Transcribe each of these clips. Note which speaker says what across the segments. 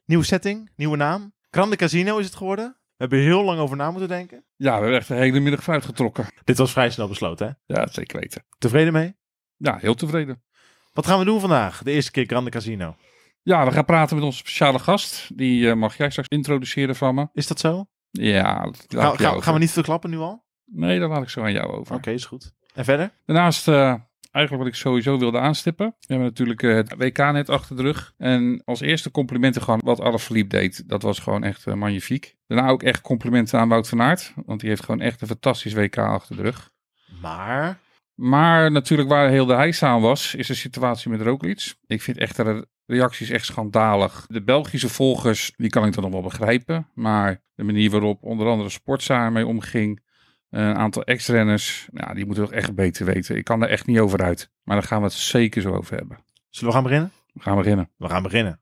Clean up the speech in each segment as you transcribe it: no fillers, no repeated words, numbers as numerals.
Speaker 1: Nieuwe setting, nieuwe naam. Grande Casino is het geworden. We hebben heel lang over na moeten denken.
Speaker 2: Ja, we hebben echt de hele middag vooruit getrokken.
Speaker 1: Dit was vrij snel besloten, hè?
Speaker 2: Ja, zeker weten.
Speaker 1: Tevreden mee?
Speaker 2: Ja, heel tevreden.
Speaker 1: Wat gaan we doen vandaag? De eerste keer Grande Casino.
Speaker 2: Ja, we gaan praten met onze speciale gast. Die mag jij straks introduceren van me.
Speaker 1: Is dat zo?
Speaker 2: Ja, dat laat ik jou over.
Speaker 1: Gaan we niet verklappen nu al?
Speaker 2: Nee, dat laat ik zo aan jou over.
Speaker 1: Oké, is goed. En verder?
Speaker 2: Daarnaast, eigenlijk wat ik sowieso wilde aanstippen. We hebben natuurlijk het WK net achter de rug. En als eerste complimenten gewoon wat Alaphilippe deed. Dat was gewoon echt magnifiek. Daarna ook echt complimenten aan Wout van Aert. Want die heeft gewoon echt een fantastisch WK achter de rug. Maar natuurlijk waar heel de heisa aan was, is de situatie met Roglic. Ik vind echt de reacties echt schandalig. De Belgische volgers, die kan ik dan nog wel begrijpen. Maar de manier waarop onder andere Sportza ermee omging. Een aantal ex-renners, nou, die moeten toch echt beter weten. Ik kan er echt niet over uit. Maar daar gaan we het zeker zo over hebben.
Speaker 1: Zullen we gaan beginnen?
Speaker 2: We gaan beginnen.
Speaker 1: We gaan beginnen.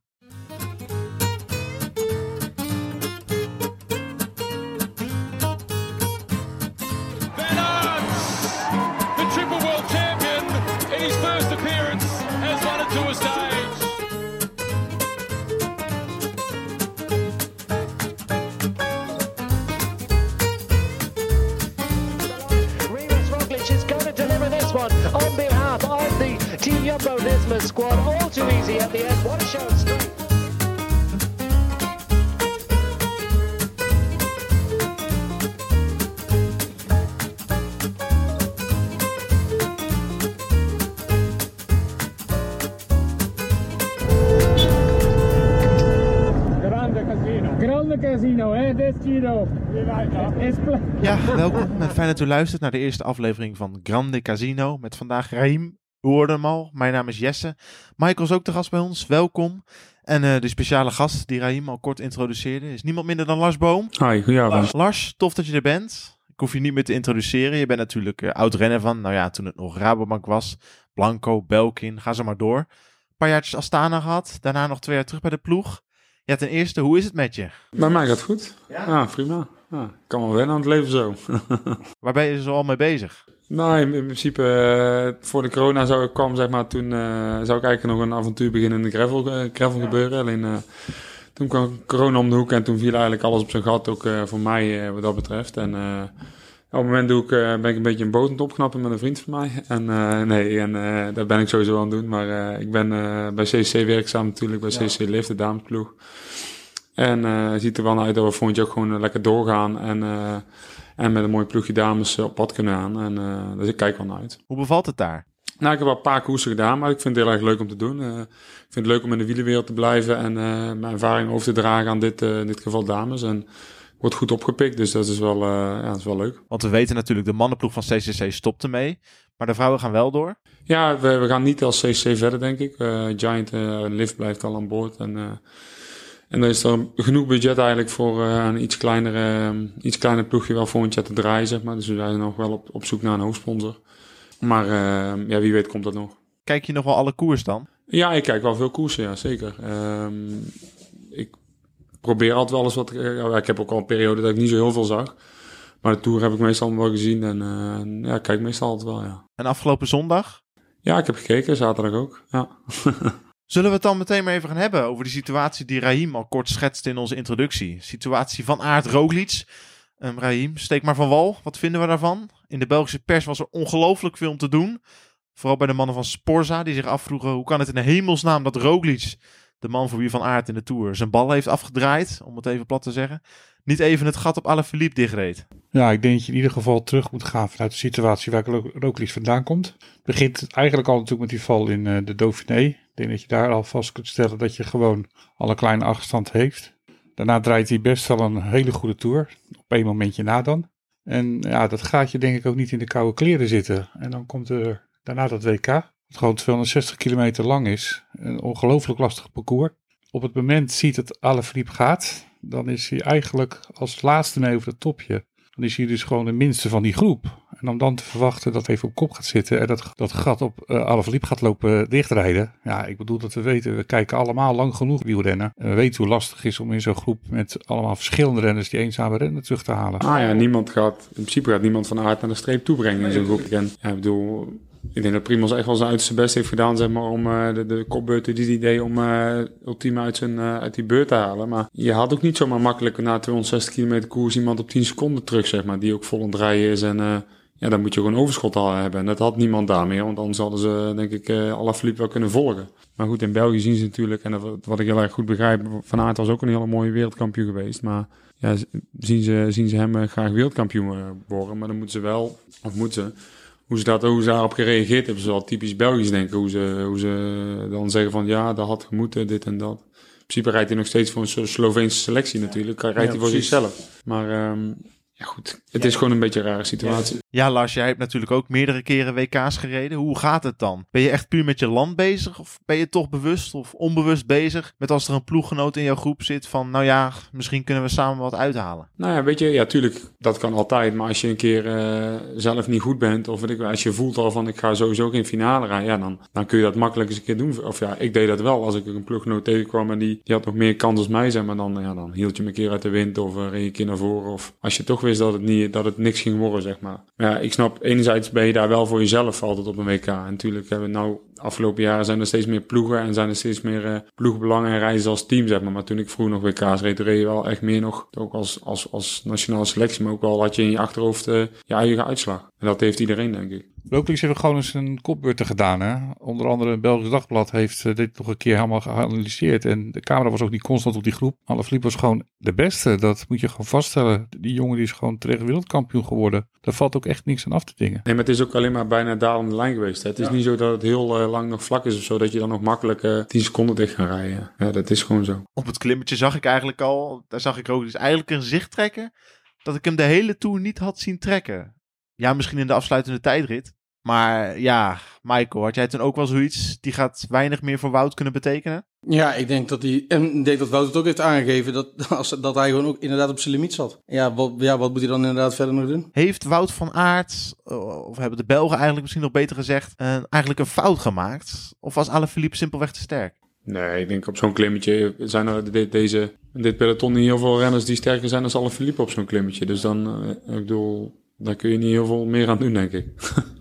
Speaker 3: The triple world champion in his first appearance has won it to a stage.
Speaker 4: Remus Roglic is going to deliver this one on behalf of the Team Jumbo-Visma squad. All too easy at the end. What a show of strength.
Speaker 5: Grande Casino, hè? Destino.
Speaker 1: Ja, welkom en fijn dat u luistert naar de eerste aflevering van Grande Casino met vandaag Raheem. U hoorde hem al, mijn naam is Jesse. Michael is ook de gast bij ons, welkom. En de speciale gast die Raheem al kort introduceerde is niemand minder dan Lars Boom.
Speaker 6: Hi, goedenavond.
Speaker 1: Lars, tof dat je er bent. Ik hoef je niet meer te introduceren. Je bent natuurlijk oud-renner van, nou ja, toen het nog Rabobank was. Blanco, Belkin, ga zo maar door. Een paar jaartjes Astana gehad, daarna nog 2 jaar terug bij de ploeg. Ja, ten eerste, hoe is het met je?
Speaker 6: Bij mij gaat het goed. Ja, prima. Ja, ik kan wel wennen aan het leven zo.
Speaker 1: Waar ben je zo al mee bezig?
Speaker 6: Nou, in principe, voor de corona kwam, zeg maar, toen zou ik eigenlijk nog een avontuur beginnen in de gravel gebeuren. Alleen toen kwam corona om de hoek en toen viel eigenlijk alles op zijn gat, ook voor mij wat dat betreft. En op het moment ben ik een beetje een boot aan het opknappen met een vriend van mij. En dat ben ik sowieso aan het doen. Maar ik ben bij CCC werkzaam natuurlijk, bij CCC Lift, de damesploeg. En het ziet er wel uit dat we volgend jaar ook gewoon lekker doorgaan. En met een mooi ploegje dames op pad kunnen gaan. En dus ik kijk wel naar uit.
Speaker 1: Hoe bevalt het daar?
Speaker 6: Nou, ik heb wel een paar koersen gedaan, maar ik vind het heel erg leuk om te doen. Ik vind het leuk om in de wielerwereld te blijven en mijn ervaring over te dragen aan in dit geval dames. En wordt goed opgepikt, dus dat is wel, dat is wel leuk.
Speaker 1: Want we weten natuurlijk, de mannenploeg van CCC stopt ermee. Maar de vrouwen gaan wel door.
Speaker 6: Ja, we gaan niet als CCC verder, denk ik. Giant Lift blijft al aan boord. En dan is er genoeg budget eigenlijk voor een iets kleiner ploegje wel volgend jaar te draaien, zeg maar. Dus we zijn nog wel op zoek naar een hoofdsponsor. Maar ja, wie weet komt dat nog.
Speaker 1: Kijk je nog wel alle koers dan?
Speaker 6: Ja, ik kijk wel veel koersen, ja, zeker. Ik probeer altijd wel eens wat. Ik heb ook al een periode dat ik niet zo heel veel zag. Maar de Tour heb ik meestal wel gezien. En ja, ik kijk meestal altijd wel, ja.
Speaker 1: En afgelopen zondag?
Speaker 6: Ja, ik heb gekeken, zaterdag ook. Ja.
Speaker 1: Zullen we het dan meteen maar even gaan hebben over de situatie die Raheem al kort schetste in onze introductie. Situatie van Aert Roglic. Raheem, steek maar van wal. Wat vinden we daarvan? In de Belgische pers was er ongelooflijk veel om te doen. Vooral bij de mannen van Sporza, die zich afvroegen hoe kan het in de hemelsnaam dat Roglic, de man voor wie Van Aert in de Tour, zijn bal heeft afgedraaid, om het even plat te zeggen, niet even het gat op Alaphilippe dichtreed.
Speaker 2: Ja, ik denk dat je in ieder geval terug moet gaan vanuit de situatie waar Roglic vandaan komt. Het begint eigenlijk al natuurlijk met die val in de Dauphiné. Ik denk dat je daar al vast kunt stellen dat je gewoon al een kleine achterstand heeft. Daarna draait hij best wel een hele goede Tour. Op 1 momentje na dan. En ja, dat gaat je denk ik ook niet in de koude kleren zitten. En dan komt er daarna dat WK. Wat gewoon 260 kilometer lang is. Een ongelooflijk lastig parcours. Op het moment ziet dat Alaphilippe gaat. Dan is hij eigenlijk als laatste mee over het topje. Dan is hij dus gewoon de minste van die groep. En om dan te verwachten dat hij even op kop gaat zitten en dat gat op Alaphilippe gaat lopen dichtrijden. Ja, ik bedoel dat we weten, we kijken allemaal lang genoeg wielrennen. En we weten hoe lastig het is om in zo'n groep met allemaal verschillende renners die eenzame renner terug te halen.
Speaker 6: In principe gaat niemand Van Aert naar de streep toe brengen in zo'n groep. En ja, ik bedoel, ik denk dat Primoz echt wel zijn uiterste best heeft gedaan, zeg maar, om de kopbeurten die hij deed om ultiem uit die beurt te halen. Maar je had ook niet zomaar makkelijk na 260 kilometer koers iemand op 10 seconden terug, zeg maar, die ook vol aan het rijden is. En dan moet je gewoon overschot al hebben. En dat had niemand daarmee, want anders hadden ze, denk ik, Alaphilippe wel kunnen volgen. Maar goed, in België zien ze natuurlijk, en wat ik heel erg goed begrijp, Van Aert was ook een hele mooie wereldkampioen geweest. Maar ja, zien ze hem graag wereldkampioen worden. Maar dan moeten ze wel, hoe ze daarop gereageerd hebben, ze wel typisch Belgisch denken. Hoe ze dan zeggen van ja, dat had gemoeten, dit en dat. In principe rijdt hij nog steeds voor een Sloveense selectie natuurlijk. Rijdt hij voor zichzelf. Maar ja goed, het is gewoon een beetje een rare situatie.
Speaker 1: Ja, Lars, jij hebt natuurlijk ook meerdere keren WK's gereden. Hoe gaat het dan? Ben je echt puur met je land bezig? Of ben je toch bewust of onbewust bezig met als er een ploeggenoot in jouw groep zit van, nou ja, misschien kunnen we samen wat uithalen?
Speaker 6: Nou ja, weet je, ja, tuurlijk, dat kan altijd. Maar als je een keer zelf niet goed bent, of als je voelt al van, ik ga sowieso geen finale rijden, ja, dan kun je dat makkelijk eens een keer doen. Of ja, ik deed dat wel. Als ik een ploeggenoot tegenkwam en die had nog meer kans als mij, zeg maar, dan hield je me een keer uit de wind of reed je een keer naar voren. Of als je toch wist dat het niks ging worden, zeg maar. Ja, ik snap, enerzijds ben je daar wel voor jezelf altijd op een WK. En natuurlijk hebben we nou, afgelopen jaren zijn er steeds meer ploegen en zijn er steeds meer ploegbelangen en reizen als team, zeg maar. Maar toen ik vroeger nog WK's reed, reed je wel echt meer nog, ook als nationale selectie, maar ook wel had je in je achterhoofd je eigen uitslag. En dat heeft iedereen, denk ik.
Speaker 2: Roglic heeft gewoon eens een kopbeurten gedaan. Hè? Onder andere het Belgisch Dagblad heeft dit nog een keer helemaal geanalyseerd. En de camera was ook niet constant op die groep. Alaphilippe was gewoon de beste. Dat moet je gewoon vaststellen. Die jongen die is gewoon terecht wereldkampioen geworden. Daar valt ook echt niks aan af te dingen.
Speaker 6: Nee, maar het is ook alleen maar bijna dalende lijn geweest. Hè? Het is niet zo dat het heel lang nog vlak is of zo. Dat je dan nog makkelijk 10 seconden dicht gaat rijden. Ja, dat is gewoon zo.
Speaker 1: Op het klimmetje zag ik eigenlijk al, daar zag ik Roglic eigenlijk een zicht trekken, dat ik hem de hele Tour niet had zien trekken. Ja, misschien in de afsluitende tijdrit. Maar ja, Michael, had jij toen ook wel zoiets? Die gaat weinig meer voor Wout kunnen betekenen?
Speaker 7: Ja, ik denk dat Wout het ook heeft aangegeven dat hij gewoon ook inderdaad op zijn limiet zat. Ja, wat moet hij dan inderdaad verder nog doen?
Speaker 1: Heeft Wout van Aert, of hebben de Belgen eigenlijk misschien nog beter gezegd, eigenlijk een fout gemaakt? Of was Alaphilippe simpelweg te sterk?
Speaker 6: Nee, ik denk op zo'n klimmetje zijn er dit peloton niet heel veel renners die sterker zijn dan Alaphilippe op zo'n klimmetje. Dus dan, ik bedoel, daar kun je niet heel veel meer aan doen, denk ik.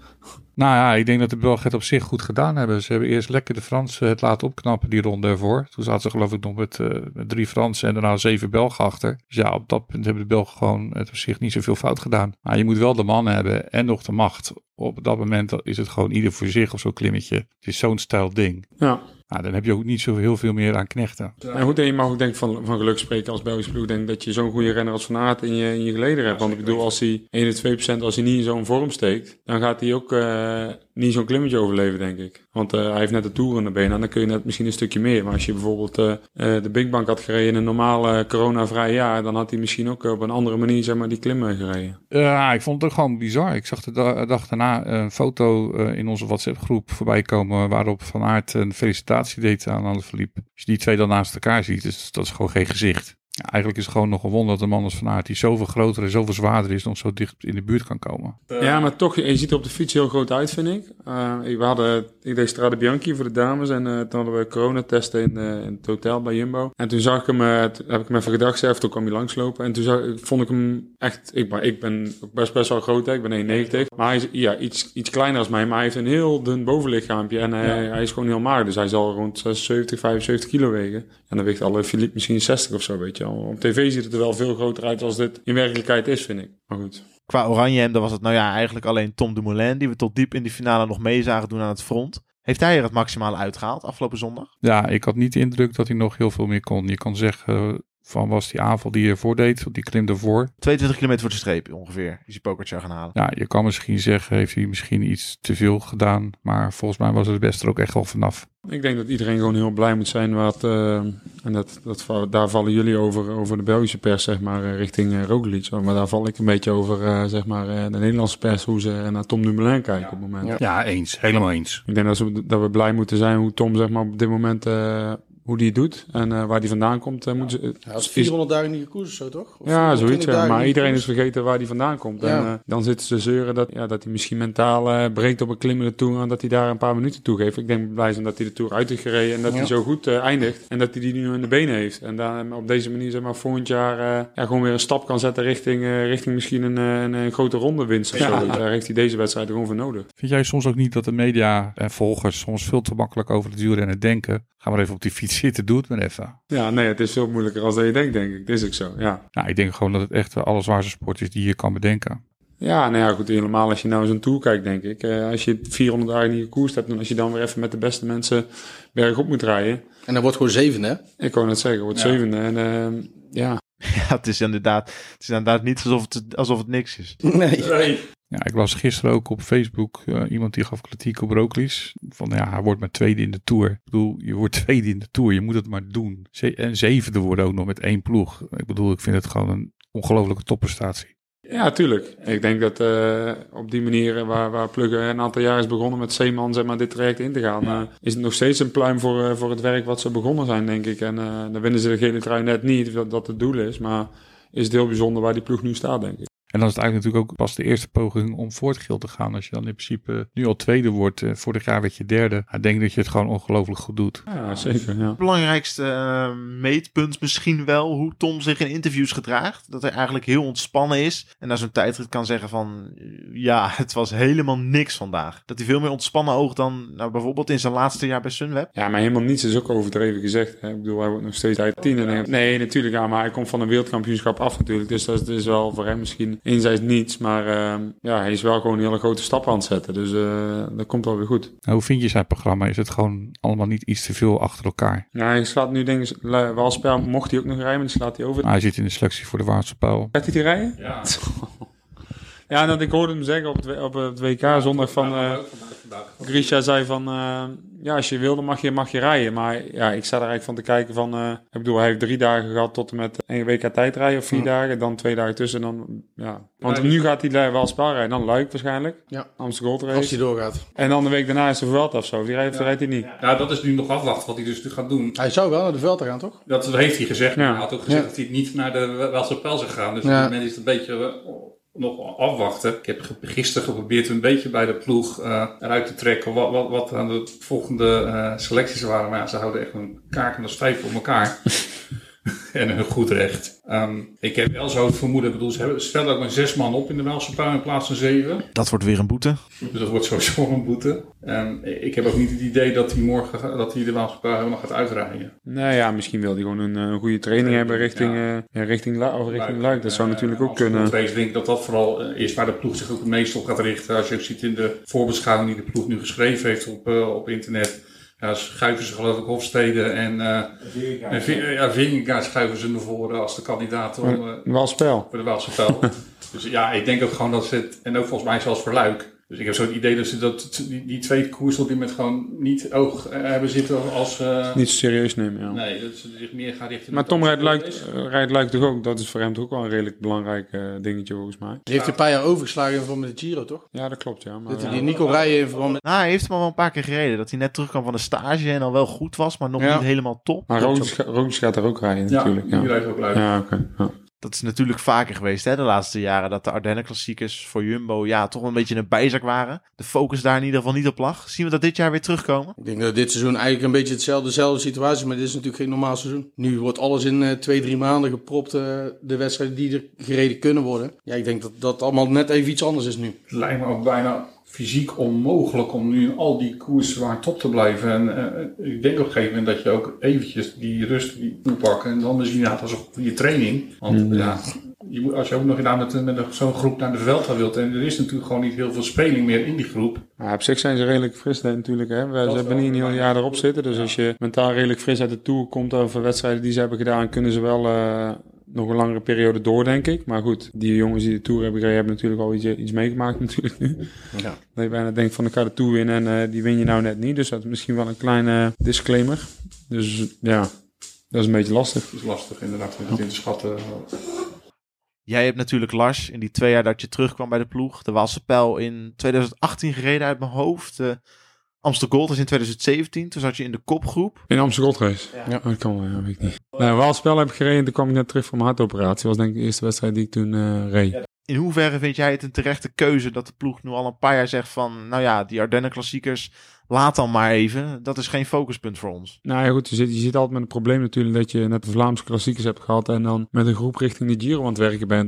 Speaker 2: Nou ja, ik denk dat de Belgen het op zich goed gedaan hebben. Ze hebben eerst lekker de Fransen het laten opknappen, die ronde ervoor. Toen zaten ze geloof ik nog met 3 Fransen en daarna 7 Belgen achter. Dus ja, op dat punt hebben de Belgen gewoon het op zich niet zoveel fout gedaan. Maar je moet wel de mannen hebben en nog de macht. Op dat moment is het gewoon ieder voor zich of zo'n klimmetje. Het is zo'n stijl ding.
Speaker 6: Ja.
Speaker 2: Nou, dan heb je ook niet zo heel veel meer aan knechten.
Speaker 6: Ja. En goed, en je mag ook denk van geluk spreken als Belgische ploeg. Denk dat je zo'n goede renner als Van Aert in je geleden hebt. Want ik bedoel, als hij 1-2%, als hij niet in zo'n vorm steekt, dan gaat hij ook niet zo'n klimmetje overleven, denk ik. Want hij heeft net de Tour in de benen en dan kun je net misschien een stukje meer. Maar als je bijvoorbeeld de Big Bank had gereden in een normale coronavrij jaar, dan had hij misschien ook op een andere manier, zeg maar, die klimmen gereden.
Speaker 2: Ja, ik vond het ook gewoon bizar. Ik zag de dag daarna een foto in onze WhatsApp-groep voorbij komen waarop Van Aert een felicitatie deed aan Alaphilippe. Als je die twee dan naast elkaar ziet, dus dat is gewoon geen gezicht. Ja, eigenlijk is het gewoon nog een wonder dat een man als Van Aert, die zoveel groter en zoveel zwaarder is, nog zo dicht in de buurt kan komen.
Speaker 6: Ja, maar toch, je ziet er op de fiets heel groot uit, vind ik. Ik deed Strade Bianchi voor de dames en toen hadden we coronatesten in het hotel bij Jumbo. En toen zag ik hem, heb ik hem even gedacht, toen kwam hij langslopen. En toen vond ik hem echt, ik ben ook best wel groot, hè. Ik ben 1,90. Maar hij is iets kleiner als mij, maar hij heeft een heel dun bovenlichaampje en hij is gewoon heel mager. Dus hij zal rond 76, 75 kilo wegen. En dan weegt Alaphilippe misschien 60 of zo, weet je. Op tv ziet het er wel veel groter uit als dit in werkelijkheid is, vind ik. Maar goed.
Speaker 1: Qua oranje dan was het nou ja eigenlijk alleen Tom Dumoulin, die we tot diep in die finale nog mee zagen doen aan het front. Heeft hij er het maximale uitgehaald afgelopen zondag?
Speaker 2: Ja, ik had niet de indruk dat hij nog heel veel meer kon. Je kan zeggen, van was die aanval die hij voordeed, die klimde voor.
Speaker 1: 22 kilometer voor de streep ongeveer, is die Pogačar gaan halen.
Speaker 2: Ja, je kan misschien zeggen, heeft hij misschien iets te veel gedaan. Maar volgens mij was het beste er ook echt wel vanaf.
Speaker 6: Ik denk dat iedereen gewoon heel blij moet zijn. Daar vallen jullie over de Belgische pers, zeg maar, richting Roglic. Maar daar val ik een beetje over, zeg maar, de Nederlandse pers, hoe ze naar Tom Dumoulin kijken op het moment.
Speaker 2: Ja, eens. Helemaal eens.
Speaker 6: Ik denk dat we blij moeten zijn hoe Tom, zeg maar, op dit moment hoe die het doet en waar die vandaan komt. Moeten ze,
Speaker 7: Hij had 400 dagen niet gekoerst of zo, toch? Of
Speaker 6: ja,
Speaker 7: 420
Speaker 6: zoiets. Ja.
Speaker 7: dagen
Speaker 6: Maar
Speaker 7: niet
Speaker 6: iedereen is
Speaker 7: gekoerst.
Speaker 6: vergeten waar die vandaan komt.
Speaker 7: Ja.
Speaker 6: En dan zitten ze zeuren dat hij misschien mentaal breekt op een klimmende toer en dat hij daar een paar minuten toe geeft. Ik denk blij zijn dat hij de toer uit heeft gereden en dat hij zo goed eindigt. En dat hij die nu in de benen heeft. En dan op deze manier zeg maar volgend jaar gewoon weer een stap kan zetten richting misschien een grote ronde winst of zo. Daar heeft hij deze wedstrijd gewoon voor nodig.
Speaker 2: Vind jij soms ook niet dat de media en volgers soms veel te makkelijk over het wielrennen denken? Ga maar even op die fiets zitten, doe het maar even.
Speaker 6: Ja, nee, het is veel moeilijker als dat je denkt, denk ik. Dat is ook zo, ja.
Speaker 2: Nou, ik denk gewoon dat het echt de allerzwaarste sport is die je kan bedenken.
Speaker 6: Ja, nou ja, goed, helemaal als je nou zo'n tour kijkt, denk ik. Als je 400 dagen niet gekoerst hebt en als je dan weer even met de beste mensen bergop moet rijden.
Speaker 7: En dat wordt gewoon 7, hè?
Speaker 6: Ik wou net zeggen, wordt 7e. En ja.
Speaker 1: Ja, het is inderdaad niet alsof het niks is.
Speaker 7: Nee.
Speaker 2: Ja, ik las gisteren ook op Facebook iemand die gaf kritiek op Roglič. Van ja, hij wordt maar tweede in de Tour. Ik bedoel, je wordt tweede in de Tour. Je moet het maar doen. En zevende worden ook nog met 1 ploeg. Ik bedoel, ik vind het gewoon een ongelofelijke topprestatie.
Speaker 6: Ja, tuurlijk. Ik denk dat op die manier waar Plugge een aantal jaar is begonnen met Zeeman, zeg maar, dit traject in te gaan, is het nog steeds een pluim voor het werk wat ze begonnen zijn, denk ik. En dan winnen ze de gele trui net niet, dat het doel is. Maar is het heel bijzonder waar die ploeg nu staat, denk ik.
Speaker 2: En dan is het eigenlijk natuurlijk ook pas de eerste poging om voor het geel te gaan. Als je dan in principe nu al tweede wordt. Vorig jaar werd je derde. Ik denk dat je het gewoon ongelooflijk goed doet.
Speaker 6: Ja, zeker. Ja.
Speaker 1: Het belangrijkste meetpunt misschien wel hoe Tom zich in interviews gedraagt. Dat hij eigenlijk heel ontspannen is. En na zo'n tijdrit kan zeggen van ja, het was helemaal niks vandaag. Dat hij veel meer ontspannen oogt dan bijvoorbeeld in zijn laatste jaar bij Sunweb.
Speaker 6: Ja, maar helemaal niets is ook overdreven gezegd. Hè? Ik bedoel, hij wordt nog steeds uit 10. Nee, natuurlijk. Ja, maar hij komt van een wereldkampioenschap af natuurlijk. Dus dat is wel voor hem misschien enerzijds niets. Maar hij is wel gewoon een hele grote stap aan het zetten. Dus dat komt wel weer goed.
Speaker 2: Nou, hoe vind je zijn programma? Is het gewoon allemaal niet iets te veel achter elkaar?
Speaker 6: Ja, hij slaat nu denk ik... Waalspel mocht hij ook nog rijden, maar die slaat hij over.
Speaker 2: Hij zit in de selectie voor de Waalspel.
Speaker 6: Gaat hij die rijden? Ja. Ja, dat ik hoorde hem zeggen op het WK zondag van... Grisha zei van... ja, als je wilde mag je rijden. Maar ja, ik sta er eigenlijk van te kijken van... ik bedoel, hij heeft 3 dagen gehad tot en met 1 WK tijd rijden. Of 4 dagen. Dan 2 dagen tussen. Dan, ja. Want nu gaat hij wel spel rijden. Dan Luik waarschijnlijk.
Speaker 7: Ja.
Speaker 6: Amsterdam Gold Race.
Speaker 7: Als hij doorgaat.
Speaker 6: En dan de week daarna is de Vuelta of zo. Die rijdt hij niet.
Speaker 8: Ja, dat is nu nog afwachten wat hij dus gaat doen.
Speaker 7: Hij zou wel naar de Vuelta gaan, toch?
Speaker 8: Dat heeft hij gezegd.
Speaker 6: Ja.
Speaker 8: Hij had ook gezegd dat hij niet naar de Waalse Pijl zou gaan. Dus op dit moment is het een beetje nog afwachten. Ik heb gisteren geprobeerd een beetje bij de ploeg eruit te trekken wat aan de volgende selecties waren. Maar ja, ze houden echt een kaart en een stijf op elkaar. En een goed recht. Ik heb wel zo het vermoeden, ik bedoel, ze stellen ook maar 6 man op in de Waalse Pijl in plaats van 7.
Speaker 1: Dat wordt weer een boete.
Speaker 8: Dus dat wordt sowieso een boete. Ik heb ook niet het idee dat hij morgen de Waalse Pijl helemaal gaat uitrijden.
Speaker 6: Nou ja, misschien wil hij gewoon een goede training hebben richting Luik. Dat zou natuurlijk ook kunnen.
Speaker 8: Ik denk dat dat vooral is waar de ploeg zich ook het meest op gaat richten. Als je ook ziet in de voorbeschouwing die de ploeg nu geschreven heeft op internet. Ja, schuiven ze geloof ik Hofstede en Vingegaard schuiven ze naar voren als de kandidaat voor de Waalse Pijl. Dus ja, ik denk ook gewoon dat ze het, en ook volgens mij zelfs voor Luik. Dus ik heb zo het idee dat ze die twee koers op dit moment gewoon niet oog hebben zitten als...
Speaker 6: niet serieus nemen, ja.
Speaker 8: Nee, dat ze zich meer gaan richten...
Speaker 6: Maar Tom rijdt Luik toch ook? Dat is voor hem toch ook wel een redelijk belangrijk dingetje volgens mij.
Speaker 7: Die heeft een paar jaar overgeslagen in verband met de Giro, toch?
Speaker 6: Ja, dat klopt, ja. Maar,
Speaker 7: Die Nico rijden in verband met...
Speaker 1: Nou, hij heeft hem al wel een paar keer gereden. Dat hij net terugkwam van de stage en al wel goed was, maar nog niet helemaal top.
Speaker 6: Maar Roglič gaat daar ook rijden natuurlijk.
Speaker 8: Ja, die rijdt ook Luik.
Speaker 6: Ja, oké. Ja.
Speaker 1: Dat is natuurlijk vaker geweest de laatste jaren. Dat de Ardennen-klassiekers voor Jumbo toch wel een beetje een bijzaak waren. De focus daar in ieder geval niet op lag. Zien we dat dit jaar weer terugkomen?
Speaker 7: Ik denk dat dit seizoen eigenlijk een beetje dezelfde situatie. Maar dit is natuurlijk geen normaal seizoen. Nu wordt alles in 2-3 maanden gepropt. De wedstrijden die er gereden kunnen worden. Ja, ik denk dat dat allemaal net even iets anders is nu.
Speaker 8: Het lijkt me ook bijna fysiek onmogelijk om nu in al die koersen waar top te blijven. En ik denk op een gegeven moment dat je ook eventjes die rust moet pakken. En dan is het als een goede training. Want als je ook nog inderdaad met zo'n groep naar de Vuelta wilt. En er is natuurlijk gewoon niet heel veel speling meer in die groep.
Speaker 6: Ja, op zich zijn ze redelijk fris natuurlijk. Hè? Ze hebben niet een heel jaar erop zitten. Dus als je mentaal redelijk fris uit de Tour komt over wedstrijden die ze hebben gedaan, kunnen ze wel nog een langere periode door, denk ik. Maar goed, die jongens die de Tour hebben gereden, hebben natuurlijk al iets meegemaakt natuurlijk nu. Ja. Dat je bijna denkt van ik ga de Tour winnen en die win je nou net niet. Dus dat is misschien wel een kleine disclaimer. Dus ja, dat is een beetje lastig.
Speaker 8: Het is lastig inderdaad om het in te schatten.
Speaker 1: Jij hebt natuurlijk Lars in die 2 jaar dat je terugkwam bij de ploeg. De Waalse Pijl in 2018 gereden uit mijn hoofd. Amstel Gold is in 2017. Toen zat je in de kopgroep.
Speaker 6: In Amsterdam Gold Race?
Speaker 7: Ja.
Speaker 6: Dat kan wel, weet ik niet. Nou, Waalspel heb ik gereden. Toen kwam ik net terug van mijn hartoperatie. Dat was denk ik de eerste wedstrijd die ik toen reed.
Speaker 1: In hoeverre vind jij het een terechte keuze dat de ploeg nu al een paar jaar zegt van... Nou ja, die Ardennen klassiekers, laat dan maar even. Dat is geen focuspunt voor ons.
Speaker 6: Nou ja, goed, je zit altijd met het probleem natuurlijk dat je net de Vlaamse klassiekers hebt gehad en dan met een groep richting de Giro aan het werken bent.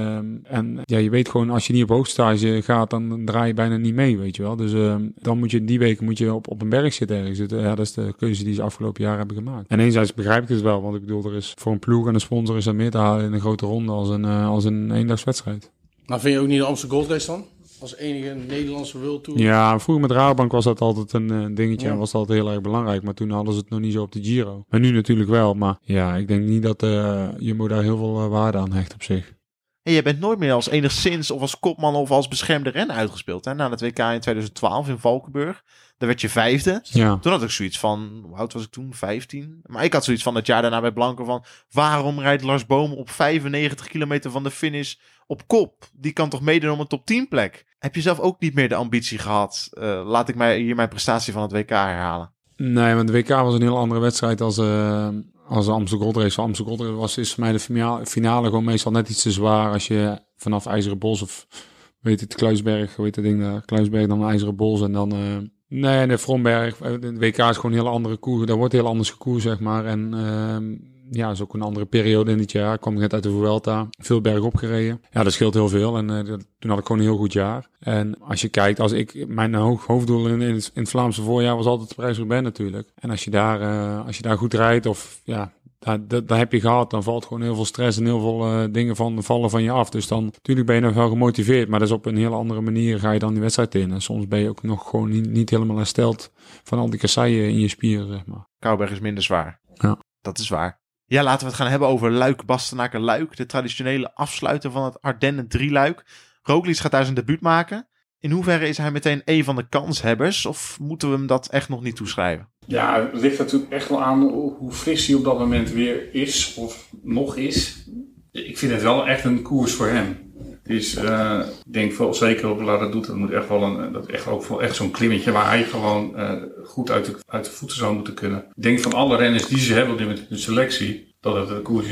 Speaker 6: En ja, je weet gewoon, als je niet op hoogstage gaat, dan draai je bijna niet mee, weet je wel. Dus dan moet je die weken op een berg zitten ergens. Ja, dat is de keuze die ze afgelopen jaren hebben gemaakt. En enerzijds begrijp ik het wel, want ik bedoel, er is voor een ploeg en een sponsor is er meer te halen in een grote ronde als een eendagswedstrijd.
Speaker 7: Nou, vind je ook niet de Amstel Gold Race dan? Als enige Nederlandse World Tour?
Speaker 6: Ja, vroeger met Rabobank was dat altijd een dingetje en was dat altijd heel erg belangrijk. Maar toen hadden ze het nog niet zo op de Giro. Maar nu natuurlijk wel. Maar ja, ik denk niet dat Jumbo daar heel veel waarde aan hecht op zich.
Speaker 1: En je bent nooit meer als enigszins of als kopman of als beschermde renner uitgespeeld. Hè? Na het WK in 2012 in Valkenburg. Daar werd je 5e.
Speaker 6: Ja.
Speaker 1: Toen had ik zoiets van, hoe oud was ik toen? 15. Maar ik had zoiets van het jaar daarna bij Blanco van... Waarom rijdt Lars Boom op 95 kilometer van de finish op kop? Die kan toch meedoen om een top 10 plek? Heb je zelf ook niet meer de ambitie gehad? Laat ik hier mijn prestatie van het WK herhalen.
Speaker 6: Nee, want de WK was een heel andere wedstrijd als de Amstel Gold Race. Amstel Gold Race is voor mij de finale gewoon meestal net iets te zwaar als je vanaf IJzeren Bos of weet het Kluisberg, hoe heet dat ding daar? Kluisberg dan IJzeren Bos en dan... Nee, de Vromberg, de WK is gewoon een hele andere koers. Daar wordt heel anders gekoerd, zeg maar. En ja, is ook een andere periode in dit jaar. Ik kwam net uit de Vuelta, veel bergop gereden. Ja, dat scheelt heel veel. En toen had ik gewoon een heel goed jaar. En als je kijkt, mijn hoofddoel in het Vlaamse voorjaar was altijd de Parijs-Roubaix natuurlijk. En als je daar goed rijdt of ja... Dat heb je gehad, dan valt gewoon heel veel stress en heel veel dingen vallen van je af. Dus dan, natuurlijk ben je nog wel gemotiveerd, maar dat is op een hele andere manier ga je dan die wedstrijd in. En soms ben je ook nog gewoon niet helemaal hersteld van al die kasseien in je spieren, zeg maar.
Speaker 1: Kouwberg is minder zwaar.
Speaker 6: Ja.
Speaker 1: Dat is waar. Ja, laten we het gaan hebben over Luik-Bastenaken-Luik. De traditionele afsluiter van het Ardennen drieluik. Roglic gaat daar zijn debuut maken. In hoeverre is hij meteen een van de kanshebbers? Of moeten we hem dat echt nog niet toeschrijven?
Speaker 8: Ja, het ligt natuurlijk echt wel aan hoe fris hij op dat moment weer is of nog is. Ik vind het wel echt een koers voor hem. Het is, ik denk wel zeker op Lara doet, dat moet echt wel echt zo'n klimmetje waar hij gewoon goed uit de voeten zou moeten kunnen. Ik denk van alle renners die ze hebben op dit moment in de selectie, dat het een koers is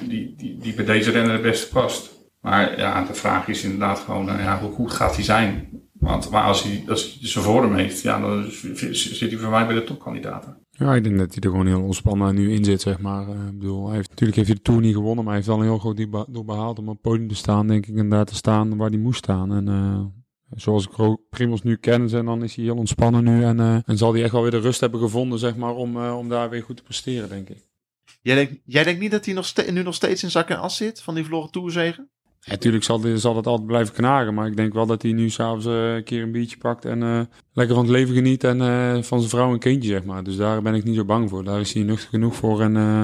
Speaker 8: die bij deze renner het beste past. Maar ja, de vraag is inderdaad gewoon, hoe goed gaat hij zijn? Maar als hij zijn vorm heeft, ja, dan zit hij voor mij bij de topkandidaten.
Speaker 6: Ja, ik denk dat hij er gewoon heel ontspannen nu in zit, zeg maar. Ik bedoel, natuurlijk heeft hij de Tour niet gewonnen, maar hij heeft wel een heel groot doel behaald om op het podium te staan, denk ik, en daar te staan waar hij moest staan. En zoals ik Primoz nu ken, en dan is hij heel ontspannen nu en zal hij echt wel weer de rust hebben gevonden, zeg maar, om daar weer goed te presteren, denk ik.
Speaker 1: Jij denkt niet dat hij nu nog steeds in zak en as zit van die verloren Tourzege?
Speaker 6: Ja, natuurlijk zal het altijd blijven knagen, maar ik denk wel dat hij nu s'avonds een keer een biertje pakt en lekker van het leven geniet en van zijn vrouw en kindje, zeg maar. Dus daar ben ik niet zo bang voor. Daar is hij nuchter genoeg voor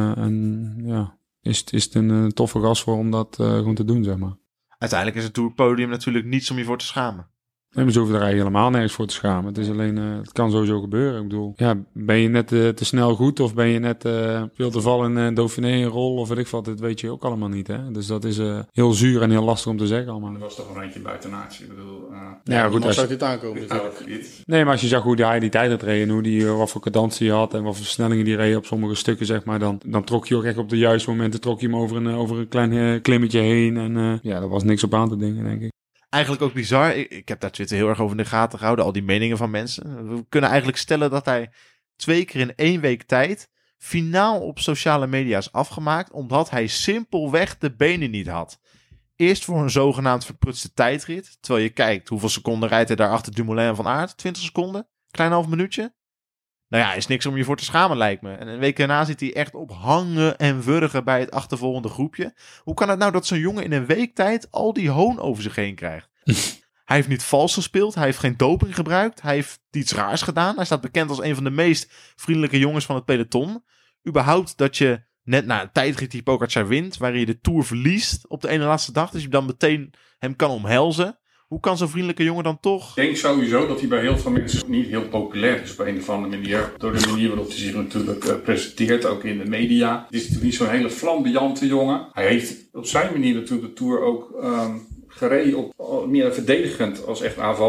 Speaker 6: en ja, is het een toffe gast voor om dat gewoon te doen, zeg maar.
Speaker 1: Uiteindelijk is het Tourpodium natuurlijk niets om je voor te schamen.
Speaker 6: Nee, maar ze hoeven er eigenlijk helemaal nergens voor te schamen. Het is alleen, het kan sowieso gebeuren. Ik bedoel, ja, ben je net te snel goed of ben je net veel te vallen in Dauphiné een rol of weet ik wat, dat weet je ook allemaal niet, hè. Dus dat is heel zuur en heel lastig om te zeggen allemaal.
Speaker 8: Dat was toch een eentje buiten natie, ik bedoel...
Speaker 7: Ja, goed, als zou dit aankomen.
Speaker 6: Nee, maar als je zag hoe hij die tijd had reden, wat voor cadentie hij had en wat voor versnellingen die reed op sommige stukken, zeg maar, dan trok je ook echt op de juiste momenten, trok je hem over een klein klimmetje heen en ja, daar was niks op aan te dingen, denk ik.
Speaker 1: Eigenlijk ook bizar. Ik heb daar Twitter heel erg over in de gaten gehouden. Al die meningen van mensen. We kunnen eigenlijk stellen dat hij 2 keer in 1 week tijd finaal op sociale media is afgemaakt. Omdat hij simpelweg de benen niet had. Eerst voor een zogenaamd verprutste tijdrit. Terwijl je kijkt hoeveel seconden rijdt hij daar achter Dumoulin en Van Aert. 20 seconden? Klein half minuutje? Nou ja, is niks om je voor te schamen, lijkt me. En een week daarna zit hij echt op hangen en wurgen bij het achtervolgende groepje. Hoe kan het nou dat zo'n jongen in een week tijd al die hoon over zich heen krijgt? Hij heeft niet vals gespeeld, hij heeft geen doping gebruikt, hij heeft iets raars gedaan. Hij staat bekend als een van de meest vriendelijke jongens van het peloton. Überhaupt dat je net na een tijdrit die Pogačar wint, waarin je de Tour verliest op de ene laatste dag, dus je dan meteen hem kan omhelzen. Hoe kan zo'n vriendelijke jongen dan toch?
Speaker 8: Ik denk sowieso dat hij bij heel veel mensen niet heel populair is op een of andere manier. Door de manier waarop hij zich natuurlijk presenteert, ook in de media. Het is natuurlijk niet zo'n hele flamboyante jongen. Hij heeft op zijn manier natuurlijk de Tour ook gereden op meer verdedigend als echt aanvallend.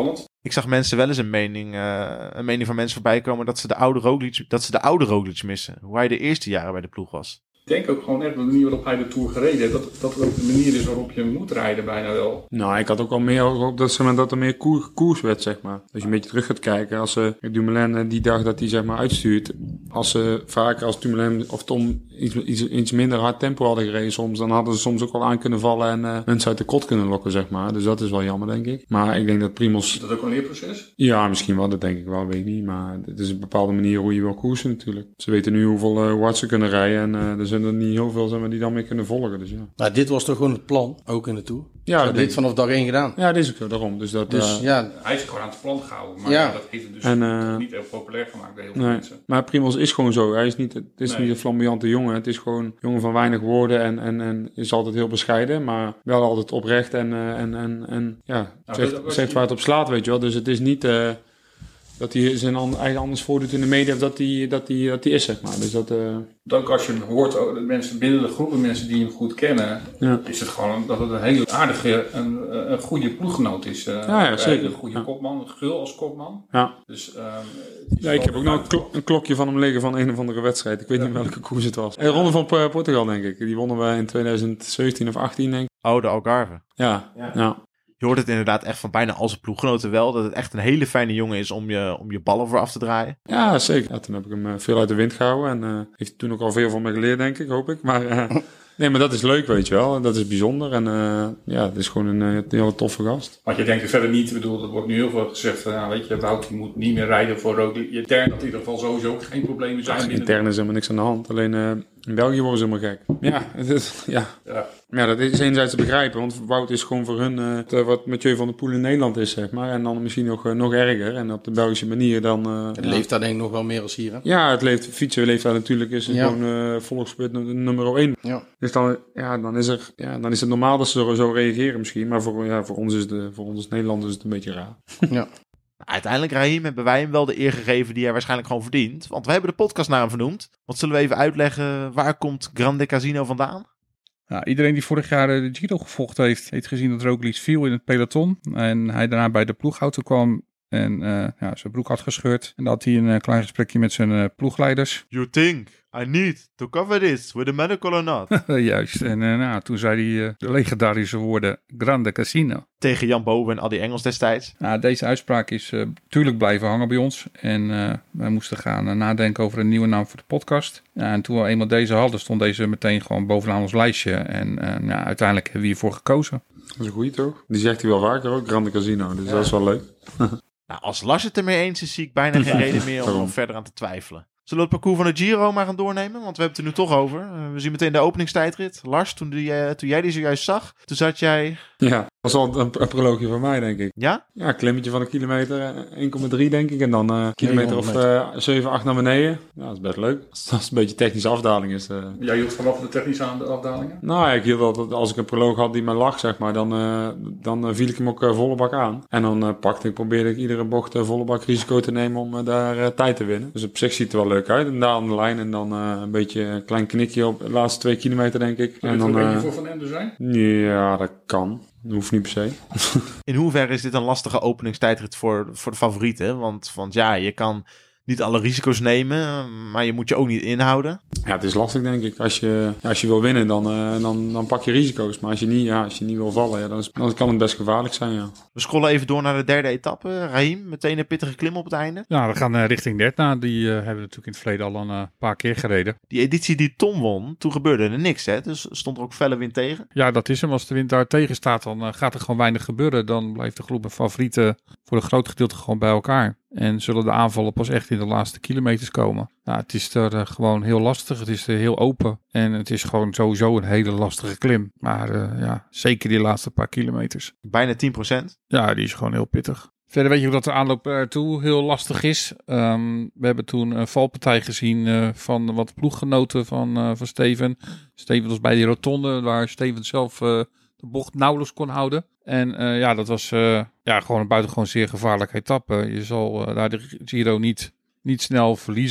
Speaker 1: Ik zag mensen wel eens een mening van mensen voorbij komen dat ze de oude Roglic missen. Hoe hij de eerste jaren bij de ploeg was.
Speaker 8: Ik denk ook gewoon echt de manier waarop hij de Tour gereden heeft. Dat het ook de manier is waarop je moet rijden bijna wel.
Speaker 6: Nou, ik had ook al meer op dat er meer koers werd, zeg maar. Als je een beetje terug gaat kijken, als Dumoulin die dag dat hij zeg maar uitstuurt, als ze vaker als Dumoulin of Tom iets minder hard tempo hadden gereden soms, dan hadden ze soms ook wel aan kunnen vallen en mensen uit de kot kunnen lokken, zeg maar. Dus dat is wel jammer, denk ik. Maar ik denk dat Primož...
Speaker 8: Is dat ook een leerproces?
Speaker 6: Ja, misschien wel, dat denk ik wel, weet ik niet. Maar het is een bepaalde manier hoe je wil koersen natuurlijk. Ze weten nu hoe hard ze kunnen rijden en er zijn er niet heel veel zeg maar, die dan mee kunnen volgen. Dus ja.
Speaker 7: Nou, dit was toch gewoon het plan, ook in de Tour?
Speaker 6: Ja,
Speaker 7: dit vanaf dag 1 gedaan.
Speaker 6: Ja, dit is ook zo, daarom. Dus dat...
Speaker 7: ja.
Speaker 8: Hij is gewoon aan het plan gehouden, maar
Speaker 7: Ja.
Speaker 8: dat heeft het dus niet heel populair gemaakt bij heel veel
Speaker 6: Nee,
Speaker 8: mensen.
Speaker 6: maar Primož is gewoon zo. Hij is niet, het is niet een flamboyante jongen. Het is gewoon een jongen van weinig woorden en is altijd heel bescheiden, maar wel altijd oprecht en zegt waar het op slaat, weet je wel. Dus het is niet dat hij zijn eigen anders voordoet in de media dat hij is, zeg maar. Dus dat...
Speaker 8: Ook als je hoort, de mensen binnen de groepen mensen die hem goed kennen, is het gewoon dat het een hele aardige, een goede ploeggenoot is.
Speaker 6: ja, zeker.
Speaker 8: Een goede kopman, Gul als kopman.
Speaker 6: Ja.
Speaker 8: Dus,
Speaker 6: Ja, ik heb ook nog een klokje van hem liggen van een of andere wedstrijd. Ik weet niet welke koers het was. Een ronde van Portugal, denk ik. Die wonnen we in 2017 of 18, denk ik.
Speaker 1: Oh, de Algarve.
Speaker 6: Ja.
Speaker 1: Je hoort het inderdaad echt van bijna al zijn ploeggenoten wel. Dat het echt een hele fijne jongen is om je ballen voor af te draaien.
Speaker 6: Ja, zeker. Ja, toen heb ik hem veel uit de wind gehouden. En heeft toen ook al veel van me geleerd, denk ik, hoop ik. Maar nee, maar dat is leuk, weet je wel. Dat is bijzonder. En het is gewoon een heel toffe gast.
Speaker 8: Want je denkt er verder niet, ik bedoel, er wordt nu heel veel gezegd, weet je, Wout die moet niet meer rijden voor Roglic. Intern dat in ieder geval sowieso geen problemen zijn.
Speaker 6: Intern is helemaal niks aan de hand. Alleen in België worden ze helemaal gek. Ja, dat is enerzijds te begrijpen. Want Wout is gewoon voor hun wat Mathieu van der Poel in Nederland is, zeg maar. En dan misschien nog erger. En op de Belgische manier dan...
Speaker 7: Het leeft daar denk ik nog wel meer als hier, hè?
Speaker 6: Ja, fietsen leeft daar natuurlijk. Is gewoon volksspurt nummer 1. Ja. Dus dan is het normaal dat ze zo reageren misschien. Maar voor ons Nederlanders is het een beetje raar.
Speaker 7: Ja.
Speaker 1: Uiteindelijk, Raheem, hebben wij hem wel de eer gegeven die hij waarschijnlijk gewoon verdient. Want we hebben de podcast naar hem vernoemd. Wat zullen we even uitleggen? Waar komt Grande Casino vandaan?
Speaker 2: Nou, iedereen die vorig jaar de Giro gevolgd heeft gezien dat Roglic viel in het peloton. En hij daarna bij de ploegauto kwam en zijn broek had gescheurd. En dan had hij een klein gesprekje met zijn ploegleiders.
Speaker 1: You think I need to cover this with a medical or not?
Speaker 2: Juist. En toen zei hij de legendarische woorden Grande Casino.
Speaker 1: Tegen Jan Boven en Adi Engels destijds.
Speaker 2: Nou, deze uitspraak is natuurlijk blijven hangen bij ons. En wij moesten gaan nadenken over een nieuwe naam voor de podcast. Ja, en toen we eenmaal deze hadden, stond deze meteen gewoon bovenaan ons lijstje. En uiteindelijk hebben we hiervoor gekozen.
Speaker 6: Dat is een goeie toch? Die zegt hij wel vaker ook, Grande Casino. Dus dat is wel leuk.
Speaker 1: Nou, als Lars het ermee eens is, zie ik bijna geen reden meer om verder aan te twijfelen. Zullen we het parcours van de Giro maar gaan doornemen? Want we hebben het er nu toch over. We zien meteen de openingstijdrit. Lars, toen jij die zojuist zag, toen zat jij...
Speaker 6: Ja, dat was al een proloogje van mij, denk ik.
Speaker 1: Ja?
Speaker 6: Ja, klimmetje van een kilometer, 1,3 denk ik. En dan kilometer of 7, 8 naar beneden. Ja, dat is best leuk. Als het een beetje technische afdaling is.
Speaker 8: Jij hield vanaf de technische afdalingen?
Speaker 6: Nou ja, ik hield altijd, als ik een proloog had die me lag, zeg maar, dan viel ik hem ook volle bak aan. En dan probeerde ik iedere bocht volle bak risico te nemen om daar tijd te winnen. Dus op zich ziet het er wel leuk uit. En daar aan de lijn en dan een beetje een klein knikje op de laatste 2 kilometer, denk ik.
Speaker 8: Zou je het een beetje voor Van Emden zijn?
Speaker 6: Ja, dat kan. Dat hoeft niet per se.
Speaker 1: In hoeverre is dit een lastige openingstijdrit voor de favorieten? Want ja, je kan niet alle risico's nemen, maar je moet je ook niet inhouden.
Speaker 6: Ja, het is lastig, denk ik. Als je wil winnen, dan pak je risico's. Maar als je niet wil vallen, dan kan het best gevaarlijk zijn, ja.
Speaker 1: We scrollen even door naar de derde etappe. Raheem, meteen een pittige klim op het einde.
Speaker 2: Ja, we gaan richting Derna. Die hebben we natuurlijk in het verleden al een paar keer gereden.
Speaker 1: Die editie die Tom won, toen gebeurde er niks, hè? Dus stond er ook felle wind tegen.
Speaker 2: Ja, dat is hem. Als de wind daar tegen staat, dan gaat er gewoon weinig gebeuren. Dan blijft de groep met favorieten voor een groot gedeelte gewoon bij elkaar. En zullen de aanvallen pas echt in de laatste kilometers komen. Nou, het is er gewoon heel lastig. Het is heel open. En het is gewoon sowieso een hele lastige klim. Maar zeker die laatste paar kilometers.
Speaker 1: Bijna 10%.
Speaker 2: Ja, die is gewoon heel pittig. Verder weet je hoe dat de aanloop ertoe heel lastig is. We hebben toen een valpartij gezien van wat ploeggenoten van Steven. Steven was bij die rotonde waar Steven zelf de bocht nauwelijks kon houden. En dat was gewoon een buitengewoon zeer gevaarlijke etappe. Je zal daar de Giro niet snel verliezen.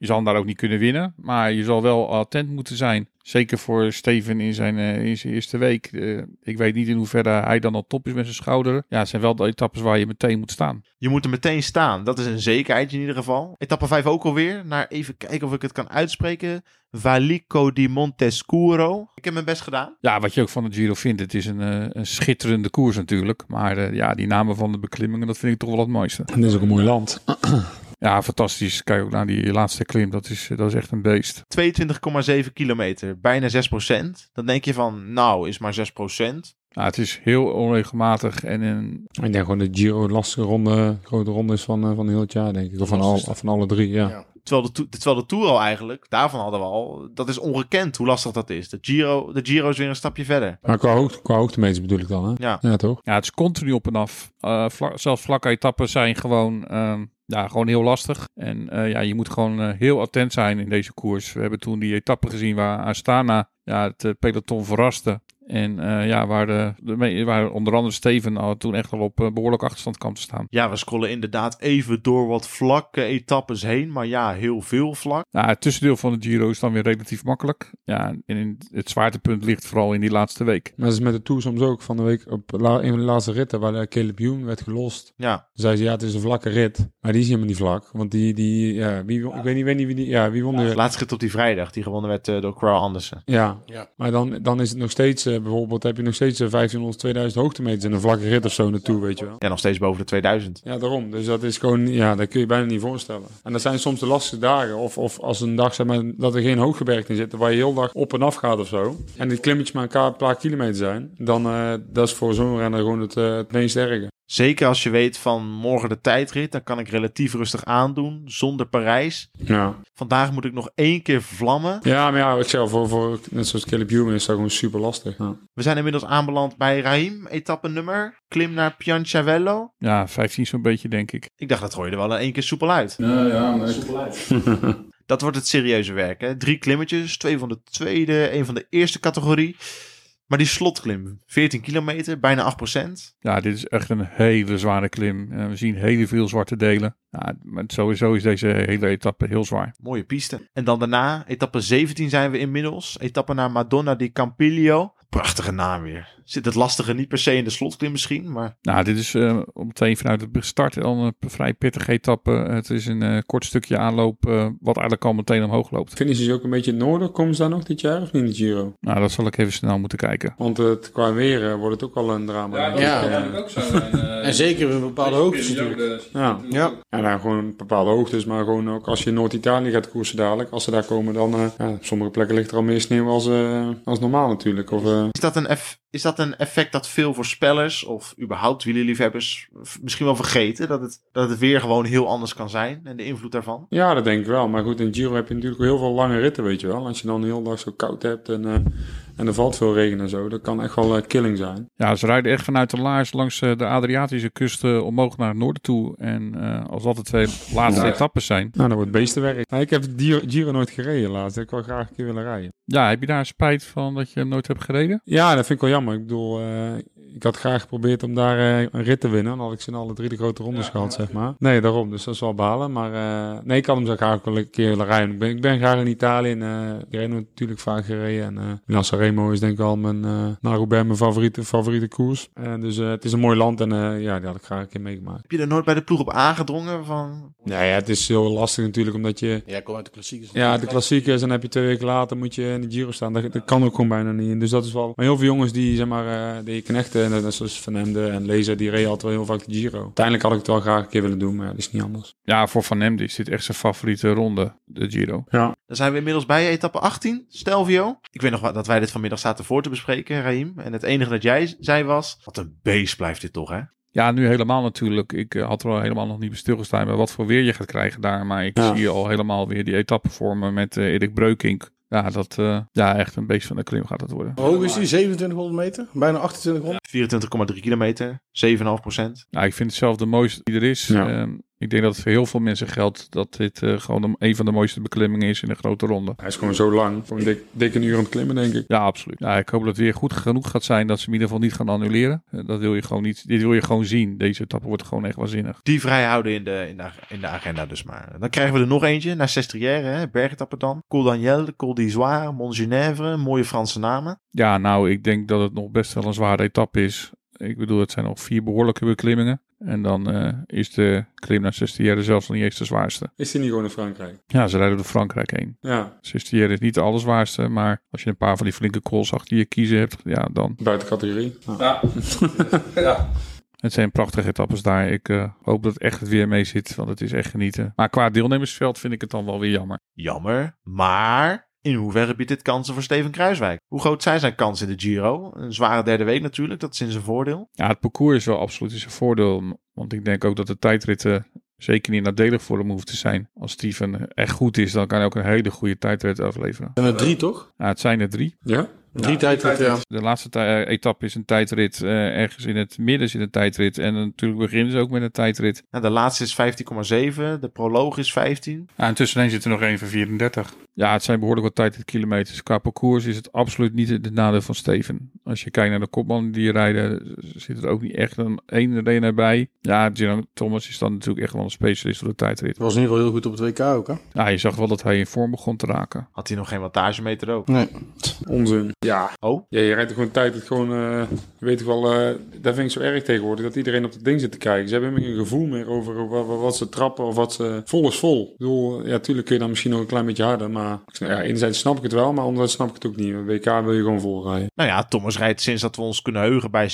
Speaker 2: Je zal hem daar ook niet kunnen winnen. Maar je zal wel attent moeten zijn. Zeker voor Steven in zijn eerste week. Ik weet niet in hoeverre hij dan al top is met zijn schouder. Ja, het zijn wel de etappes waar je meteen moet staan.
Speaker 1: Je moet er meteen staan. Dat is een zekerheid in ieder geval. Etappe 5 ook alweer. Naar even kijken of ik het kan uitspreken. Valico di Montescuro. Ik heb mijn best gedaan.
Speaker 2: Ja, wat je ook van de Giro vindt. Het is een schitterende koers natuurlijk. Maar die namen van de beklimmingen, dat vind ik toch wel het mooiste.
Speaker 6: En dit is ook een mooi land.
Speaker 2: Ja, fantastisch. Kijk ook naar die laatste klim. Dat is echt een beest.
Speaker 1: 22,7 kilometer. Bijna 6%. Dan denk je van, nou, is maar 6%.
Speaker 2: Ja, het is heel onregelmatig.
Speaker 6: Ik denk gewoon de Giro lastige grote ronde is van heel het jaar, denk ik. Of van alle drie, ja.
Speaker 1: Terwijl de Tour al eigenlijk, daarvan hadden we al, dat is ongekend hoe lastig dat is. De Giro is weer een stapje verder.
Speaker 6: Maar qua hoogtemeters bedoel ik dan, hè?
Speaker 1: Ja,
Speaker 6: toch?
Speaker 2: Ja, het is continu op en af. Zelfs vlakke etappen zijn gewoon heel lastig. En je moet gewoon heel attent zijn in deze koers. We hebben toen die etappe gezien waar Astana het peloton verraste. En waar onder andere Steven al toen echt al op behoorlijk achterstand kwam te staan.
Speaker 1: Ja, we scrollen inderdaad even door wat vlakke etappes heen. Maar ja, heel veel vlak.
Speaker 2: Nou, het tussendeel van de Giro is dan weer relatief makkelijk. Ja, en het zwaartepunt ligt vooral in die laatste week.
Speaker 6: Maar dat is met de Tour soms ook van de week op een van de laatste ritten waar Caleb Ewan werd gelost.
Speaker 1: Ja.
Speaker 6: Zei ze, het is een vlakke rit. Maar die is helemaal niet vlak. Want ik weet niet wie won de
Speaker 1: laatste rit op die vrijdag, die gewonnen werd door Crow Andersen.
Speaker 6: Ja. Maar dan is het nog steeds, bijvoorbeeld heb je nog steeds 1500, 2000 hoogtemeters in een vlakke rit of zo naartoe, weet je wel.
Speaker 1: Ja, nog steeds boven de 2000.
Speaker 6: Ja, daarom. Dus dat is gewoon, dat kun je bijna niet voorstellen. En dat zijn soms de lastige dagen. Of als een dag, zeg maar, dat er geen hooggebergte in zit, waar je heel dag op en af gaat of zo. En die klimmetjes maar een paar kilometer zijn. Dan, dat is voor zo'n renner gewoon het meest erge.
Speaker 1: Zeker als je weet van morgen de tijdrit, dan kan ik relatief rustig aandoen, zonder Parijs.
Speaker 6: Ja.
Speaker 1: Vandaag moet ik nog 1 keer vlammen.
Speaker 6: Ja, maar ik zeg voor net zoals Caleb Ewan is dat gewoon super lastig. Ja.
Speaker 1: We zijn inmiddels aanbeland bij Raïm, etappennummer. Klim naar Pianciavello.
Speaker 2: Ja, 15 zo'n beetje, denk ik.
Speaker 1: Ik dacht, dat gooi je er wel in 1 keer soepel uit.
Speaker 8: Soepel uit.
Speaker 1: Dat wordt het serieuze werk, hè. 3 klimmetjes, 2 van de tweede, 1 van de eerste categorie. Maar die slotklim, 14 kilometer, bijna 8%.
Speaker 2: Ja, dit is echt een hele zware klim. We zien heel veel zwarte delen. Ja, maar sowieso is deze hele etappe heel zwaar.
Speaker 1: Mooie piste. En dan daarna, etappe 17 zijn we inmiddels. Etappe naar Madonna di Campiglio. Prachtige naam weer. Zit het lastige niet per se in de slotklim misschien, maar...
Speaker 2: Nou, dit is meteen vanuit het start al een vrij pittige etappe. Het is een kort stukje aanloop wat eigenlijk al meteen omhoog loopt.
Speaker 6: Vinden ze ook een beetje in het noorden? Komen ze daar nog dit jaar of niet in de Giro?
Speaker 2: Nou, dat zal ik even snel moeten kijken.
Speaker 6: Want qua weer wordt het ook al een drama.
Speaker 8: Ja, dat kan ook zo zijn.
Speaker 7: En zeker in bepaalde hoogtes natuurlijk.
Speaker 6: Ja. En dan gewoon bepaalde hoogtes, maar gewoon ook als je in Noord-Italië gaat koersen dadelijk. Als ze daar komen, dan op sommige plekken ligt er al meer sneeuw als normaal natuurlijk. Of,
Speaker 1: Is dat een effect dat veel voorspellers of überhaupt wielerliefhebbers misschien wel vergeten? Dat het weer gewoon heel anders kan zijn en de invloed daarvan?
Speaker 6: Ja, dat denk ik wel. Maar goed, in Giro heb je natuurlijk heel veel lange ritten, weet je wel. Als je dan de hele dag zo koud hebt en er valt veel regen en zo, dat kan echt wel killing zijn.
Speaker 2: Ja, ze rijden echt vanuit de Laars langs de Adriatische kust omhoog naar het noorden toe. En als dat de 2 laatste etappes zijn...
Speaker 6: Nou, dat wordt beestenwerk. Ik heb Giro nooit gereden laatst. Ik wil graag een keer willen rijden.
Speaker 2: Ja, heb je daar spijt van dat je hem nooit hebt gereden?
Speaker 6: Ja, dat vind ik wel jammer. Ik bedoel, ik had graag geprobeerd om daar een rit te winnen. Dan had ik ze in alle 3 de grote rondes gehad, zeg maar. Nee, daarom. Dus dat is wel balen. Maar ik had hem zo graag wel een keer willen rijden. Ik ben graag in Italië en die rijden natuurlijk vaak gereden. En Milan Sanremo is denk ik al na Roubaix mijn favoriete koers. Dus het is een mooi land en die had ik graag een keer meegemaakt.
Speaker 1: Heb je er nooit bij de ploeg op aangedrongen? Van...
Speaker 6: Ja, het is heel lastig natuurlijk omdat je...
Speaker 7: Ja, kom uit de klassiekers.
Speaker 6: Ja, de klassiekers. En dan heb je 2 weken later moet je in de Giro staan. Dat kan ook gewoon bijna niet. En dus dat is wel... Maar heel veel jongens die, zeg maar, die knechten, net zoals Van Emden en Lezer, die reden altijd wel heel vaak de Giro. Uiteindelijk had ik het wel graag een keer willen doen, maar dat is niet anders.
Speaker 2: Ja, voor Van Emden is dit echt zijn favoriete ronde, de Giro.
Speaker 6: Ja.
Speaker 1: Dan zijn we inmiddels bij etappe 18, Stelvio. Ik weet nog dat wij dit vanmiddag zaten voor te bespreken, Raïm. En het enige dat jij zei was, wat een beest blijft dit toch, hè?
Speaker 2: Ja, nu helemaal natuurlijk. Ik had er al helemaal nog niet bij stilgestaan bij wat voor weer je gaat krijgen daar. Maar ik zie al helemaal weer die etappe vormen met Erik Breukink. Ja, echt een beest van de klim gaat het worden.
Speaker 7: Hoe hoog is die? 2700 meter? Bijna 2800?
Speaker 1: 24,3 kilometer, 7,5%.
Speaker 2: Nou, ik vind het zelf de mooiste die er is.
Speaker 6: Ja.
Speaker 2: Ik denk dat het voor heel veel mensen geldt dat dit gewoon een van de mooiste beklimmingen is in een grote ronde.
Speaker 6: Hij is gewoon zo lang. Gewoon dik een uur aan het klimmen, denk ik.
Speaker 2: Ja, absoluut. Ja, ik hoop dat het weer goed genoeg gaat zijn dat ze in ieder geval niet gaan annuleren. Dat wil je gewoon niet. Dit wil je gewoon zien. Deze etappe wordt gewoon echt waanzinnig.
Speaker 1: Die vrijhouden in de agenda dus maar. Dan krijgen we er nog eentje naar Sestriere, bergetappe dan. Col d'Aniel, Col d'Izoire, Mont Genèvre, mooie Franse namen.
Speaker 2: Ja, nou, ik denk dat het nog best wel een zware etappe is. Ik bedoel, het zijn nog 4 behoorlijke beklimmingen. En dan is de klim naar Sestriere zelfs nog niet eens de zwaarste.
Speaker 6: Is die niet gewoon in Frankrijk?
Speaker 2: Ja, ze rijden door Frankrijk heen.
Speaker 6: Ja.
Speaker 2: Sestriere is niet de allerzwaarste, maar als je een paar van die flinke calls achter je kiezen hebt, ja, dan...
Speaker 6: Buiten categorie.
Speaker 8: Ja. Ja.
Speaker 2: Het zijn prachtige etappes daar. Ik hoop dat echt het weer mee zit, want het is echt genieten. Maar qua deelnemersveld vind ik het dan wel weer jammer.
Speaker 1: Jammer, maar in hoeverre biedt dit kansen voor Steven Kruijswijk? Hoe groot zijn zijn kansen in de Giro? Een zware derde week natuurlijk, dat is in zijn voordeel.
Speaker 2: Ja, het parcours is wel absoluut in zijn voordeel. Want ik denk ook dat de tijdritten zeker niet nadelig voor hem hoeven te zijn. Als Steven echt goed is, dan kan hij ook een hele goede tijdrit afleveren.
Speaker 7: En er 3, toch?
Speaker 2: Ja, het zijn er 3.
Speaker 6: Ja?
Speaker 7: 3 tijdritten, ja.
Speaker 2: De laatste etappe is een tijdrit. Ergens in het midden zit een tijdrit. En natuurlijk beginnen ze ook met een tijdrit.
Speaker 1: Nou, de laatste is 15,7. De proloog is 15.
Speaker 2: Ja, en tussenin zit er nog één van 34. Ja, het zijn behoorlijk wat tijdritkilometers. Qua parcours is het absoluut niet het nadeel van Steven. Als je kijkt naar de kopman die rijden, zit er ook niet echt een ene renner bij. Ja, Geraint Thomas is dan natuurlijk echt wel een specialist op de tijdrit.
Speaker 7: Was in ieder geval heel goed op het WK ook, hè?
Speaker 2: Ja, je zag wel dat hij in vorm begon te raken.
Speaker 1: Had hij nog geen wattagemeter ook?
Speaker 7: Nee.
Speaker 6: Onzin. Ja.
Speaker 1: Oh?
Speaker 6: Ja, je rijdt er gewoon tijd. Het gewoon, je weet toch wel, dat vind ik zo erg tegenwoordig, dat iedereen op het ding zit te kijken. Ze hebben helemaal geen gevoel meer over wat ze trappen of wat ze... Vol is vol. Ik bedoel, ja, tuurlijk kun je dan misschien nog een klein beetje harder, maar ja, enerzijds snap ik het wel, maar anderzijds snap ik het ook niet. Een WK wil je gewoon vol rijden.
Speaker 1: Nou ja, Thomas rijdt sinds dat we ons kunnen heugen bij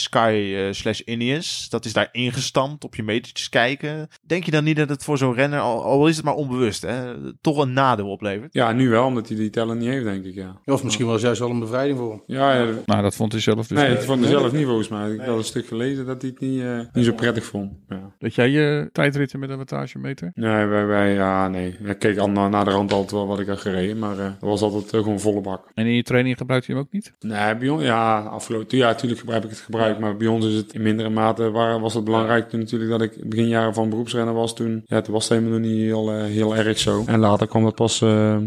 Speaker 1: Sky/Ineos. Dat is daar ingestampt, op je metertjes kijken. Denk je dan niet dat het voor zo'n renner, al is het maar onbewust, hè, toch een nadeel oplevert?
Speaker 6: Ja, nu wel, omdat hij die teller niet heeft, denk ik, ja.
Speaker 7: Of misschien was juist wel een bevrijding voor hem.
Speaker 6: Ja,
Speaker 2: Nou, dat vond hij zelf dus
Speaker 6: nee,
Speaker 2: niet.
Speaker 6: dat vond hij zelf niet volgens mij. Ik had een stuk gelezen dat hij het niet zo prettig vond. Ja.
Speaker 2: Dat jij je tijdritten met een wattagemeter?
Speaker 6: Nee, nee. Ik keek al naar de rand altijd wel wat ik had gereden, maar dat was altijd gewoon volle bak.
Speaker 2: En in je training gebruikt je hem ook niet?
Speaker 6: Nee, bij ons, ja, afgelopen jaar natuurlijk heb ik het gebruikt, maar bij ons is het in mindere mate, was het belangrijk toen natuurlijk dat ik begin jaren van beroepsrenner was toen. Ja, toen was het helemaal nog niet heel erg zo. En later kwam dat pas,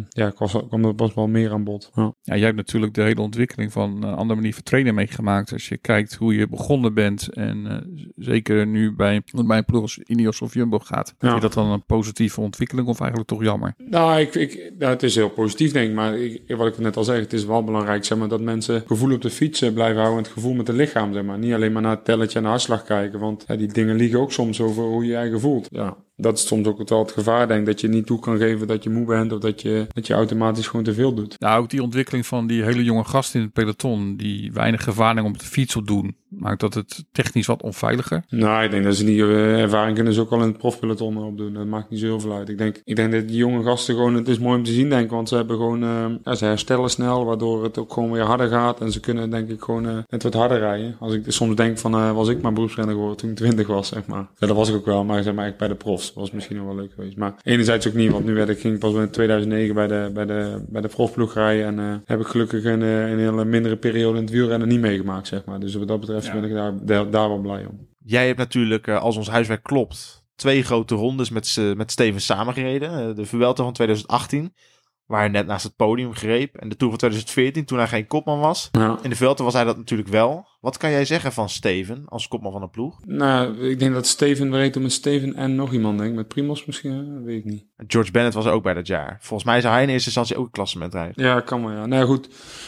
Speaker 6: kwam dat pas wel meer aan bod. Ja.
Speaker 2: Ja, jij hebt natuurlijk de hele ontwikkeling van een andere manier van trainen meegemaakt. Als je kijkt hoe je begonnen bent en zeker nu bij een ploeg als Ineos of Jumbo gaat.
Speaker 6: Ja.
Speaker 2: Vind je dat dan een positieve ontwikkeling of eigenlijk toch jammer?
Speaker 6: Nou, het is heel positief denk ik, maar wat ik net al zeg, het is wel belangrijk zeg maar, dat mensen gevoel op de fiets blijven houden en het gevoel met het lichaam, zeg maar. Niet alleen maar naar het telletje en de hartslag kijken, want ja, die dingen liegen ook soms over hoe je je eigen voelt. Ja. Dat is soms ook wel het gevaar, denk ik, dat je niet toe kan geven dat je moe bent of dat je automatisch gewoon te veel doet.
Speaker 2: Nou, ook die ontwikkeling van die hele jonge gasten in het peloton, die weinig ervaring op de fiets opdoen, maakt dat het technisch wat onveiliger.
Speaker 6: Nou, ik denk dat ze die ervaring kunnen ze ook al in het profpeloton opdoen. Dat maakt niet zo heel veel uit. Ik denk dat die jonge gasten gewoon, het is mooi om te zien, denk ik, want ze hebben gewoon, ze herstellen snel, waardoor het ook gewoon weer harder gaat en ze kunnen, denk ik, gewoon net wat harder rijden. Als ik soms denk van, was ik maar beroepsrenner geworden toen ik 20 was, zeg maar. Ja, dat was ik ook wel, maar zeg maar eigenlijk bij de profs. Dat was misschien nog wel leuk geweest. Maar enerzijds ook niet, want nu ging ik pas in 2009 bij de profploeg rijden en heb ik gelukkig een hele mindere periode in het wielrennen niet meegemaakt, zeg maar. Dus wat dat betreft ben ik daar wel blij om.
Speaker 1: Jij hebt natuurlijk, als ons huiswerk klopt, 2 grote rondes met Steven samengereden. De Vuelta van 2018, waar hij net naast het podium greep. En de Tour van 2014, toen hij geen kopman was.
Speaker 6: Ja.
Speaker 1: In de Vuelta was hij dat natuurlijk wel. Wat kan jij zeggen van Steven als kopman van een ploeg?
Speaker 6: Nou, ik denk dat Steven reed met Steven en nog iemand, denk ik. Met Primoz misschien, dat weet ik niet.
Speaker 1: George Bennett was er ook bij dat jaar. Volgens mij zou hij in eerste instantie ook een klassement rijden.
Speaker 6: Ja, kan wel, ja. Nou goed,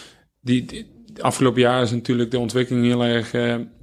Speaker 6: die afgelopen jaar is natuurlijk de ontwikkeling heel erg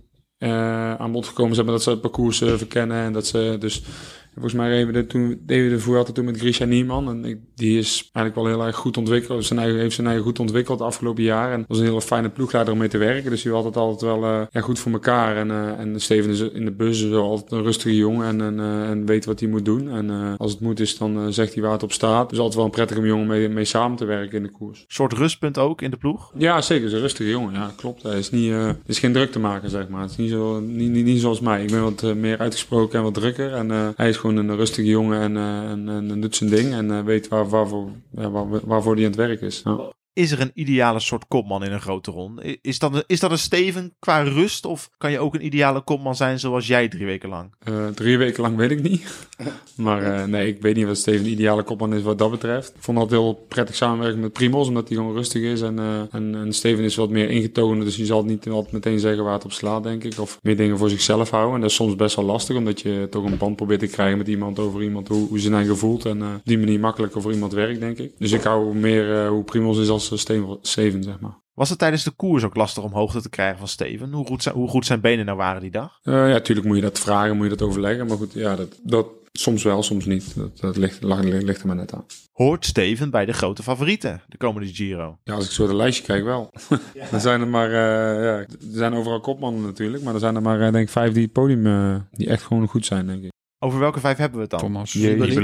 Speaker 6: aan bod gekomen. Zeg maar, dat ze het parcours verkennen en dat ze dus... Volgens mij deden we de Vuelta toen met Grisha Niemann. En die is eigenlijk wel heel erg goed ontwikkeld. Heeft zijn eigen goed ontwikkeld de afgelopen jaar. En was een hele fijne ploegleider om mee te werken. Dus die had altijd wel goed voor elkaar. En Steven is in de bus is altijd een rustige jongen. En weet wat hij moet doen. En als het moet is, dan zegt hij waar het op staat. Dus altijd wel een prettige jongen mee samen te werken in de koers.
Speaker 1: Een soort rustpunt ook in de ploeg?
Speaker 6: Ja, zeker. Is een rustige jongen. Ja, klopt. Hij is geen druk te maken, zeg maar. Het is niet zoals mij. Ik ben wat meer uitgesproken en wat drukker. En hij is gewoon een rustige jongen en doet zijn ding en weet waarvoor hij aan het werk is. Ja.
Speaker 1: Is er een ideale soort kopman in een grote ronde? Is dat een Steven qua rust? Of kan je ook een ideale kopman zijn zoals jij 3 weken lang?
Speaker 6: 3 weken lang weet ik niet. Maar nee, ik weet niet wat Steven de ideale kopman is wat dat betreft. Ik vond het heel prettig samenwerken met Primoz, omdat hij gewoon rustig is. En Steven is wat meer ingetogen, dus hij zal niet altijd meteen zeggen waar het op slaat, denk ik. Of meer dingen voor zichzelf houden. En dat is soms best wel lastig, omdat je toch een band probeert te krijgen met iemand over iemand, hoe ze zijn gevoeld. En op die manier makkelijker voor iemand werkt, denk ik. Dus ik hou meer hoe Primoz is als Steven, zeg maar.
Speaker 1: Was het tijdens de koers ook lastig om hoogte te krijgen van Steven? Hoe goed zijn benen nou waren die dag?
Speaker 6: Ja, natuurlijk moet je dat vragen, moet je dat overleggen. Maar goed, ja, dat soms wel, soms niet. Dat ligt er maar net aan.
Speaker 1: Hoort Steven bij de grote favorieten de komende Giro?
Speaker 6: Ja, als ik zo de lijstje kijk wel. Er zijn er maar, er zijn overal kopmannen natuurlijk. Maar er zijn er maar, denk ik, 5 die het podium, die echt gewoon goed zijn, denk ik.
Speaker 1: Over welke 5 hebben we het dan?
Speaker 2: Thomas,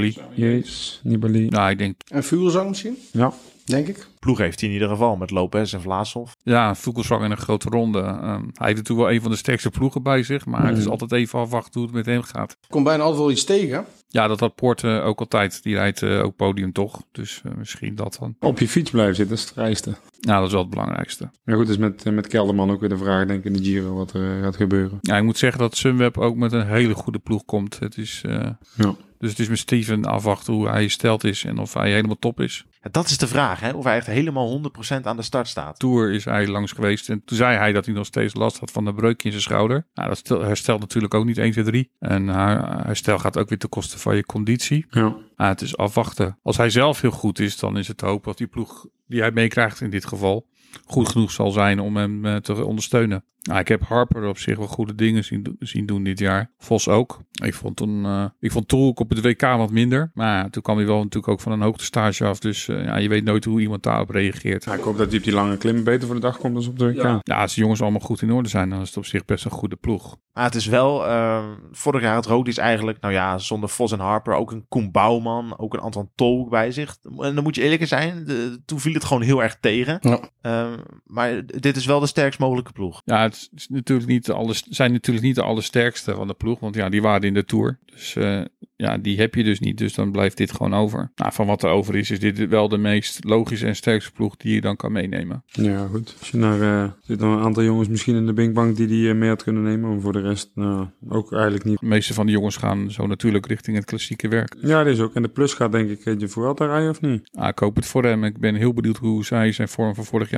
Speaker 6: Nibali.
Speaker 2: Nou, ik denk...
Speaker 7: En Fuglsang misschien?
Speaker 6: Ja.
Speaker 7: Denk ik.
Speaker 1: Ploeg heeft hij in ieder geval met Lopez en Vlaashoff.
Speaker 2: Ja, Fuglsang in een grote ronde. Hij heeft natuurlijk wel een van de sterkste ploegen bij zich. Maar het is altijd even afwachten hoe het met hem gaat.
Speaker 7: Komt bijna altijd wel iets tegen.
Speaker 2: Ja, dat had Poort ook altijd. Die rijdt ook podium toch. Dus misschien dat dan.
Speaker 6: Op je fiets blijven zitten, dat is het vereiste.
Speaker 2: Nou, dat is wel het belangrijkste.
Speaker 6: Ja goed, dus met Kelderman ook weer de vraag, denk ik, in de Giro wat er gaat gebeuren.
Speaker 2: Ja, ik moet zeggen dat Sunweb ook met een hele goede ploeg komt. Het is...
Speaker 6: Ja.
Speaker 2: Dus het is met Steven afwachten hoe hij gesteld is en of hij helemaal top is.
Speaker 1: Ja, dat is de vraag, hè? Of hij echt helemaal 100% aan de start staat.
Speaker 2: Tour is hij langs geweest en toen zei hij dat hij nog steeds last had van een breuk in zijn schouder. Nou, dat herstelt natuurlijk ook niet 1, 2, 3. En herstel gaat ook weer ten koste van je conditie.
Speaker 6: Ja.
Speaker 2: Het is afwachten. Als hij zelf heel goed is, dan is het te hopen dat die ploeg die hij meekrijgt in dit geval goed genoeg zal zijn om hem te ondersteunen. Nou, ik heb Harper op zich wel goede dingen zien doen dit jaar. Vos ook. Ik vond Tolk op het WK wat minder. Maar toen kwam hij wel natuurlijk ook van een hoogtestage af. Dus je weet nooit hoe iemand daarop reageert.
Speaker 6: Ja, ik hoop dat hij op die lange klimmen beter voor de dag komt dan op de WK.
Speaker 2: Ja, als de jongens allemaal goed in orde zijn, dan is het op zich best een goede ploeg.
Speaker 1: Maar het is wel, vorig jaar had Roglic eigenlijk, nou ja, zonder Vos en Harper ook een Koen Bouwman, ook een Anton Tolk bij zich. En dan moet je eerlijk zijn, toen viel het gewoon heel erg tegen. Ja. Maar dit is wel de sterkst mogelijke ploeg.
Speaker 2: Ja, het is natuurlijk zijn natuurlijk niet de allersterkste van de ploeg, want ja, die waren in de Tour. Dus die heb je dus niet, dus dan blijft dit gewoon over. Nou, van wat er over is dit wel de meest logische en sterkste ploeg die je dan kan meenemen.
Speaker 6: Ja, goed. Als je naar zit dan een aantal jongens misschien in de Binkbank die mee had kunnen nemen, maar voor de rest ook eigenlijk niet.
Speaker 2: De meeste van die jongens gaan zo natuurlijk richting het klassieke werk.
Speaker 6: Ja, dat is ook. En de Plus gaat denk ik je Vuelta rijden of niet?
Speaker 2: Ik hoop het voor hem. Ik ben heel benieuwd hoe hij zijn vorm van vorig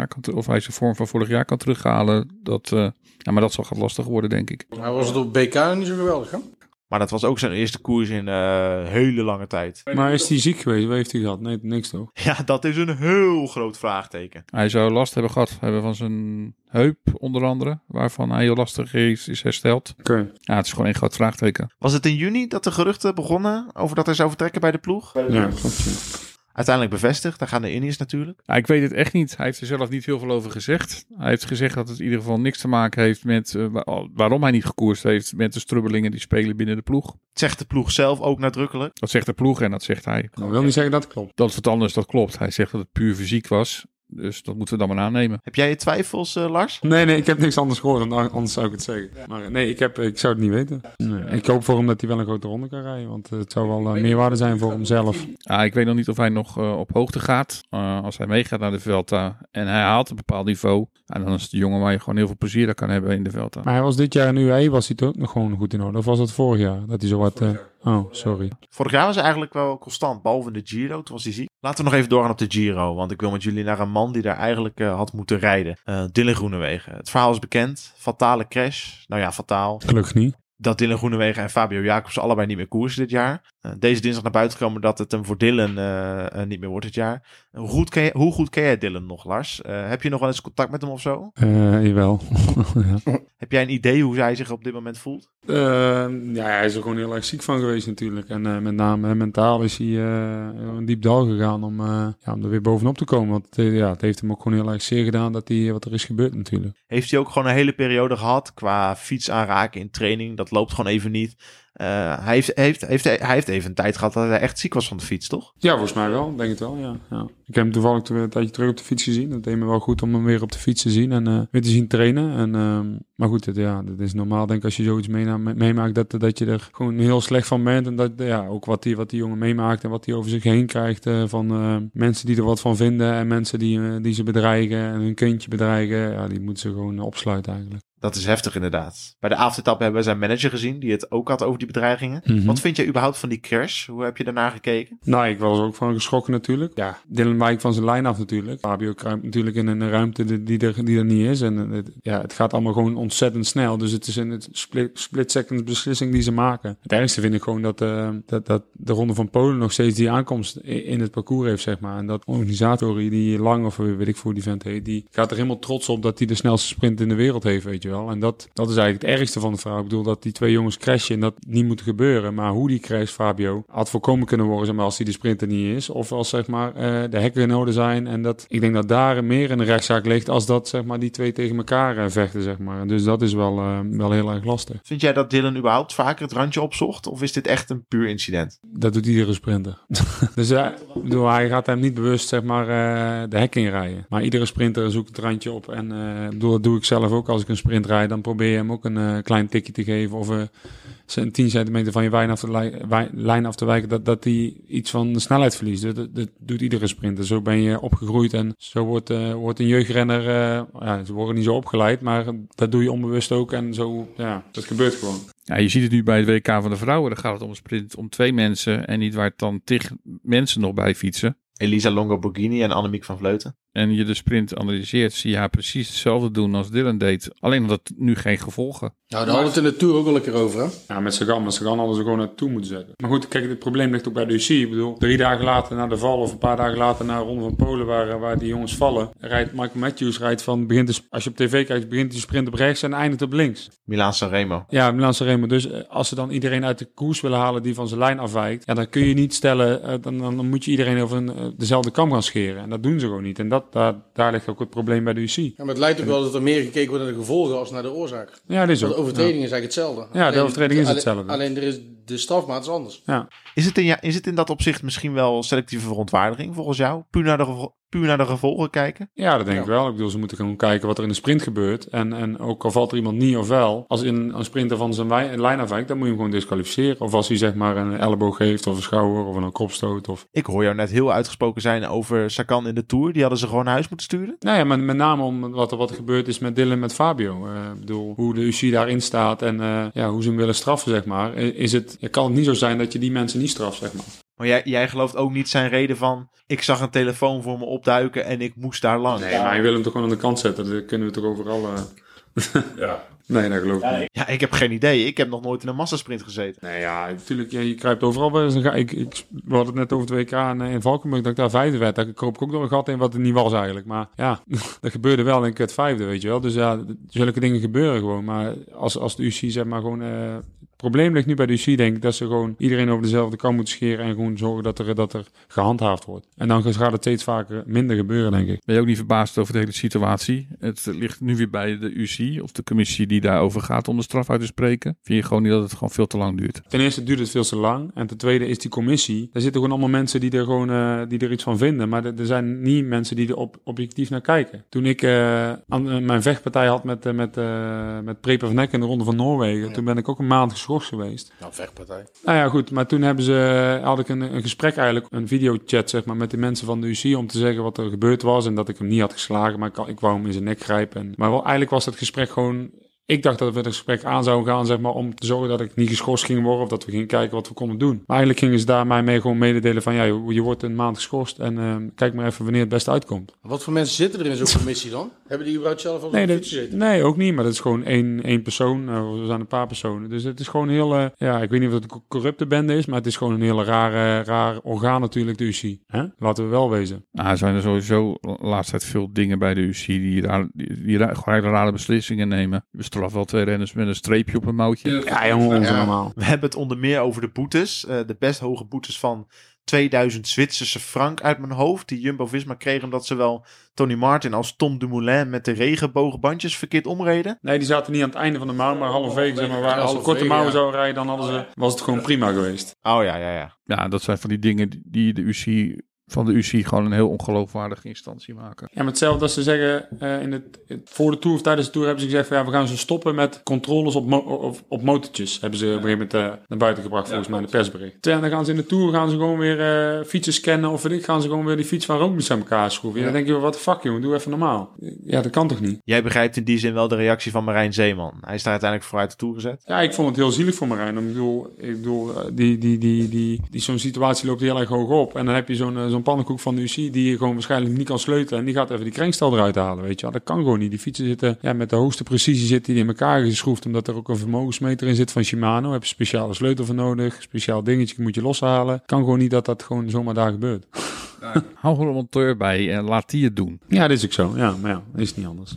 Speaker 2: jaar kan terughalen. Maar dat zal gaan lastig worden, denk ik.
Speaker 7: Maar was het op BK niet zo geweldig, hè?
Speaker 1: Maar dat was ook zijn eerste koers in hele lange tijd.
Speaker 6: Maar is hij ziek geweest? Wat heeft hij gehad? Nee, niks toch?
Speaker 1: Ja, dat is een heel groot vraagteken.
Speaker 2: Hij zou last hebben gehad van zijn heup, onder andere. Waarvan hij heel lastig is hersteld.
Speaker 6: Okay.
Speaker 2: Ja, het is gewoon een groot vraagteken.
Speaker 1: Was het in juni dat de geruchten begonnen over dat hij zou vertrekken bij de ploeg?
Speaker 6: Ja, klopt.
Speaker 1: Uiteindelijk bevestigd, daar gaan de Indiërs natuurlijk.
Speaker 2: Ja, ik weet het echt niet. Hij heeft er zelf niet heel veel over gezegd. Hij heeft gezegd dat het in ieder geval niks te maken heeft met waarom hij niet gekoerst heeft met de strubbelingen die spelen binnen de ploeg.
Speaker 1: Zegt de ploeg zelf ook nadrukkelijk?
Speaker 2: Dat zegt de ploeg en dat zegt hij.
Speaker 6: Dat wil niet zeggen dat het klopt.
Speaker 2: Dat is wat anders, dat klopt. Hij zegt dat het puur fysiek was. Dus dat moeten we dan maar aannemen.
Speaker 1: Heb jij je twijfels, Lars?
Speaker 6: Nee, ik heb niks anders gehoord. Anders zou ik het zeggen. Maar nee, ik zou het niet weten. Nee. Ik hoop voor hem dat hij wel een grote ronde kan rijden. Want het zou wel meerwaarde zijn voor hemzelf.
Speaker 2: Ik weet nog niet of hij nog op hoogte gaat. Als hij meegaat naar de Vuelta en hij haalt een bepaald niveau. En dan is het de jongen waar je gewoon heel veel plezier aan kan hebben in de Vuelta.
Speaker 6: Maar hij was dit jaar in UAE, was hij toch nog gewoon goed in orde? Of was dat vorig jaar? Dat hij zo wat... sorry.
Speaker 1: Vorig jaar was hij eigenlijk wel constant, behalve de Giro. Toen was hij ziek. Laten we nog even doorgaan op de Giro. Want ik wil met jullie naar een man die daar eigenlijk had moeten rijden. Dylan Groenewegen. Het verhaal is bekend. Fatale crash. Nou ja, fataal.
Speaker 6: Gelukkig niet.
Speaker 1: Dat Dylan Groenewegen en Fabio Jacobsen allebei niet meer koersen dit jaar. Deze dinsdag naar buiten gekomen dat het hem voor Dylan niet meer wordt dit jaar. Hoe goed ken jij Dylan nog, Lars? Heb je nog wel eens contact met hem of zo?
Speaker 6: Jawel. Ja.
Speaker 1: Heb jij een idee hoe hij zich op dit moment voelt?
Speaker 6: Hij is er gewoon heel erg ziek van geweest natuurlijk. En met name mentaal is hij een diep dal gegaan om er weer bovenop te komen. Want het heeft hem ook gewoon heel erg zeer gedaan wat er is gebeurd natuurlijk.
Speaker 1: Heeft hij ook gewoon een hele periode gehad qua fiets aanraken in training? Dat dat loopt gewoon even niet. Hij heeft even een tijd gehad dat hij echt ziek was van de fiets, toch?
Speaker 6: Ja, volgens mij wel. Denk het wel, ja. Ik heb hem toevallig een tijdje terug op de fiets gezien. Dat deed me wel goed om hem weer op de fiets te zien en weer te zien trainen. Maar goed, dat is normaal denk ik als je zoiets meemaakt dat je er gewoon heel slecht van bent. En dat ook wat die jongen meemaakt en wat hij over zich heen krijgt van mensen die er wat van vinden en mensen die ze bedreigen en hun kindje bedreigen. Ja, die moeten ze gewoon opsluiten eigenlijk.
Speaker 1: Dat is heftig inderdaad. Bij de avondetappe hebben we zijn manager gezien, die het ook had over die bedreigingen.
Speaker 6: Mm-hmm.
Speaker 1: Wat vind jij überhaupt van die crash? Hoe heb je daarnaar gekeken?
Speaker 6: Nou, ik was ook van geschrokken natuurlijk. Ja, Dylan wijkt van zijn lijn af natuurlijk. Fabio kruipt natuurlijk in een ruimte die er niet is. En het gaat allemaal gewoon ontzettend snel. Dus het is een split-second beslissing die ze maken. Het ergste vind ik gewoon dat de Ronde van Polen nog steeds die aankomst in het parcours heeft, zeg maar. En dat organisator die lang, of weet ik voor hoe die vent heet, die gaat er helemaal trots op dat hij de snelste sprint in de wereld heeft, weet je wel. En dat is eigenlijk het ergste van de verhaal. Ik bedoel dat die twee jongens crashen en dat niet moet gebeuren. Maar hoe die crash, Fabio, had voorkomen kunnen worden, zeg maar, als hij de sprinter niet is. Of als, zeg maar, de hekken in orde zijn. En ik denk dat daar meer in de rechtszaak ligt als dat, zeg maar, die twee tegen elkaar vechten, zeg maar. Dus dat is wel heel erg lastig.
Speaker 1: Vind jij dat Dylan überhaupt vaker het randje opzocht? Of is dit echt een puur incident?
Speaker 6: Dat doet iedere sprinter. Dus hij gaat hem niet bewust, zeg maar, de hek inrijden. Maar iedere sprinter zoekt het randje op. En dat doe ik zelf ook als ik een sprint rijd. Dan probeer je hem ook een klein tikje te geven. Of 10 centimeter van je lijn af te wijken. Dat hij iets van de snelheid verliest. Dat doet iedere sprinter. Zo ben je opgegroeid. En zo wordt een jeugdrenner... ze worden niet zo opgeleid. Maar dat doe je onbewust ook. En zo, dat gebeurt gewoon.
Speaker 2: Ja, je ziet het nu bij het WK van de vrouwen. Dan gaat het om een sprint om 2 mensen. En niet waar het dan 10 mensen nog bij fietsen.
Speaker 1: Elisa Longo-Borghini en Annemiek van Vleuten.
Speaker 2: En je de sprint analyseert, zie je haar precies hetzelfde doen als Dylan deed. Alleen dat het nu geen gevolgen.
Speaker 7: Nou, daar hadden we het in de Tour ook al een keer over, hè?
Speaker 6: Ja, met Sagan hadden ze gewoon naartoe moeten zetten. Maar goed, kijk, het probleem ligt ook bij de UCI. Ik bedoel, 3 dagen later na de val of een paar dagen later na de Ronde van Polen waar die jongens vallen, rijdt Michael Matthews als je op tv kijkt, begint die sprint op rechts en eindigt op links.
Speaker 1: Milaan-San Remo.
Speaker 6: Ja, Milaan-San Remo. Dus als ze dan iedereen uit de koers willen halen die van zijn lijn afwijkt, dan kun je niet stellen, dan moet je iedereen over dezelfde kam gaan scheren. En dat doen ze gewoon niet. En daar ligt ook het probleem bij de UCI.
Speaker 7: Ja, maar het lijkt ook wel dat er meer gekeken wordt naar de gevolgen als naar de oorzaak.
Speaker 6: Ja, dat is ook.
Speaker 7: De overtreding is eigenlijk hetzelfde.
Speaker 6: Ja, de overtreding is hetzelfde.
Speaker 7: Alleen de strafmaat is anders.
Speaker 6: Ja.
Speaker 1: Is het in dat opzicht misschien wel selectieve verontwaardiging volgens jou? Puur naar de gevolgen kijken?
Speaker 6: Ja, dat denk ik wel. Ik bedoel, ze moeten gewoon kijken wat er in de sprint gebeurt. En ook al valt er iemand niet of wel, als een sprinter van zijn lijn afwijkt, dan moet je hem gewoon disqualificeren. Of als hij zeg maar een elleboog heeft of een schouder of een kopstoot.
Speaker 1: Ik hoor jou net heel uitgesproken zijn over Sagan in de Tour. Die hadden ze gewoon naar huis moeten sturen?
Speaker 6: Nou ja, maar met name om wat er gebeurd is met Dylan en met Fabio. Ik bedoel, hoe de UCI daarin staat en hoe ze hem willen straffen, zeg maar. Kan het niet zo zijn dat je die mensen niet straft, zeg maar.
Speaker 1: Maar jij gelooft ook niet zijn reden van, ik zag een telefoon voor me opduiken en ik moest daar langs.
Speaker 6: Nee, maar je wil hem toch gewoon aan de kant zetten. Dat kunnen we toch overal...
Speaker 8: Ja.
Speaker 6: Nee, dat geloof ik niet.
Speaker 1: Ja, ik heb geen idee. Ik heb nog nooit in een massasprint gezeten.
Speaker 6: Nee, ja, natuurlijk. Je kruipt overal bij. We hadden het net over het WK in Valkenburg, dat ik daar 5e werd. Daar kroop ik ook door een gat in wat het niet was eigenlijk. Maar ja, dat gebeurde wel en ik werd 5e, weet je wel. Dus ja, zulke dingen gebeuren gewoon. Maar als de UCI zeg maar gewoon... Het probleem ligt nu bij de UCI, denk ik, dat ze gewoon iedereen over dezelfde kam moeten scheren en gewoon zorgen dat er gehandhaafd wordt. En dan gaat het steeds vaker minder gebeuren, denk ik.
Speaker 2: Ben je ook niet verbaasd over de hele situatie? Het ligt nu weer bij de UCI of de commissie die daarover gaat om de straf uit te spreken. Vind je gewoon niet dat het gewoon veel te lang duurt?
Speaker 6: Ten eerste duurt het veel te lang. En ten tweede is die commissie, daar zitten gewoon allemaal mensen die er iets van vinden. Maar er zijn niet mensen die er objectief naar kijken. Toen ik mijn vechtpartij had met Prepa van Eck in de Ronde van Noorwegen, toen ben ik ook een maand geschorst geweest.
Speaker 7: Nou, vechtpartij.
Speaker 6: Nou ja, goed. Maar toen had ik een gesprek eigenlijk, een videochat zeg maar, met de mensen van de UCI om te zeggen wat er gebeurd was en dat ik hem niet had geslagen, maar ik wou hem in zijn nek grijpen. Maar eigenlijk was dat gesprek gewoon... Ik dacht dat we het gesprek aan zouden gaan, zeg maar, om te zorgen dat ik niet geschorst ging worden of dat we gingen kijken wat we konden doen. Maar eigenlijk gingen ze daar mij mee gewoon mededelen van, ja, je wordt een maand geschorst en kijk maar even wanneer het best uitkomt.
Speaker 7: Wat voor mensen zitten er in zo'n commissie dan? Hebben die überhaupt zelf al fiets gezeten?
Speaker 6: Nee, ook niet, maar dat is gewoon één persoon. We zijn een paar personen. Dus het is gewoon heel, ik weet niet of het een corrupte bende is, maar het is gewoon een hele raar orgaan natuurlijk, de UCI. Hè? Laten we wel wezen.
Speaker 2: Er zijn er sowieso de laatste tijd veel dingen bij de UCI die gewoon hele rare beslissingen nemen. Straf wel 2 renners met een streepje op een mouwtje.
Speaker 6: Ja, jongen, allemaal.
Speaker 1: We hebben het onder meer over de boetes. De best hoge boetes van 2000 Zwitserse frank uit mijn hoofd. Die Jumbo-Visma kreeg omdat ze wel Tony Martin als Tom Dumoulin met de regenboogbandjes verkeerd omreden.
Speaker 6: Nee, die zaten niet aan het einde van de mouw, maar halverwege. Zeg maar, als ze korte mouwen zouden rijden, dan was het gewoon prima geweest.
Speaker 1: Oh ja.
Speaker 2: Ja, dat zijn van die dingen die de UCI... van de UCI gewoon een heel ongeloofwaardige instantie maken.
Speaker 6: Ja, maar hetzelfde als ze zeggen, voor de Tour of tijdens de Tour hebben ze gezegd van ja, we gaan ze stoppen met controles op motortjes. Hebben ze op een gegeven moment naar buiten gebracht volgens mij in de persbericht. En dan gaan ze in de Tour gaan ze gewoon weer fietsen scannen of weet ik, gaan ze gewoon weer die fiets van Roglic aan elkaar schroeven. Ja. Dan denk je, wat de fuck jongen, doe even normaal. Ja, dat kan toch niet? Jij
Speaker 1: begrijpt in die zin wel de reactie van Marijn Zeeman. Hij is daar uiteindelijk voor uit de Tour gezet.
Speaker 6: Ja, ik vond het heel zielig voor Marijn. Ik bedoel, die zo'n situatie loopt heel erg hoog op. En dan heb je zo'n pannenkoek van de UCI die je gewoon waarschijnlijk niet kan sleutelen. En die gaat even die krenkstel eruit halen, weet je wel. Dat kan gewoon niet. Die fietsen zitten met de hoogste precisie zitten die in elkaar geschroefd. Omdat er ook een vermogensmeter in zit van Shimano. Daar heb je een speciale sleutel voor nodig. Een speciaal dingetje moet je loshalen. Het kan gewoon niet dat gewoon zomaar daar gebeurt.
Speaker 2: Hou er een monteur bij en laat die het doen.
Speaker 6: Ja, dat is ook zo. Ja, maar ja, dat is niet anders.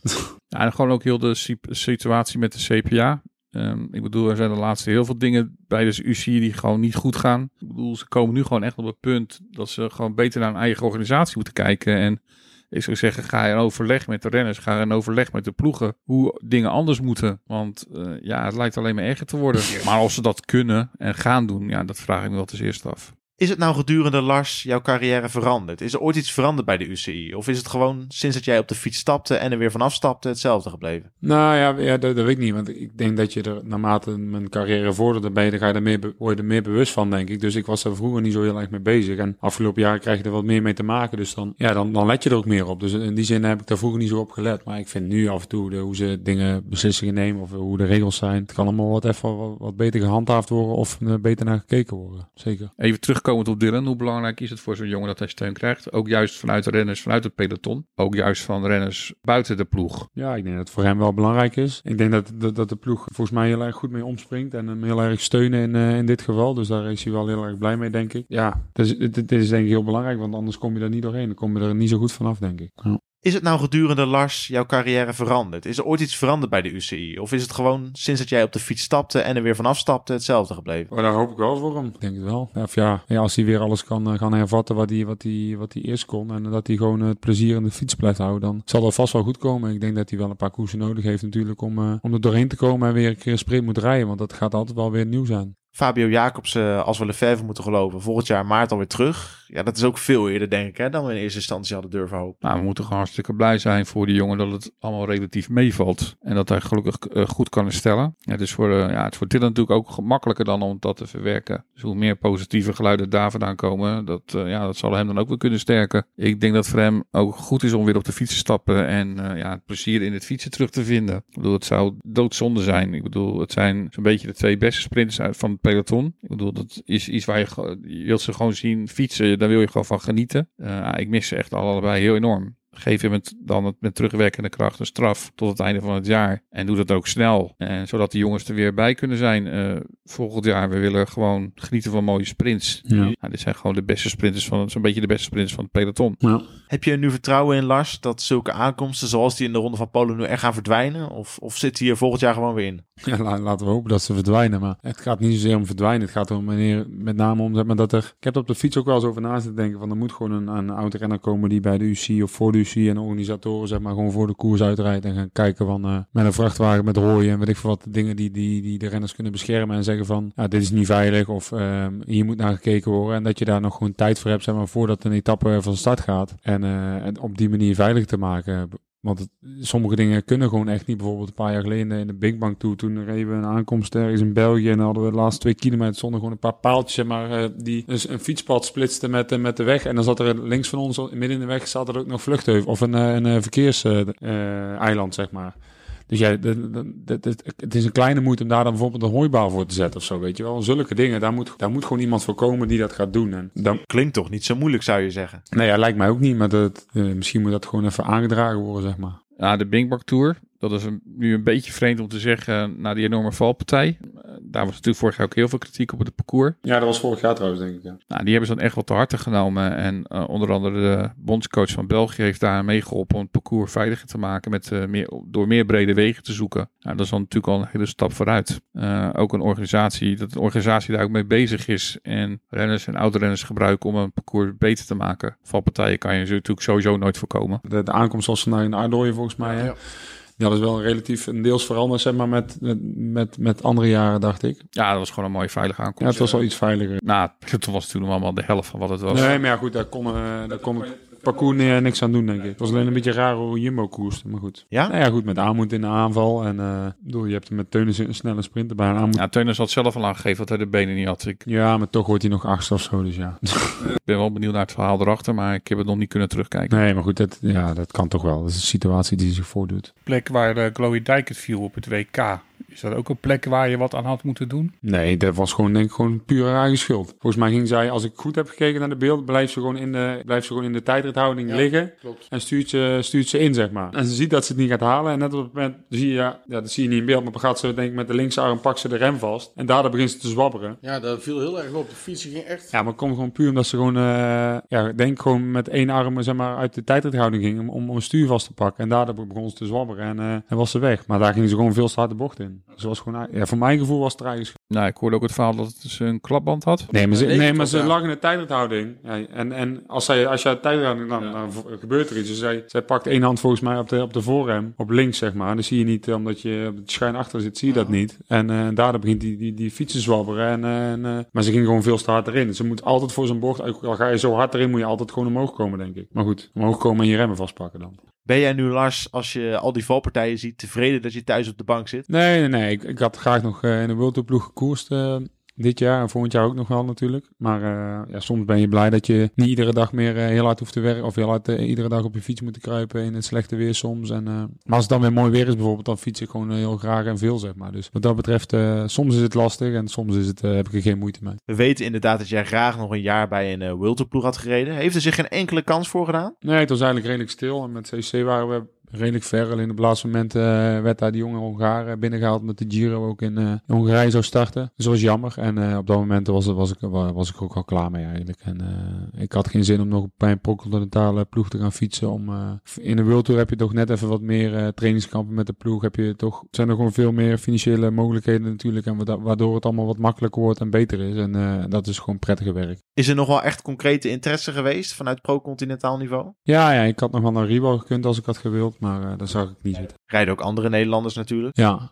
Speaker 2: Ja, en gewoon ook heel de situatie met de CPA. Ik bedoel, er zijn de laatste heel veel dingen bij de UCI die gewoon niet goed gaan. Ik bedoel, ze komen nu gewoon echt op het punt dat ze gewoon beter naar hun eigen organisatie moeten kijken. En ik zou zeggen, ga in overleg met de renners, ga in overleg met de ploegen hoe dingen anders moeten. Want het lijkt alleen maar erger te worden. Maar als ze dat kunnen en gaan doen, ja, dat vraag ik me wel ten eerste af.
Speaker 1: Is het nou gedurende, Lars, jouw carrière veranderd? Is er ooit iets veranderd bij de UCI? Of is het gewoon sinds dat jij op de fiets stapte en er weer vanaf stapte hetzelfde gebleven?
Speaker 6: Nou ja, dat weet ik niet. Want ik denk dat je er naarmate mijn carrière vorderde, word je er meer bewust van, denk ik. Dus ik was er vroeger niet zo heel erg mee bezig. En afgelopen jaren krijg je er wat meer mee te maken. Dus dan let je er ook meer op. Dus in die zin heb ik daar vroeger niet zo op gelet. Maar ik vind nu af en toe hoe ze beslissingen nemen of hoe de regels zijn. Het kan allemaal wat beter gehandhaafd worden of beter naar gekeken worden. Zeker.
Speaker 2: Even terugkomend op Dylan, hoe belangrijk is het voor zo'n jongen dat hij steun krijgt? Ook juist vanuit de renners, vanuit het peloton. Ook juist van renners buiten de ploeg.
Speaker 6: Ja, ik denk dat het voor hem wel belangrijk is. Ik denk dat de ploeg volgens mij heel erg goed mee omspringt en hem heel erg steunen in dit geval. Dus daar is hij wel heel erg blij mee, denk ik. Ja, dit is denk ik heel belangrijk, want anders kom je er niet doorheen. Dan kom je er niet zo goed vanaf, denk ik. Ja.
Speaker 1: Is het nou gedurende, Lars, jouw carrière veranderd? Is er ooit iets veranderd bij de UCI? Of is het gewoon sinds dat jij op de fiets stapte en er weer vanaf stapte hetzelfde gebleven?
Speaker 6: Daar hoop ik wel voor hem. Ik denk het wel. Of ja, als hij weer alles kan hervatten wat hij eerst kon en dat hij gewoon het plezier in de fiets blijft houden, dan zal dat vast wel goed komen. Ik denk dat hij wel een paar koersen nodig heeft natuurlijk om er doorheen te komen en weer een keer een sprint moet rijden, want dat gaat altijd wel weer nieuw zijn.
Speaker 1: Fabio Jacobsen, als we Lefevre moeten geloven, volgend jaar maart alweer terug. Ja, dat is ook veel eerder, denk ik, hè, dan we in eerste instantie hadden durven hopen.
Speaker 2: Nou, we moeten gewoon hartstikke blij zijn voor die jongen dat het allemaal relatief meevalt. En dat hij gelukkig goed kan herstellen. Ja, het is voor Dylan natuurlijk ook gemakkelijker dan om dat te verwerken. Dus hoe meer positieve geluiden daar vandaan komen, dat zal hem dan ook weer kunnen sterken. Ik denk dat voor hem ook goed is om weer op de fiets te stappen en het plezier in het fietsen terug te vinden. Ik bedoel, het zou doodzonde zijn. Ik bedoel, het zijn zo'n beetje de twee beste sprinters van het peloton. Ik bedoel, dat is iets waar je wilt ze gewoon zien fietsen. Daar wil je gewoon van genieten. Ik mis ze echt allebei heel enorm. Geef hem met terugwerkende kracht een straf tot het einde van het jaar. En doe dat ook snel. Zodat de jongens er weer bij kunnen zijn volgend jaar. We willen gewoon genieten van mooie sprints. Ja. Dit zijn gewoon de beste sprinters zo'n beetje de beste sprinters van het peloton.
Speaker 6: Ja.
Speaker 1: Heb je er nu vertrouwen in, Lars, dat zulke aankomsten zoals die in de Ronde van Polen nu echt gaan verdwijnen? Of zit die hier volgend jaar gewoon weer in?
Speaker 6: Ja, laten we hopen dat ze verdwijnen. Maar het gaat niet zozeer om verdwijnen. Het gaat met name om dat er... Ik heb er op de fiets ook wel eens over na te denken. Van er moet gewoon een oud-renner komen die bij de UCI of voor de UCI en organisatoren zeg maar gewoon voor de koers uitrijdt en gaan kijken van met een vrachtwagen met rooien en weet ik veel wat dingen die de renners kunnen beschermen en zeggen van dit is niet veilig of hier moet naar gekeken worden en dat je daar nog gewoon tijd voor hebt zeg maar voordat een etappe van start gaat en op die manier veilig te maken. Want sommige dingen kunnen gewoon echt niet. Bijvoorbeeld een paar jaar geleden in de Big Bang Tour. Toen reden we een aankomst ergens in België. En dan hadden we de laatste 2 kilometer stonden gewoon een paar paaltjes. Maar die dus een fietspad splitsten met de weg. En dan zat er links van ons, midden in de weg, zat er ook nog vluchtheuvel. Of een verkeerseiland, zeg maar. Dus ja, het is een kleine moeite om daar dan bijvoorbeeld een hooibaal voor te zetten of zo, weet je wel. Zulke dingen, daar moet gewoon iemand voor komen die dat gaat doen. En dan...
Speaker 1: Klinkt toch niet zo moeilijk, zou je zeggen?
Speaker 6: Nee, ja, lijkt mij ook niet, maar misschien moet dat gewoon even aangedragen worden, zeg maar.
Speaker 2: Ja, de Bing Bang Tour, dat is nu een beetje vreemd om te zeggen na die enorme valpartij. daar was natuurlijk vorig jaar ook heel veel kritiek op het parcours.
Speaker 6: Ja, dat was vorig jaar trouwens, denk ik. Ja.
Speaker 2: Nou, die hebben ze dan echt wel te harte genomen. En onder andere de bondscoach van België heeft daar meegeholpen om het parcours veiliger te maken door meer brede wegen te zoeken. Nou, dat is dan natuurlijk al een hele stap vooruit. Ook een organisatie daar ook mee bezig is en renners en oud-renners gebruiken om een parcours beter te maken. Valpartijen kan je natuurlijk sowieso nooit voorkomen.
Speaker 6: De aankomst was vandaag in Ardooien volgens mij. Hè? Ja, dat is wel relatief een deels veranderd, zeg maar, met andere jaren, dacht ik.
Speaker 2: Ja, dat was gewoon een mooie veilige aankomst.
Speaker 6: Ja, het was wel iets veiliger.
Speaker 2: Nou, toen was het toen allemaal de helft van wat het was.
Speaker 6: Nee, maar ja, goed, daar kon het parcours niks aan doen, denk ik. Het was alleen een beetje raar hoe Jumbo koerste, maar goed.
Speaker 1: Ja?
Speaker 6: Nou ja, goed, met Amoed in de aanval. En je hebt er met Teunissen een snelle sprinter bij.
Speaker 2: Ja, Teunissen had zelf al aangegeven dat hij de benen niet had.
Speaker 6: Ja, maar toch wordt hij nog 8 of zo, dus ja.
Speaker 2: Ik ben wel benieuwd naar het verhaal erachter, maar ik heb het nog niet kunnen terugkijken.
Speaker 6: Nee, maar goed, dat kan toch wel. Dat is een situatie die zich voordoet.
Speaker 2: Plek waar Chloe Dijkert viel op het WK. Is dat ook een plek waar je wat aan had moeten doen?
Speaker 6: Nee, dat was gewoon, denk ik, gewoon puur haar eigen schuld. Volgens mij ging zij, als ik goed heb gekeken naar de beeld, blijft ze gewoon in de tijdrithouding liggen. Klopt. En stuurt ze in, zeg maar. En ze ziet dat ze het niet gaat halen. En net op het moment zie je, dat zie je niet in beeld, maar dan gaat ze, denk ik, met de linksarm pakt ze de rem vast. En daardoor begint ze te zwabberen.
Speaker 7: Ja, dat viel heel erg op. De fiets ging echt...
Speaker 6: Ja, maar het komt gewoon puur omdat ze gewoon, denk ik, gewoon met één arm, zeg maar, uit de tijdrithouding ging om een stuur vast te pakken. En daardoor begon ze te zwabberen en was ze weg. Maar daar ging ze gewoon veel te hard de bocht in. Zoals gewoon, voor mijn gevoel was het tragisch.
Speaker 2: Nou, ik hoorde ook het verhaal dat ze een klapband had.
Speaker 6: Nee, maar ze lag in de tijdrithouding. Ja, en als je uit de tijdrithouding, dan gebeurt er iets. Dus zij pakt één hand volgens mij op de voorrem, op links, zeg maar. Dan zie je niet, omdat je op het schuin achter zit, zie je dat niet. En daardoor begint die fiets te zwabberen. Maar ze ging gewoon veel te hard erin. Dus ze moet altijd voor zijn bocht, al ga je zo hard erin, moet je altijd gewoon omhoog komen, denk ik. Maar goed, omhoog komen en je remmen vastpakken dan.
Speaker 1: Ben jij nu, Lars, als je al die valpartijen ziet, tevreden dat je thuis op de bank zit?
Speaker 6: Nee. Ik had graag nog in de World Tour ploeg gekoerst dit jaar en volgend jaar ook nog wel natuurlijk. Maar soms ben je blij dat je niet iedere dag meer heel hard hoeft te werken. Of heel hard iedere dag op je fiets moet kruipen in het slechte weer soms. Maar als het dan weer mooi weer is bijvoorbeeld, dan fiets ik gewoon heel graag en veel, zeg maar. Dus wat dat betreft, soms is het lastig en soms heb ik er geen moeite mee.
Speaker 1: We weten inderdaad dat jij graag nog een jaar bij een World Tour ploeg had gereden. Heeft er zich geen enkele kans voor gedaan?
Speaker 6: Nee, het was eigenlijk redelijk stil. En met CC waren we redelijk ver. Alleen op het laatste moment werd daar die jonge Hongaar binnengehaald met de Giro ook in Hongarije zou starten. Dus dat was jammer. En op dat moment was ik ook al klaar mee eigenlijk. En ik had geen zin om nog bij een pro-continentale ploeg te gaan fietsen. In de World Tour heb je toch net even wat meer trainingskampen met de ploeg. Zijn er gewoon veel meer financiële mogelijkheden natuurlijk. En waardoor het allemaal wat makkelijker wordt en beter is. En dat is gewoon prettiger werk.
Speaker 1: Is er nog wel echt concrete interesse geweest vanuit pro-continentaal niveau?
Speaker 6: Ja, ik had nog wel naar Ribo gekund als ik had gewild. Maar daar zag ik niet zitten.
Speaker 1: Rijden ook andere Nederlanders natuurlijk.
Speaker 6: Ja,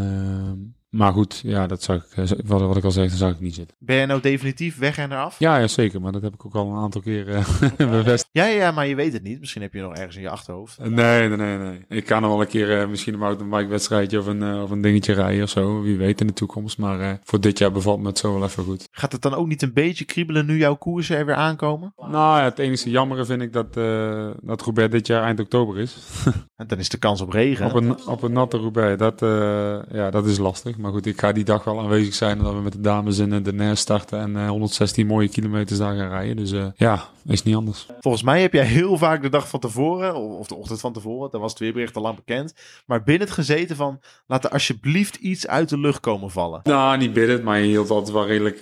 Speaker 6: maar goed, ja, dat zag ik, wat ik al zeg, dat zag ik niet zitten.
Speaker 1: Ben jij nou definitief weg en eraf?
Speaker 6: Ja, zeker, maar dat heb ik ook al een aantal keer bevestigd.
Speaker 1: Ja, maar je weet het niet. Misschien heb je nog ergens in je achterhoofd.
Speaker 6: Nee. Ik kan nog wel een keer misschien een mountainbike wedstrijdje of een dingetje rijden of zo. Wie weet in de toekomst. Maar voor dit jaar bevalt me het zo wel even goed.
Speaker 1: Gaat het dan ook niet een beetje kriebelen nu jouw koersen er weer aankomen?
Speaker 6: Nou ja, het enige jammere vind ik dat Roubaix dit jaar eind oktober is.
Speaker 1: En dan is de kans op regen.
Speaker 6: Op een natte Roubaix, dat is lastig. Maar goed, ik ga die dag wel aanwezig zijn dat we met de dames in de NER starten en 116 mooie kilometers daar gaan rijden. Dus is niet anders.
Speaker 1: Volgens mij heb jij heel vaak de dag van tevoren, of de ochtend van tevoren, dan was het weerbericht al lang bekend, maar binnen het gezeten van, laat er alsjeblieft iets uit de lucht komen vallen.
Speaker 6: Nou, niet binnen, maar je hield altijd wel redelijk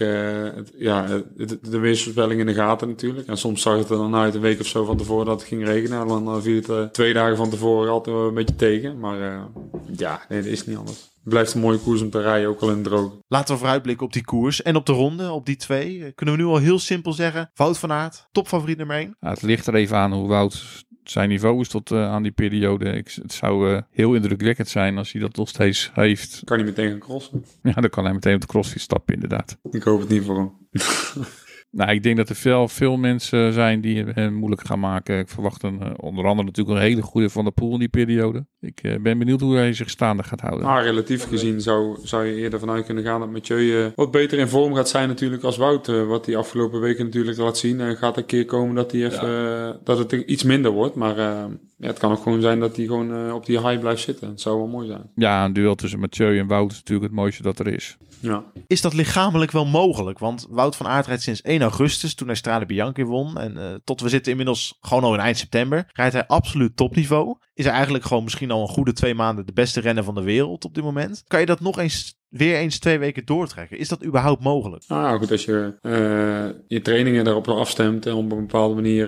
Speaker 6: de weersvoorspelling in de gaten natuurlijk. En soms zag het er dan uit een week of zo van tevoren dat het ging regenen. En dan viel het 2 dagen van tevoren altijd wel een beetje tegen. Maar dat is niet anders. Het blijft een mooie koers om te rijden, ook al in het droog.
Speaker 1: Laten we vooruitblikken op die koers en op de ronde, op die 2. Kunnen we nu al heel simpel zeggen, Wout van Aert, topfavoriet nummer 1?
Speaker 2: Ja, het ligt er even aan hoe Wout zijn niveau is tot aan die periode. Het zou heel indrukwekkend zijn als hij dat nog steeds heeft.
Speaker 6: Kan hij meteen gaan crossen?
Speaker 2: Ja, dan kan hij meteen op de crossfiets stappen inderdaad.
Speaker 6: Ik hoop het niet voor hem.
Speaker 2: Nou, ik denk dat er veel mensen zijn die hem moeilijk gaan maken. Ik verwacht onder andere natuurlijk een hele goede Van der Poel in die periode. Ik ben benieuwd hoe hij zich staande gaat houden.
Speaker 6: Maar relatief gezien zou je eerder vanuit kunnen gaan dat Mathieu wat beter in vorm gaat zijn natuurlijk als Wout. Wat hij afgelopen weken natuurlijk laat zien. En gaat een keer komen dat hij dat het iets minder wordt. Maar het kan ook gewoon zijn dat hij gewoon op die high blijft zitten. Het zou wel mooi zijn.
Speaker 2: Ja, een duel tussen Mathieu en Wout is natuurlijk het mooiste dat er is.
Speaker 6: Ja.
Speaker 1: Is dat lichamelijk wel mogelijk? Want Wout van Aert rijdt sinds 1 augustus, toen hij Strade Bianchi won. En tot we zitten inmiddels gewoon al in eind september. Rijdt hij absoluut topniveau. Is hij eigenlijk gewoon misschien al een goede 2 maanden de beste renner van de wereld op dit moment. Kan je dat nog eens weer eens 2 weken doortrekken. Is dat überhaupt mogelijk?
Speaker 6: Nou goed, als je je trainingen daarop afstemt en op een bepaalde manier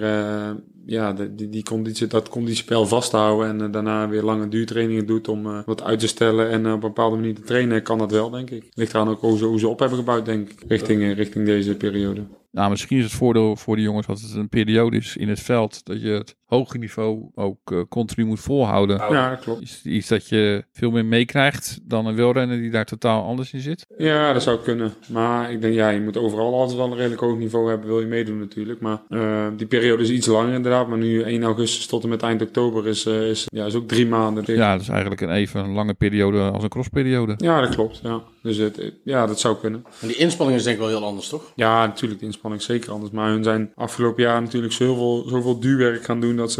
Speaker 6: dat conditiespel vast te houden en daarna weer lange duurtrainingen doet om wat uit te stellen en op een bepaalde manier te trainen, kan dat wel, denk ik. Ligt eraan ook hoe ze op hebben gebouwd, denk ik, richting deze periode.
Speaker 2: Nou, misschien is het voordeel voor de jongens dat het een periode is in het veld. Dat je het hoge niveau ook continu moet volhouden.
Speaker 6: Ja, dat klopt.
Speaker 2: Iets dat je veel meer meekrijgt dan een wielrenner die daar totaal anders in zit.
Speaker 6: Ja, dat zou kunnen. Maar ik denk, je moet overal altijd wel een redelijk hoog niveau hebben, wil je meedoen natuurlijk. Maar die periode is iets langer inderdaad. Maar nu 1 augustus tot en met eind oktober is ook 3 maanden.
Speaker 2: Ja, dat is eigenlijk een even lange periode als een crossperiode.
Speaker 6: Ja, dat klopt. Ja. Dus dat zou kunnen.
Speaker 7: En die inspanning is denk ik wel heel anders, toch?
Speaker 6: Ja, natuurlijk, de inspanning is zeker anders. Maar hun zijn afgelopen jaar natuurlijk zoveel duurwerk gaan doen dat ze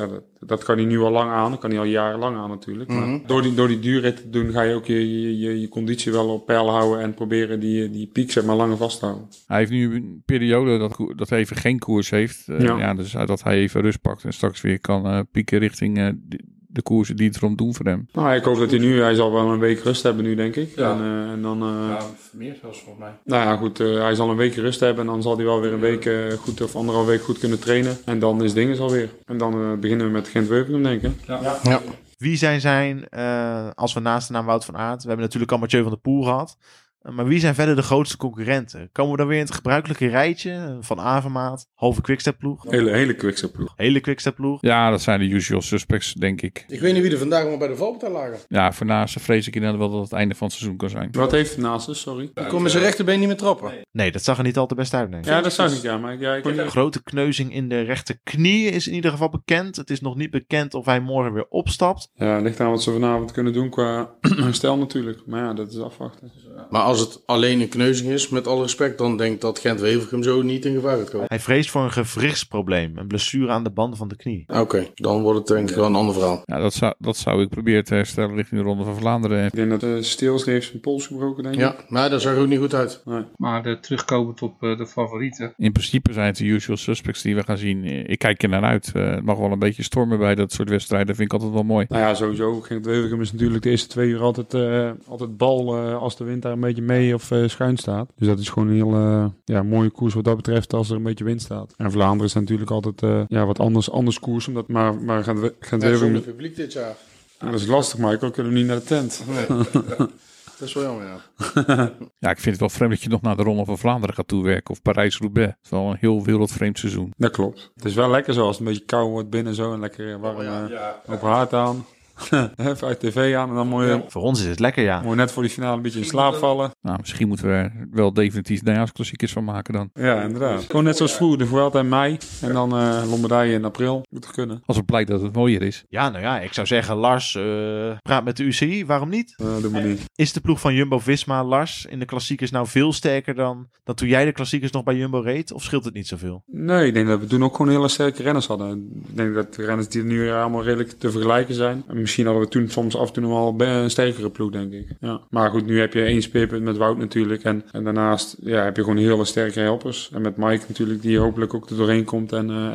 Speaker 6: dat kan hij nu al lang aan. Dat kan hij al jarenlang aan natuurlijk. Maar door die duurrit te doen ga je ook je conditie wel op peil houden en proberen die piek zeg maar langer vast te houden.
Speaker 2: Hij heeft nu een periode dat hij even geen koers heeft. Dus dat hij even rust pakt en straks weer kan pieken richting de koersen die het erom doen voor hem.
Speaker 6: Nou, ik hoop dat hij zal wel een week rust hebben nu, denk ik.
Speaker 8: Ja.
Speaker 6: En dan...
Speaker 8: meer zelfs volgens mij.
Speaker 6: Nou ja, goed. Hij zal een week rust hebben en dan zal hij wel weer een week goed of 1,5 week goed kunnen trainen. En dan is dingen alweer. En dan beginnen we met Gent-Wevelgem, denk ik.
Speaker 7: Ja.
Speaker 1: Wie zijn als we naast de naam Wout van Aert... We hebben natuurlijk al Mathieu van der Poel gehad... Maar wie zijn verder de grootste concurrenten? Komen we dan weer in het gebruikelijke rijtje? Van Avermaat, halve Quickstep-ploeg?
Speaker 6: Hele Quickstep-ploeg.
Speaker 1: Hele Quickstep-ploeg?
Speaker 2: Ja, dat zijn de usual suspects, denk ik.
Speaker 7: Ik weet niet wie er vandaag maar bij de valpartij lagen.
Speaker 2: Ja, voor Naasten vrees ik inderdaad wel dat het einde van het seizoen kan zijn.
Speaker 6: Wat heeft Naasten, sorry?
Speaker 7: Die kon met zijn rechterbeen niet meer trappen.
Speaker 1: Nee, dat zag er niet al te best uit, nee.
Speaker 6: Ja, dat zou niet, maar
Speaker 1: Een grote kneuzing in de rechterknie is in ieder geval bekend. Het is nog niet bekend of hij morgen weer opstapt.
Speaker 6: Ja, ligt aan wat ze vanavond kunnen doen qua herstel natuurlijk. Maar ja, dat is afwachten.
Speaker 7: Maar als het alleen een kneuzing is, met alle respect, dan denk ik dat Gent-Wevelgem zo niet in gevaar gaat komen.
Speaker 1: Hij vreest voor een gewrichtsprobleem, een blessure aan de banden van de knie.
Speaker 7: Oké, dan wordt het denk ik wel een ander verhaal.
Speaker 2: Ja, dat zou ik proberen te herstellen richting de Ronde van Vlaanderen.
Speaker 6: Ik denk dat Steels heeft zijn pols gebroken, denk ik.
Speaker 7: Ja, maar dat zag ook niet goed uit.
Speaker 6: Nee.
Speaker 2: Maar terugkomend op de favorieten. In principe zijn het de usual suspects die we gaan zien. Ik kijk er naar uit. Het mag wel een beetje stormen bij dat soort wedstrijden. Vind ik altijd wel mooi.
Speaker 6: Nou ja, sowieso. Gent-Wevelgem is natuurlijk de eerste 2 uur altijd bal als de wind daar een beetje mee of schuin staat. Dus dat is gewoon een heel mooie koers wat dat betreft als er een beetje wind staat. En Vlaanderen is natuurlijk altijd wat anders koers. Omdat, maar Gent-Wevelgem...
Speaker 7: zonder publiek dit jaar.
Speaker 6: Ja, dat is lastig, Michael. Kunnen we niet naar de tent.
Speaker 7: Nee. Dat is wel jammer, ja.
Speaker 2: Ja, ik vind het wel vreemd dat je nog naar de Ronde van Vlaanderen gaat toewerken. Of Parijs-Roubaix. Het is wel een heel wereldvreemd seizoen.
Speaker 6: Dat klopt. Het is wel lekker zo als het een beetje koud wordt binnen zo. En lekker warm open haard aan. Even uit tv aan en dan mooi,
Speaker 1: Voor ons is het lekker, ja.
Speaker 6: mooi net voor die finale een beetje in slaap vallen.
Speaker 2: Nou, misschien moeten we er wel definitief najaarsklassiekers van maken dan.
Speaker 6: Ja, inderdaad. Gewoon net zoals vroeger. De Vuelta in mei en dan Lombardije in april. Moet toch kunnen?
Speaker 2: Als het blijkt dat het mooier is.
Speaker 1: Ja, nou ja, ik zou zeggen, Lars, praat met de UCI. Waarom niet?
Speaker 6: Doe maar niet.
Speaker 1: Is de ploeg van Jumbo-Visma, Lars, in de klassiekers nou veel sterker dan toen jij de klassiekers nog bij Jumbo reed? Of scheelt het niet zoveel?
Speaker 6: Nee, ik denk dat we toen ook gewoon hele sterke renners hadden. Ik denk dat de renners die er nu allemaal redelijk te vergelijken zijn. En misschien hadden we toen soms af en toe nog wel een sterkere ploeg, denk ik. Ja. Maar goed, nu heb je 1 speerpunt met Wout natuurlijk. En daarnaast heb je gewoon hele sterke helpers. En met Mike natuurlijk, die hopelijk ook er doorheen komt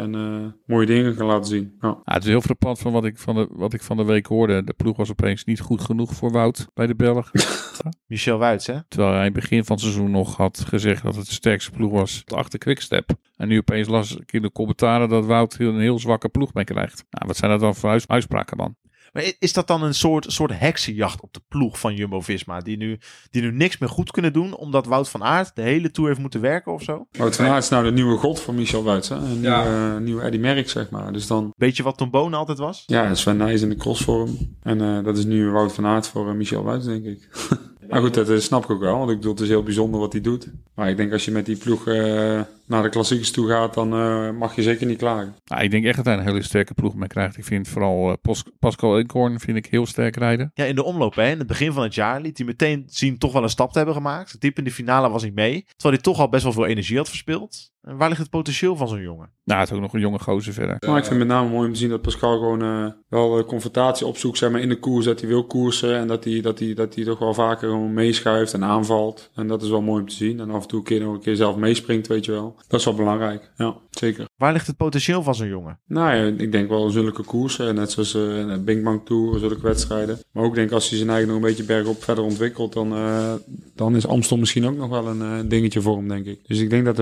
Speaker 6: en mooie dingen kan laten zien. Ja.
Speaker 2: Ja, het is heel frappant van wat ik van de week hoorde. De ploeg was opeens niet goed genoeg voor Wout bij de Belg.
Speaker 1: Michel Wuits, hè?
Speaker 2: Terwijl hij in het begin van het seizoen nog had gezegd dat het de sterkste ploeg was achter Quickstep. En nu opeens las ik in de commentaren dat Wout een heel zwakke ploeg mee krijgt. Nou, wat zijn dat dan voor uitspraken dan?
Speaker 1: Maar is dat dan een soort heksenjacht op de ploeg van Jumbo-Visma? Die nu niks meer goed kunnen doen, omdat Wout van Aert de hele Tour heeft moeten werken of zo?
Speaker 6: Wout van Aert is nou de nieuwe god van Michel Wuits. Hè? Een nieuwe Eddy Merckx, zeg maar. Dus dan...
Speaker 1: Weet je wat Tom Bonen altijd was?
Speaker 6: Ja, Sven Nys in de crossvorm. En dat is nu Wout van Aert voor Michel Wuits, denk ik. Maar goed, dat snap ik ook wel. Want ik bedoel, het is heel bijzonder wat hij doet. Maar ik denk als je met die ploeg naar de klassiekers toe gaat, dan mag je zeker niet klagen.
Speaker 2: Nou, ik denk echt dat hij een hele sterke ploeg mee krijgt. Ik vind vooral Pascal Eenkhoorn vind ik heel sterk rijden.
Speaker 1: Ja, in de omloop, hè, in het begin van het jaar liet hij meteen zien toch wel een stap te hebben gemaakt. Diep in de finale was hij mee. Terwijl hij toch al best wel veel energie had verspild. En waar ligt het potentieel van zo'n jongen?
Speaker 2: Nou, het is ook nog een jonge gozer verder.
Speaker 6: Maar ik vind het met name mooi om te zien dat Pascal gewoon wel confrontatie opzoekt, zeg maar, in de koers. Dat hij wil koersen en dat hij toch wel vaker gewoon meeschuift en aanvalt. En dat is wel mooi om te zien. En af en toe een keer zelf meespringt, weet je wel. dat is wel belangrijk. Ja, zeker.
Speaker 1: Waar ligt het potentieel van zo'n jongen?
Speaker 6: Nou ja, ik denk wel zulke koersen, net zoals Bing Tour, zulke wedstrijden. Maar ook denk als hij zijn eigen nog een beetje bergop verder ontwikkelt, dan is Amstel misschien ook nog wel een dingetje voor hem, denk ik. Dus ik denk dat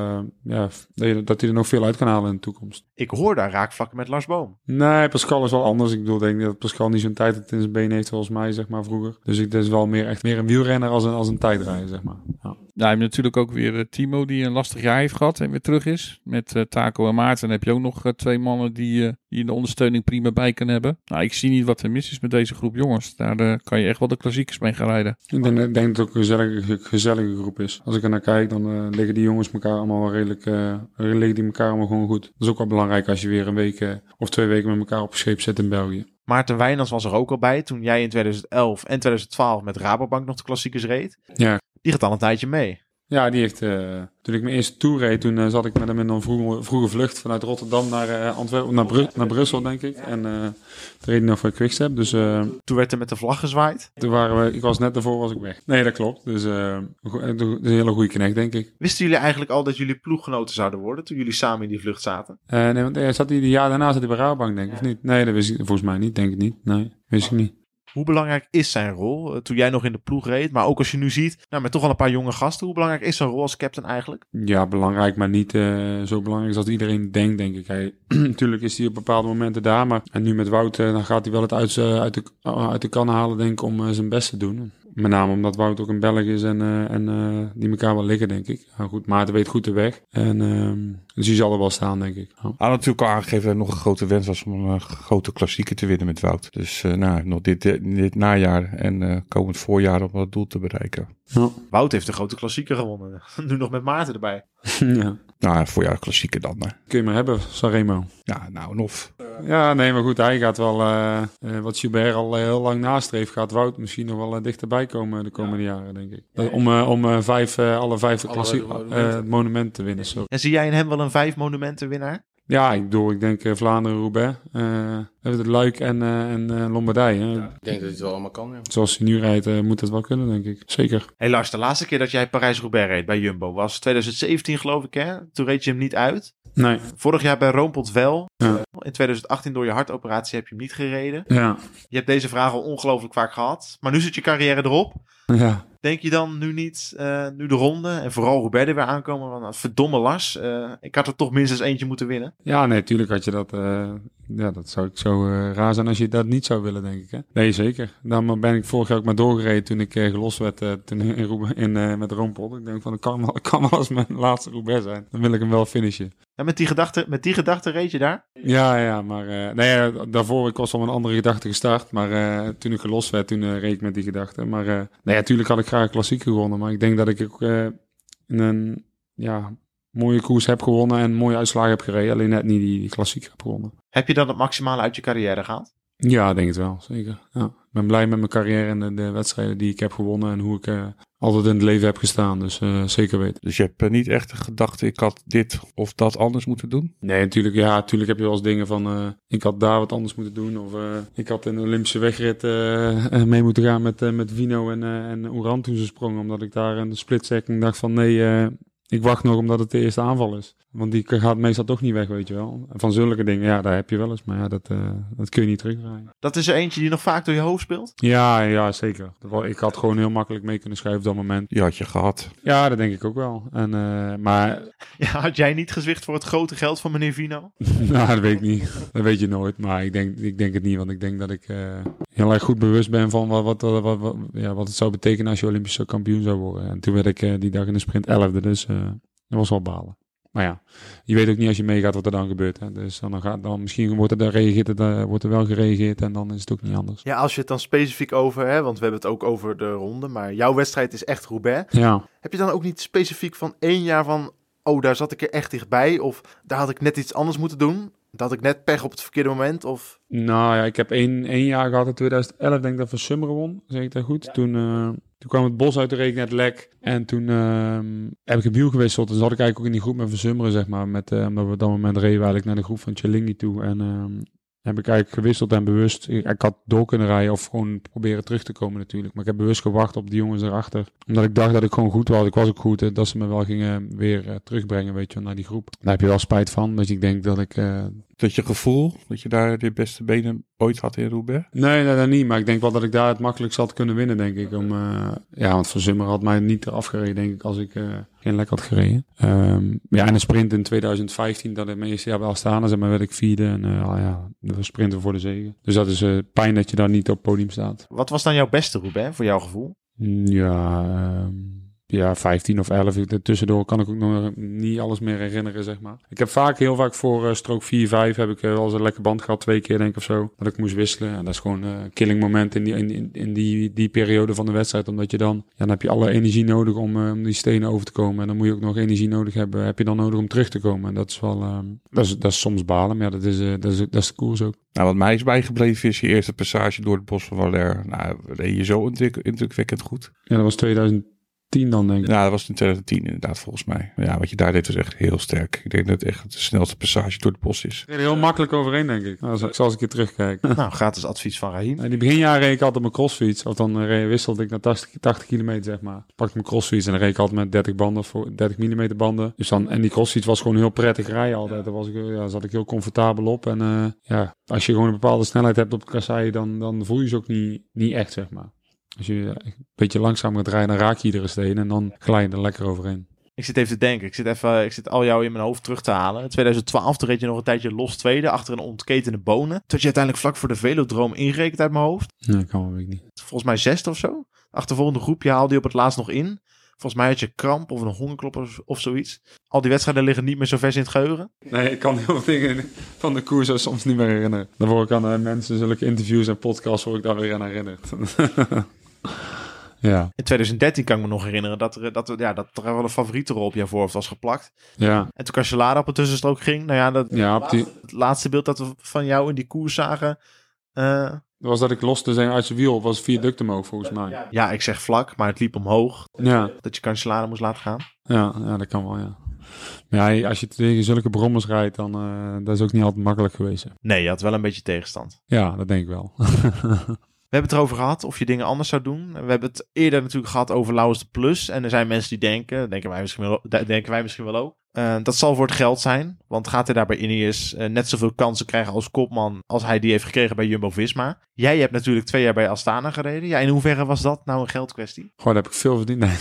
Speaker 6: dat hij er nog veel uit kan halen in de toekomst.
Speaker 1: Ik hoor daar raakvlakken met Lars Boom.
Speaker 6: Nee, Pascal is wel anders. Ik bedoel, denk dat Pascal niet zo'n tijd in zijn been heeft zoals mij, zeg maar, vroeger. Dus het is wel meer een wielrenner als een tijdrijder, zeg maar. Ja.
Speaker 2: Ja, je hebt natuurlijk ook weer Timo die een lastig jaar heeft gehad en weer terug is. Met Taco en Maarten heb je ook nog 2 mannen die in de ondersteuning prima bij kunnen hebben. Nou, ik zie niet wat er mis is met deze groep jongens. Daar kan je echt wel de klassiekers mee gaan rijden.
Speaker 6: Ik denk dat het ook een gezellige groep is. Als ik er naar kijk, dan liggen die jongens elkaar allemaal wel redelijk, liggen die elkaar allemaal gewoon goed. Dat is ook wel belangrijk als je weer een week of 2 weken met elkaar op scheep zit in België.
Speaker 1: Maarten Wijnands was er ook al bij toen jij in 2011 en 2012 met Rabobank nog de klassiekers reed.
Speaker 6: Ja.
Speaker 1: Die gaat al een tijdje mee.
Speaker 6: Ja, die heeft, toen ik mijn eerste tour reed, toen zat ik met hem in een vroege vlucht vanuit Rotterdam naar Antwerpen, naar Brussel, denk ik. En toen reed hij nog voor Quickstep. Dus,
Speaker 1: toen werd er met de vlag gezwaaid.
Speaker 6: Toen ik was net daarvoor was ik weg. Nee, dat klopt. Dus een hele goede knecht, denk ik.
Speaker 1: Wisten jullie eigenlijk al dat jullie ploeggenoten zouden worden toen jullie samen in die vlucht zaten?
Speaker 6: Nee, want de jaar daarna zat hij bij Rabobank, denk ik, of niet? Nee, dat wist ik volgens mij niet, denk ik niet. Nee, wist ik niet.
Speaker 1: Hoe belangrijk is zijn rol toen jij nog in de ploeg reed? Maar ook als je nu ziet, met toch al een paar jonge gasten. Hoe belangrijk is zijn rol als captain eigenlijk?
Speaker 6: Ja, belangrijk, maar niet zo belangrijk als iedereen denkt, denk ik. Natuurlijk is hij op bepaalde momenten daar. Maar en nu met Wout, dan gaat hij wel het uit de kan halen, denk ik, om zijn best te doen. Met name omdat Wout ook een Belg is en die elkaar wel liggen, denk ik. Nou goed, Maarten weet goed de weg. En dus die zal er wel staan, denk ik.
Speaker 2: Hij had natuurlijk al aangegeven dat nog een grote wens was om een grote klassieker te winnen met Wout. Dus nog dit najaar en komend voorjaar om dat doel te bereiken.
Speaker 6: Ja.
Speaker 1: Wout heeft de grote klassieker gewonnen. Nu nog met Maarten erbij.
Speaker 6: Ja.
Speaker 2: Nou, voorjaar klassieker dan.
Speaker 6: Kun je maar hebben, Sanremo.
Speaker 2: Ja, nou, nog.
Speaker 6: Ja, nee, maar goed, hij gaat wel, wat Gilbert al heel lang nastreeft, gaat Wout misschien nog wel dichterbij komen de komende jaren, denk ik. Om alle vijf monumenten te winnen. Sorry.
Speaker 1: En zie jij in hem wel een 5 monumenten winnaar?
Speaker 6: Ja, ik denk Vlaanderen-Roubaix, het Luik en Lombardije.
Speaker 7: Ja, ik denk dat hij het wel allemaal kan, ja.
Speaker 6: Zoals hij nu rijdt, moet het wel kunnen, denk ik. Zeker.
Speaker 1: Hey Lars, de laatste keer dat jij Parijs-Roubaix reed bij Jumbo was 2017, geloof ik, hè? Toen reed je hem niet uit.
Speaker 6: Nee.
Speaker 1: Vorig jaar bij Roompot wel.
Speaker 6: Ja.
Speaker 1: In 2018 door je hartoperatie heb je hem niet gereden.
Speaker 6: Ja.
Speaker 1: Je hebt deze vraag al ongelooflijk vaak gehad. Maar nu zit je carrière erop.
Speaker 6: Ja.
Speaker 1: Denk je dan nu niet, nu de ronde en vooral Roubaix er weer aankomen, van verdomme Lars, ik had er toch minstens eentje moeten winnen?
Speaker 6: Ja, nee, tuurlijk had je dat. Dat zou ik zo raar zijn als je dat niet zou willen, denk ik. Hè? Nee, zeker. Dan ben ik vorig jaar ook maar doorgereden toen ik gelost werd met Roompot. Ik denk van, het kan wel eens mijn laatste Roubaix zijn. Dan wil ik hem wel finishen.
Speaker 1: En met die gedachte reed je daar?
Speaker 6: Ja, maar daarvoor ik was al een andere gedachte gestart. Maar toen ik gelost werd, toen reed ik met die gedachte. Maar natuurlijk had ik graag een klassiek gewonnen. Maar ik denk dat ik ook een mooie koers heb gewonnen en mooie uitslagen heb gereden. Alleen net niet die klassiek heb gewonnen.
Speaker 1: Heb je dan het maximale uit je carrière gehaald?
Speaker 6: Ja, denk het wel, zeker. Ja. Ik ben blij met mijn carrière en de wedstrijden die ik heb gewonnen en hoe ik altijd in het leven heb gestaan. Dus zeker weten.
Speaker 2: Dus je hebt niet echt de gedachte, ik had dit of dat anders moeten doen?
Speaker 6: Nee, natuurlijk heb je wel eens dingen van, ik had daar wat anders moeten doen. Of ik had een Olympische wegrit mee moeten gaan met Vino en Oeran toen ze sprongen. Omdat ik daar een split-second dacht van nee, ik wacht nog omdat het de eerste aanval is. Want die gaat meestal toch niet weg, weet je wel. Van zulke dingen, ja, daar heb je wel eens. Maar ja, dat kun je niet terugdraaien.
Speaker 1: Dat is er eentje die nog vaak door je hoofd speelt?
Speaker 6: Ja, zeker. Ik had gewoon heel makkelijk mee kunnen schrijven op dat moment.
Speaker 2: Die had je gehad.
Speaker 6: Ja, dat denk ik ook wel. Maar...
Speaker 1: Ja, had jij niet gezwicht voor het grote geld van meneer Vino?
Speaker 6: Nou, dat weet ik niet. Dat weet je nooit. Maar ik denk het niet. Want ik denk dat ik heel erg goed bewust ben van wat het zou betekenen als je Olympische kampioen zou worden. En toen werd ik die dag in de sprint 11e. Dus dat was wel balen. Maar ja, je weet ook niet als je meegaat wat er dan gebeurt. Hè. Dus dan misschien wordt er wel gereageerd en dan is het ook niet anders.
Speaker 1: Ja, als je het dan specifiek over, hè, want we hebben het ook over de ronde, maar jouw wedstrijd is echt Roubaix.
Speaker 6: Ja.
Speaker 1: Heb je dan ook niet specifiek van 1 jaar van, oh, daar zat ik er echt dichtbij, of daar had ik net iets anders moeten doen? Dat had ik net pech op het verkeerde moment, of...
Speaker 6: Nou ja, ik heb één jaar gehad in 2011, denk ik dat Van Summeren won, zeg ik dat goed. Ja. Toen kwam het bos uit de regen, net lek. En toen heb ik een wiel gewisseld. Dus zat ik eigenlijk ook in die groep met Van Summeren, zeg maar. Omdat we op dat moment reden we eigenlijk naar de groep van Cialinghi toe. En heb ik eigenlijk gewisseld en bewust. Ik had door kunnen rijden of gewoon proberen terug te komen natuurlijk. Maar ik heb bewust gewacht op die jongens erachter. Omdat ik dacht dat ik gewoon goed was. Ik was ook goed. Dat ze me wel gingen weer terugbrengen, weet je, naar die groep. Daar heb je wel spijt van. Dus ik denk dat ik...
Speaker 2: Dat je gevoel dat je daar de beste benen ooit had in Roubaix?
Speaker 6: Nee, dat niet. Maar ik denk wel dat ik daar het makkelijkst had kunnen winnen, denk ik. Want Van Zummer had mij niet eraf gereden, denk ik, als ik geen lek had gereden. En een sprint in 2015, dat ik mijn eerste jaar bij Astana zeg maar, werd ik vierde. En dat was sprinten voor de zege. Dus dat is pijn dat je daar niet op het podium staat.
Speaker 1: Wat was dan jouw beste Roubaix, voor jouw gevoel?
Speaker 6: Ja, 15 of 11. Tussendoor kan ik ook nog niet alles meer herinneren, zeg maar. Ik heb heel vaak voor strook 4-5 heb ik wel eens een lekke band gehad, 2 keer denk ik of zo. Dat ik moest wisselen. En dat is gewoon een killing moment in die periode van de wedstrijd. Omdat je dan heb je alle energie nodig om die stenen over te komen. En dan moet je ook nog energie nodig hebben. Heb je dan nodig om terug te komen. En dat is wel, dat is soms balen. Maar dat is de koers ook.
Speaker 2: Nou, wat mij is bijgebleven is je eerste passage door het bos van Valère. Nou, reed je zo indrukwekkend goed.
Speaker 6: Ja, dat was 2010 dan, denk ik.
Speaker 2: Ja, dat was in 2010 inderdaad, volgens mij. Ja, wat je daar deed was echt heel sterk. Ik denk dat het echt de snelste passage door het bos is.
Speaker 6: Ik reed er heel makkelijk overheen, denk ik. Als ik een keer terugkijk.
Speaker 1: Nou, gratis advies van Rahim.
Speaker 6: Die beginjaren reed ik altijd op mijn crossfiets. Of dan wisselde ik naar 80 kilometer, zeg maar. Pakte ik mijn crossfiets en dan reed ik altijd met 30 banden, 30 mm banden. Dus en die crossfiets was gewoon heel prettig rijden altijd. Daar zat ik heel comfortabel op. En als je gewoon een bepaalde snelheid hebt op de kassei, dan voel je ze ook niet echt, zeg maar. Als je een beetje langzaam gaat rijden, dan raak je iedere steen en dan glij je er lekker overheen.
Speaker 1: Ik zit even te denken. Ik zit al jou in mijn hoofd terug te halen. In 2012 toen reed je nog een tijdje los tweede achter een ontketende bonen. Toen had je uiteindelijk vlak voor de Velodroom ingerekend uit mijn hoofd.
Speaker 6: Nee, kan wel, weet ik niet.
Speaker 1: Volgens mij 6e of zo. Achtervolgende groepje haalde je op het laatst nog in. Volgens mij had je kramp of een hongerklop of zoiets. Al die wedstrijden liggen niet meer zo vers in het geheugen.
Speaker 6: Nee, ik kan heel veel dingen van de koers soms niet meer herinneren. Dan word ik aan mensen, zulke interviews en podcasts word ik daar weer aan herinnerd. Ja.
Speaker 1: In 2013 kan ik me nog herinneren dat er wel een favoriete rol op jouw voorhoofd was geplakt.
Speaker 6: Ja.
Speaker 1: En toen Cancellara op een tussenstrook ging. Nou ja, het laatste beeld dat we van jou in die koers zagen.
Speaker 6: Dat was dat ik loste zijn uit zijn wiel. Was 4 ducten omhoog volgens mij.
Speaker 1: Ja, ik zeg vlak, maar het liep omhoog.
Speaker 6: Ja.
Speaker 1: Dat je Cancellara moest laten gaan.
Speaker 6: Ja, dat kan wel, ja. Maar ja, als je tegen zulke brommers rijdt, dan dat is ook niet altijd makkelijk geweest. Hè.
Speaker 1: Nee, je had wel een beetje tegenstand.
Speaker 6: Ja, dat denk ik wel.
Speaker 1: We hebben het erover gehad of je dingen anders zou doen. We hebben het eerder natuurlijk gehad over Lauwers de Plus. En er zijn mensen die denken wij misschien wel ook. Dat zal voor het geld zijn. Want gaat hij daar bij Ineos net zoveel kansen krijgen als kopman als hij die heeft gekregen bij Jumbo-Visma. Jij hebt natuurlijk 2 jaar bij Astana gereden. Ja, in hoeverre was dat nou een geldkwestie?
Speaker 6: Gewoon, daar heb ik veel verdiend. Nee.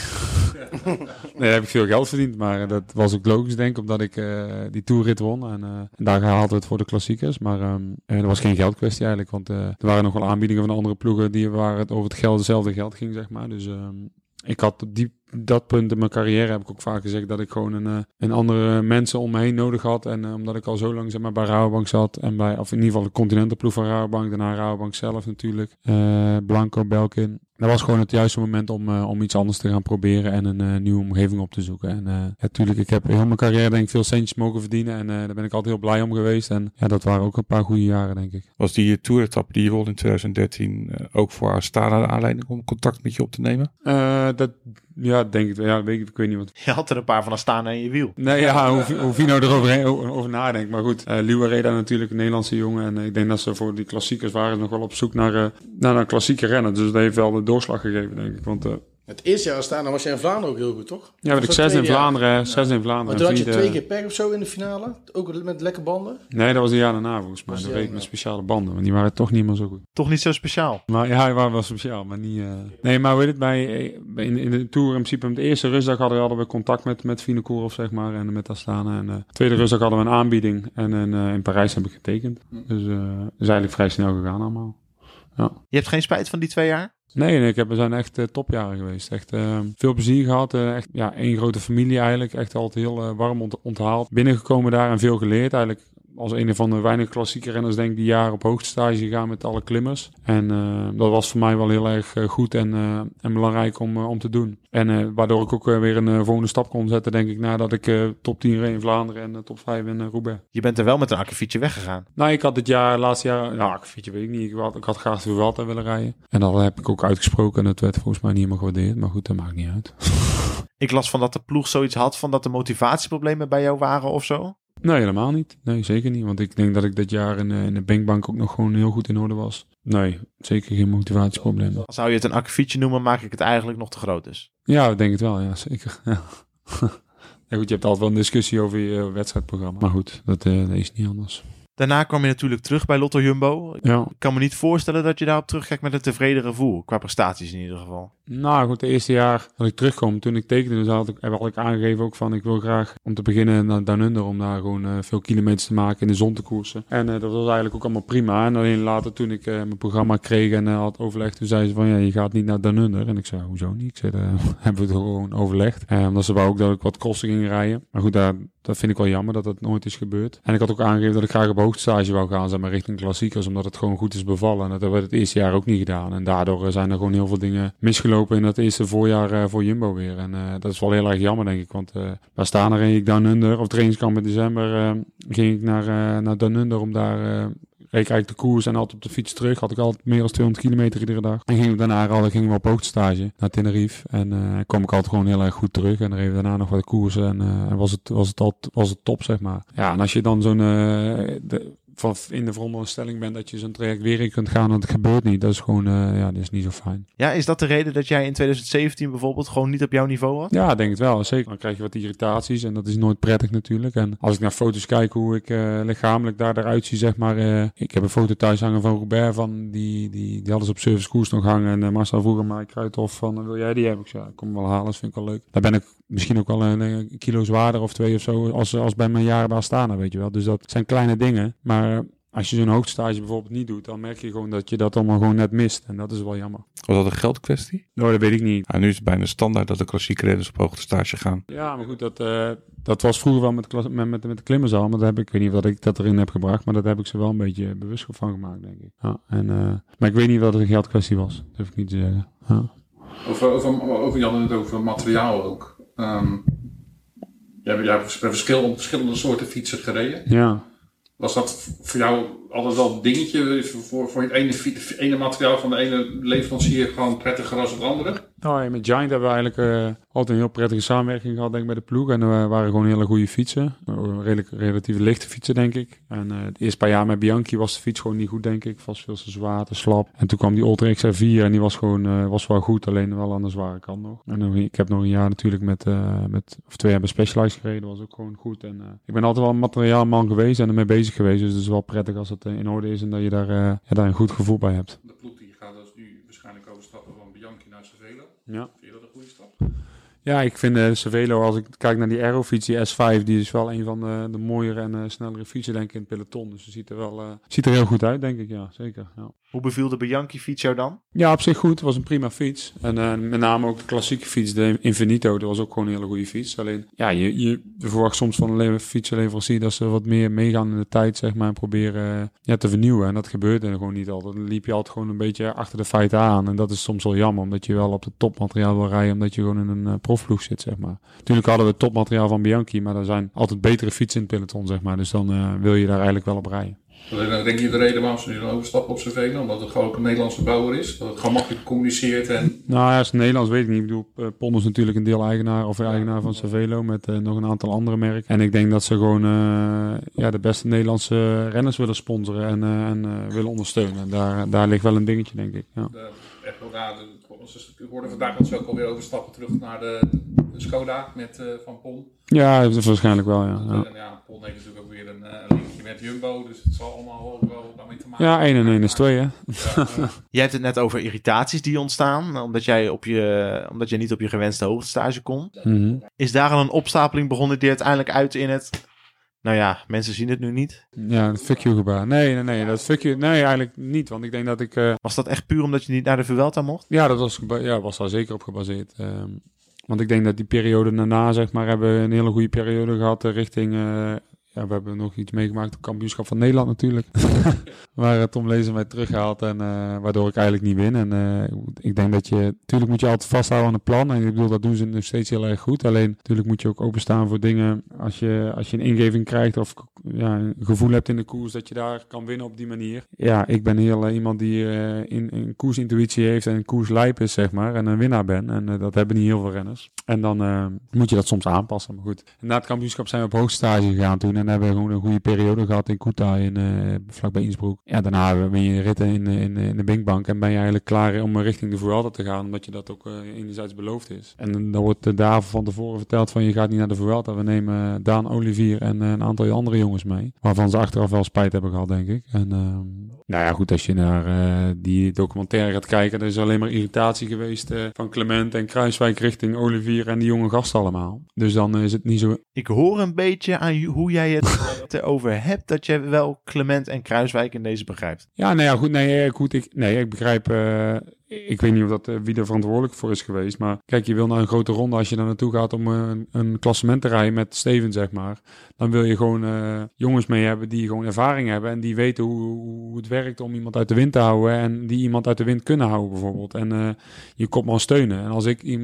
Speaker 6: Nee, heb ik veel geld verdiend. Maar dat was ook logisch, denk ik, omdat ik die toerrit won. En daar haalde het voor de klassiekers. Maar dat was geen geldkwestie eigenlijk. Want er waren nog wel aanbiedingen van andere ploegen waar het over hetzelfde geld ging, zeg maar. Dus ik had op dat punt in mijn carrière heb ik ook vaak gezegd dat ik gewoon een andere mensen om me heen nodig had. En omdat ik al zo lang zeg maar, bij Rabobank zat. Of in ieder geval de continentalploeg van Rabobank. Daarna Rabobank zelf natuurlijk. Blanco, Belkin. Dat was gewoon het juiste moment om iets anders te gaan proberen en een nieuwe omgeving op te zoeken. En natuurlijk, ik heb heel mijn carrière denk ik veel centjes mogen verdienen. En daar ben ik altijd heel blij om geweest. En ja, dat waren ook een paar goede jaren, denk ik.
Speaker 2: Was die toeretappe die je won in 2013 ook voor Astana de aanleiding om contact met je op te nemen?
Speaker 6: Denk ik. Ja, ik weet niet wat.
Speaker 1: Je had er een paar van Astana in je wiel.
Speaker 6: Nee, ja, hoe je nou over nadenkt. Maar goed, Liwa reed daar natuurlijk een Nederlandse jongen. En ik denk dat ze voor die klassiekers waren nog wel op zoek naar een klassieke renner. Dus dat heeft wel de doorslag gegeven, denk ik. Want
Speaker 7: het eerste jaar Astana was jij in Vlaanderen ook heel goed, toch?
Speaker 6: Ja, werd ik 6 in Vlaanderen. 6 in Vlaanderen.
Speaker 7: Maar toen had je 2 keer pech of zo in de finale? Ook met lekke banden?
Speaker 6: Nee, dat was een jaar daarna volgens mij. Dat reed ik met speciale banden. Want die waren toch niet meer zo goed.
Speaker 1: Toch niet zo speciaal?
Speaker 6: Maar ja, die waren wel speciaal. Maar niet... Nee, maar weet het, in de Tour in principe, op de eerste rustdag hadden we contact met Vinokourov, zeg maar. En met Astana. En de tweede rustdag hadden we een aanbieding. En in Parijs heb ik getekend. Dus is eigenlijk vrij snel gegaan allemaal. Ja.
Speaker 1: Je hebt geen spijt van die 2 jaar?
Speaker 6: Nee, we zijn echt topjaren geweest. Echt veel plezier gehad. Echt één grote familie eigenlijk. Echt altijd heel warm onthaald. Binnengekomen daar en veel geleerd. Eigenlijk als een van de weinige klassieke renners denk ik die jaren op hoogtestage gegaan met alle klimmers. En dat was voor mij wel heel erg goed en belangrijk om te doen. En waardoor ik ook weer een volgende stap kon zetten, denk ik, nadat ik top 10 reed in Vlaanderen en top 5 in Roubaix.
Speaker 1: Je bent er wel met een akkefietje weggegaan.
Speaker 6: Nou, ik had laatste jaar, akkefietje weet ik niet. Ik had graag de Vuelta willen rijden. En dat heb ik ook uitgesproken en dat werd volgens mij niet helemaal gewaardeerd. Maar goed, dat maakt niet uit.
Speaker 1: Ik las van dat de ploeg zoiets had van dat er motivatieproblemen bij jou waren of zo.
Speaker 6: Nee, helemaal niet. Nee, zeker niet. Want ik denk dat ik dit jaar in de bankbank ook nog gewoon heel goed in orde was. Nee, zeker geen motivatieprobleem.
Speaker 1: Zou je het een akkefietje noemen, maak ik het eigenlijk nog te groot dus.
Speaker 6: Ja, ik denk het wel. Ja, zeker. Ja. Ja, goed, je hebt altijd wel een discussie over je wedstrijdprogramma. Maar goed, dat is niet anders.
Speaker 1: Daarna kwam je natuurlijk terug bij Lotto Jumbo.
Speaker 6: Ja.
Speaker 1: Ik kan me niet voorstellen dat je daarop terugkijkt met een tevreden gevoel. Qua prestaties in ieder geval.
Speaker 6: Nou goed, het eerste jaar dat ik terugkwam, toen ik tekende, dus had ik aangegeven ook van ik wil graag om te beginnen naar Down Under, om daar gewoon veel kilometers te maken in de zon te koersen. En dat was eigenlijk ook allemaal prima. En alleen later toen ik mijn programma kreeg en had overlegd, toen zei ze van ja, je gaat niet naar Down Under. En ik zei, hoezo niet? Ik zei, hebben we het gewoon overlegd. Omdat ze wou ook dat ik wat crossen ging rijden. Maar goed, dat vind ik wel jammer dat dat nooit is gebeurd. En ik had ook aangegeven dat ik graag op hoogtestage wou gaan, zeg maar, richting klassiekers, omdat het gewoon goed is bevallen. En dat werd het eerste jaar ook niet gedaan. En daardoor zijn er gewoon heel veel dingen misgelopen in dat eerste voorjaar voor Jumbo weer. En dat is wel heel erg jammer, denk ik. Want waar staan er ik Down Under, of trainingskamp in december, ging ik naar Down Under om daar... reed ik eigenlijk de koers en altijd op de fiets terug. Had ik altijd meer dan 200 kilometer iedere dag. En gingen we op hoogtestage naar Tenerife. En kwam ik altijd gewoon heel erg goed terug. En dan reden we daarna nog wat koersen. En was het top, zeg maar. Ja, en als je dan zo'n... in de veronderstelling bent dat je zo'n traject weer in kunt gaan en het gebeurt niet. Dat is gewoon, dat is niet zo fijn.
Speaker 1: Ja, is dat de reden dat jij in 2017 bijvoorbeeld gewoon niet op jouw niveau was?
Speaker 6: Ja, denk het wel. Zeker. Dan krijg je wat irritaties en dat is nooit prettig natuurlijk. En als ik naar foto's kijk hoe ik lichamelijk daaruit zie, zeg maar. Ik heb een foto thuis hangen van Robert van die hadden ze op Service Koers nog hangen. En Marcel vroeg aan mij Kruithof van, wil jij die hebben? Ik zei, ik kom hem wel halen, dat vind ik wel leuk. Daar ben ik misschien ook wel een kilo zwaarder of 2 of zo als bij mijn jaren bij Astana, weet je wel. Dus dat zijn kleine dingen. Maar als je zo'n hoogtestage bijvoorbeeld niet doet, dan merk je gewoon dat je dat allemaal gewoon net mist. En dat is wel jammer.
Speaker 2: Was dat een geldkwestie?
Speaker 6: Nou, dat weet ik niet.
Speaker 2: Ja, nu is het bijna standaard dat de klassieke renners op hoogtestage gaan.
Speaker 6: Ja, maar goed, dat was vroeger wel met de klimmers al. Maar ik weet niet wat ik dat erin heb gebracht. Maar dat heb ik ze wel een beetje bewust van gemaakt, denk ik. Ja, maar ik weet niet wat het een geldkwestie was. Dat durf ik niet te zeggen. Ja.
Speaker 8: Over Jan het over materiaal ook. Jij hebt verschillende soorten fietsen gereden.
Speaker 6: Ja.
Speaker 8: Was dat voor jou altijd wel een dingetje? Voor het ene materiaal van de ene leverancier gewoon prettiger als het andere?
Speaker 6: Nou, ja, met Giant hebben we eigenlijk altijd een heel prettige samenwerking gehad, denk ik, bij de ploeg. En er waren gewoon hele goede fietsen. Relatief lichte fietsen, denk ik. En het eerste paar jaar met Bianchi was de fiets gewoon niet goed, denk ik. Was veel te zwaar, te slap. En toen kwam die Ultra XR4 en die was gewoon was wel goed, alleen wel aan de zware kant nog. En ik heb nog een jaar natuurlijk of 2 jaar bij Specialized gereden, was ook gewoon goed. En ik ben altijd wel een materiaalman geweest en ermee bezig geweest. Dus het is wel prettig als het in orde is en dat je daar een goed gevoel bij hebt.
Speaker 8: De ploeg die gaat dus nu waarschijnlijk overstappen van Bianchi naar Cervelo.
Speaker 6: Ja.
Speaker 8: Vind je dat een goede stap?
Speaker 6: Ja, ik vind Cervelo, als ik kijk naar die Aerofiets, die S5, die is wel een van de mooiere en snellere fietsen, denk ik, in het peloton. Dus het ziet er heel goed uit, denk ik, ja, zeker. Ja.
Speaker 1: Hoe beviel de Bianchi fiets jou dan?
Speaker 6: Ja, op zich goed. Het was een prima fiets. En met name ook de klassieke fiets, de Infinito, dat was ook gewoon een hele goede fiets. Alleen, ja, je verwacht soms van een fietsenleverancier dat ze wat meer meegaan in de tijd, zeg maar, en proberen te vernieuwen. En dat gebeurde gewoon niet altijd. Dan liep je altijd gewoon een beetje achter de feiten aan. En dat is soms wel jammer, omdat je wel op het topmateriaal wil rijden, omdat je gewoon in een profploeg zit, zeg maar. Natuurlijk hadden we het topmateriaal van Bianchi, maar er zijn altijd betere fietsen in het peloton, zeg maar. Dus dan wil je daar eigenlijk wel op rijden.
Speaker 8: Dan denk je de reden waarom ze nu dan overstappen op Cervelo? Omdat het gewoon ook een Nederlandse bouwer is? Dat het gewoon makkelijk communiceert en... Nou
Speaker 6: ja, als het Nederlands weet ik niet. Ik bedoel, Pon is natuurlijk een deel-eigenaar van Cervelo met nog een aantal andere merken. En ik denk dat ze gewoon de beste Nederlandse renners willen sponsoren en willen ondersteunen. En daar ligt wel een dingetje, denk ik. Ja.
Speaker 8: We hoorden vandaag dat ze ook alweer overstappen terug naar de Skoda met Van Pon.
Speaker 6: Ja, waarschijnlijk wel, ja.
Speaker 8: Ja, Pon heeft natuurlijk ook weer een linkje met Jumbo, dus het zal allemaal wel daarmee te maken
Speaker 6: hebben. Ja, 1 en 1 is 2, hè.
Speaker 1: Ja. Jij hebt het net over irritaties die ontstaan, omdat jij niet op je gewenste hoogtestage kon.
Speaker 6: Mm-hmm.
Speaker 1: Is daar al een opstapeling begonnen die uiteindelijk uit in het... Nou ja, mensen zien het nu niet.
Speaker 6: Ja, het fuck you gebaar. Nee, dat fuck you... Nee, eigenlijk niet, want ik denk dat ik...
Speaker 1: Was dat echt puur omdat je niet naar de Vuelta mocht?
Speaker 6: Ja, dat was daar zeker op gebaseerd. Want ik denk dat die periode daarna, zeg maar, hebben we een hele goede periode gehad richting... we hebben nog iets meegemaakt, het kampioenschap van Nederland natuurlijk. Waar Tom Lezer mij teruggehaald en waardoor ik eigenlijk niet win. En ik denk dat natuurlijk moet je altijd vasthouden aan een plan. En ik bedoel, dat doen ze nog steeds heel erg goed. Alleen natuurlijk moet je ook openstaan voor dingen als je een ingeving krijgt of een gevoel hebt in de koers dat je daar kan winnen op die manier. Ja, ik ben heel iemand die een koersintuïtie heeft en een koerslijp is, zeg maar. En een winnaar ben. En dat hebben niet heel veel renners. En dan moet je dat soms aanpassen. Maar goed, na het kampioenschap zijn we op hoogstage gegaan toen. En hebben we gewoon een goede periode gehad in Kuta, vlakbij Innsbruck. Ja, daarna ben je ritten in de Binkbank en ben je eigenlijk klaar om richting de Vuelta te gaan. Omdat je dat ook enerzijds beloofd is. En dan wordt de avond van tevoren verteld van je gaat niet naar de Vuelta. We nemen Daan Olivier en een aantal andere jongens mee. Waarvan ze achteraf wel spijt hebben gehad, denk ik. En nou ja, goed, als je naar die documentaire gaat kijken, er is alleen maar irritatie geweest van Clement en Kruiswijk richting Olivier en die jonge gasten allemaal. Dus dan is het niet zo...
Speaker 1: Ik hoor een beetje aan hoe jij het erover hebt, dat je wel Clement en Kruiswijk in deze begrijpt.
Speaker 6: Ja, nou ja, goed. Ik begrijp... Ik weet niet of dat wie er verantwoordelijk voor is geweest. Maar kijk, je wil naar een grote ronde. Als je daar naartoe gaat om een klassement te rijden met Steven, zeg maar. Dan wil je gewoon jongens mee hebben die gewoon ervaring hebben. En die weten hoe het werkt om iemand uit de wind te houden. En die iemand uit de wind kunnen houden bijvoorbeeld. En je kopman steunen. En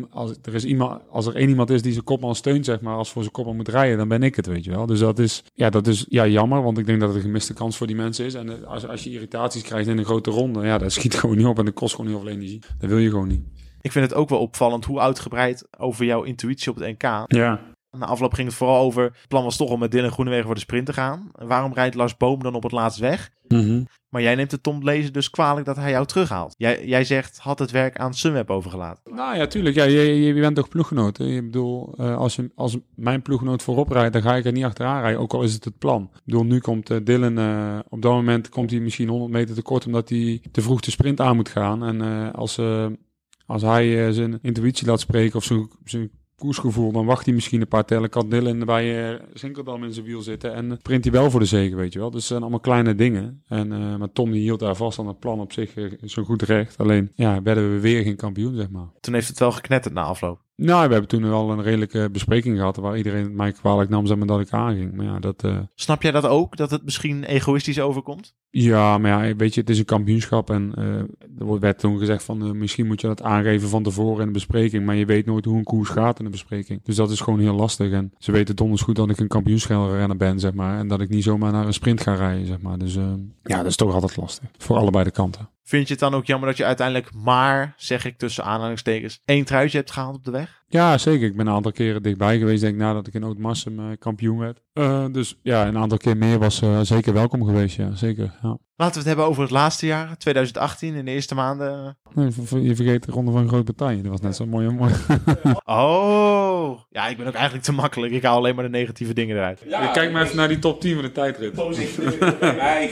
Speaker 6: als er één iemand is die zijn kopman steunt, zeg maar. Als voor zijn kopman moet rijden, dan ben ik het, weet je wel. Dus dat is jammer. Want ik denk dat het een gemiste kans voor die mensen is. En als je irritaties krijgt in een grote ronde. Ja, dat schiet gewoon niet op. En dat kost gewoon heel veel energie. Dat wil je gewoon niet.
Speaker 1: Ik vind het ook wel opvallend hoe uitgebreid over jouw intuïtie op het NK.
Speaker 6: Ja.
Speaker 1: Na afloop ging het vooral over, het plan was toch om met Dylan Groenewegen voor de sprint te gaan. Waarom rijdt Lars Boom dan op het laatst weg?
Speaker 6: Mm-hmm.
Speaker 1: Maar jij neemt het Tom Lezen dus kwalijk dat hij jou terughaalt. Jij zegt, had het werk aan Sunweb overgelaten.
Speaker 6: Nou ja, tuurlijk. Ja, je bent toch ploeggenoot. Hè? Ik bedoel, als mijn ploeggenoot voorop rijdt, dan ga ik er niet achteraan rijden. Ook al is het plan. Ik bedoel, nu komt Dylan, op dat moment komt hij misschien 100 meter tekort, omdat hij te vroeg de sprint aan moet gaan. En als hij zijn intuïtie laat spreken of zijn koersgevoel, dan wacht hij misschien een paar tellen. Kan Dylan bij Sinkeldam in zijn wiel zitten en print hij wel voor de zege, weet je wel. Dus het zijn allemaal kleine dingen. Maar Tom die hield daar vast aan het plan op zich zo goed recht. Alleen, ja, werden we weer geen kampioen, zeg maar.
Speaker 1: Toen heeft het wel geknetterd na afloop.
Speaker 6: Nou, we hebben toen wel een redelijke bespreking gehad waar iedereen het mij kwalijk nam, zeg maar, dat ik aanging. Maar ja, dat...
Speaker 1: Snap jij dat ook? Dat het misschien egoïstisch overkomt?
Speaker 6: Ja, maar ja, weet je, het is een kampioenschap en er werd toen gezegd van misschien moet je dat aangeven van tevoren in de bespreking, maar je weet nooit hoe een koers gaat in de bespreking. Dus dat is gewoon heel lastig en ze weten donders goed dat ik een kampioenschaprenner ben, zeg maar, en dat ik niet zomaar naar een sprint ga rijden, zeg maar. Dus ja, dat is toch altijd lastig. Voor allebei de kanten.
Speaker 1: Vind je het dan ook jammer dat je uiteindelijk maar, zeg ik tussen aanhalingstekens, 1 truitje hebt gehaald op de weg?
Speaker 6: Ja, zeker. Ik ben een aantal keren dichtbij geweest, denk ik, nadat ik in Oud-Marsum kampioen werd. Dus ja, een aantal keer meer was zeker welkom geweest, ja, zeker. Ja.
Speaker 1: Laten we het hebben over het laatste jaar, 2018, in de eerste maanden.
Speaker 6: Nee, je vergeet de Ronde van Groot-Brittannië. Dat was net zo mooi.
Speaker 1: Oh, ja, ik ben ook eigenlijk te makkelijk. Ik haal alleen maar de negatieve dingen eruit.
Speaker 6: Ja, kijk maar even naar die top 10 van de tijdrit.
Speaker 8: Ik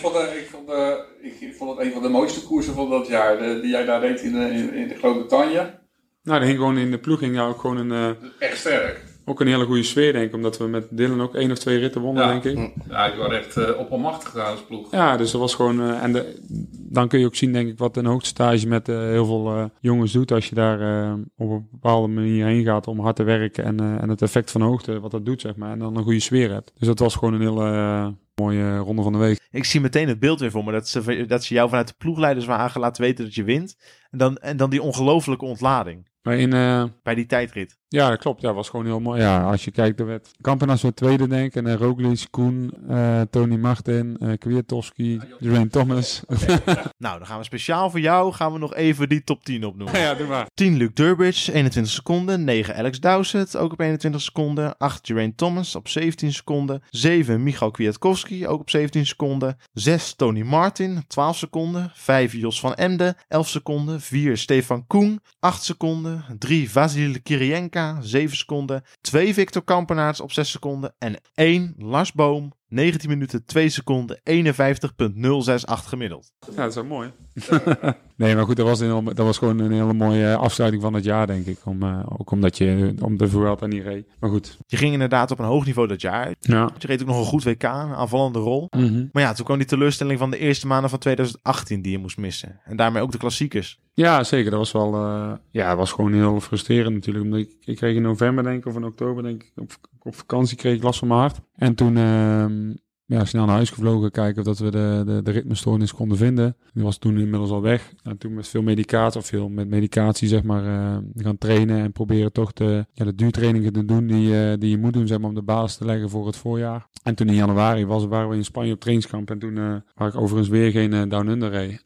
Speaker 8: vond het een van de mooiste koersen van dat jaar. Die jij daar deed in de Groot-Brittannië.
Speaker 6: Nou, dat hing gewoon in de ploeg. Ging daar ook gewoon
Speaker 8: echt sterk.
Speaker 6: Ook een hele goede sfeer, denk ik. Omdat we met Dylan ook 1 of 2 ritten wonnen, denk ik.
Speaker 8: Ja, die waren echt oppermachtig gedaan als ploeg.
Speaker 6: Ja, dus dat was gewoon... dan kun je ook zien, denk ik, wat een hoogtestage met heel veel jongens doet. Als je daar op een bepaalde manier heen gaat om hard te werken. En het effect van hoogte, wat dat doet, zeg maar. En dan een goede sfeer hebt. Dus dat was gewoon een hele... mooie ronde van de week.
Speaker 1: Ik zie meteen het beeld weer voor me. Dat ze jou vanuit de ploegleiderswagen laten weten dat je wint. En dan die ongelofelijke ontlading.
Speaker 6: Maar
Speaker 1: bij die tijdrit.
Speaker 6: Ja, dat klopt. Ja, dat was gewoon heel mooi. Ja, als je kijkt, er werd Campenas werd tweede, denk ik. En Roglic, Koen, Tony Martin, Kwiatkowski, Geraint Thomas.
Speaker 1: Nou, dan gaan we speciaal voor jou nog even die top 10 opnoemen.
Speaker 6: Ja, doe maar.
Speaker 1: 10 Luke Durbridge, 21 seconden. 9 Alex Dowsett, ook op 21 seconden. 8 Geraint Thomas op 17 seconden. 7 Michał Kwiatkowski, ook op 17 seconden. 6 Tony Martin, 12 seconden. 5 Jos van Emden, 11 seconden. 4 Stefan Koen, 8 seconden. 3 Vasil Kirienka, 7 seconden. 2 Victor Kampenaerts op 6 seconden. En 1 Lars Boom, 19 minuten, 2 seconden, 51,068 gemiddeld.
Speaker 6: Ja, dat is wel mooi. Nee, maar goed, dat was gewoon een hele mooie afsluiting van het jaar, denk ik. Ook omdat je om de Vuelta niet reed. Maar goed.
Speaker 1: Je ging inderdaad op een hoog niveau dat jaar.
Speaker 6: Ja.
Speaker 1: Je reed ook nog een goed WK, een aanvallende rol.
Speaker 6: Mm-hmm.
Speaker 1: Maar ja, toen kwam die teleurstelling van de eerste maanden van 2018 die je moest missen. En daarmee ook de klassiekers.
Speaker 6: Ja, zeker. Dat was wel... het was gewoon heel frustrerend natuurlijk. Omdat ik kreeg in november, denk ik, of in oktober, denk ik, op vakantie kreeg ik last van mijn hart. En toen snel naar huis gevlogen. Kijken of dat we de ritmestoornis konden vinden. Die was toen inmiddels al weg. En toen met veel medicatie zeg maar gaan trainen. En proberen toch de duurtrainingen te doen die je moet doen, zeg maar, om de basis te leggen voor het voorjaar. En toen in januari waren we in Spanje op trainingskamp. En toen waar ik overigens weer geen Down Under reed.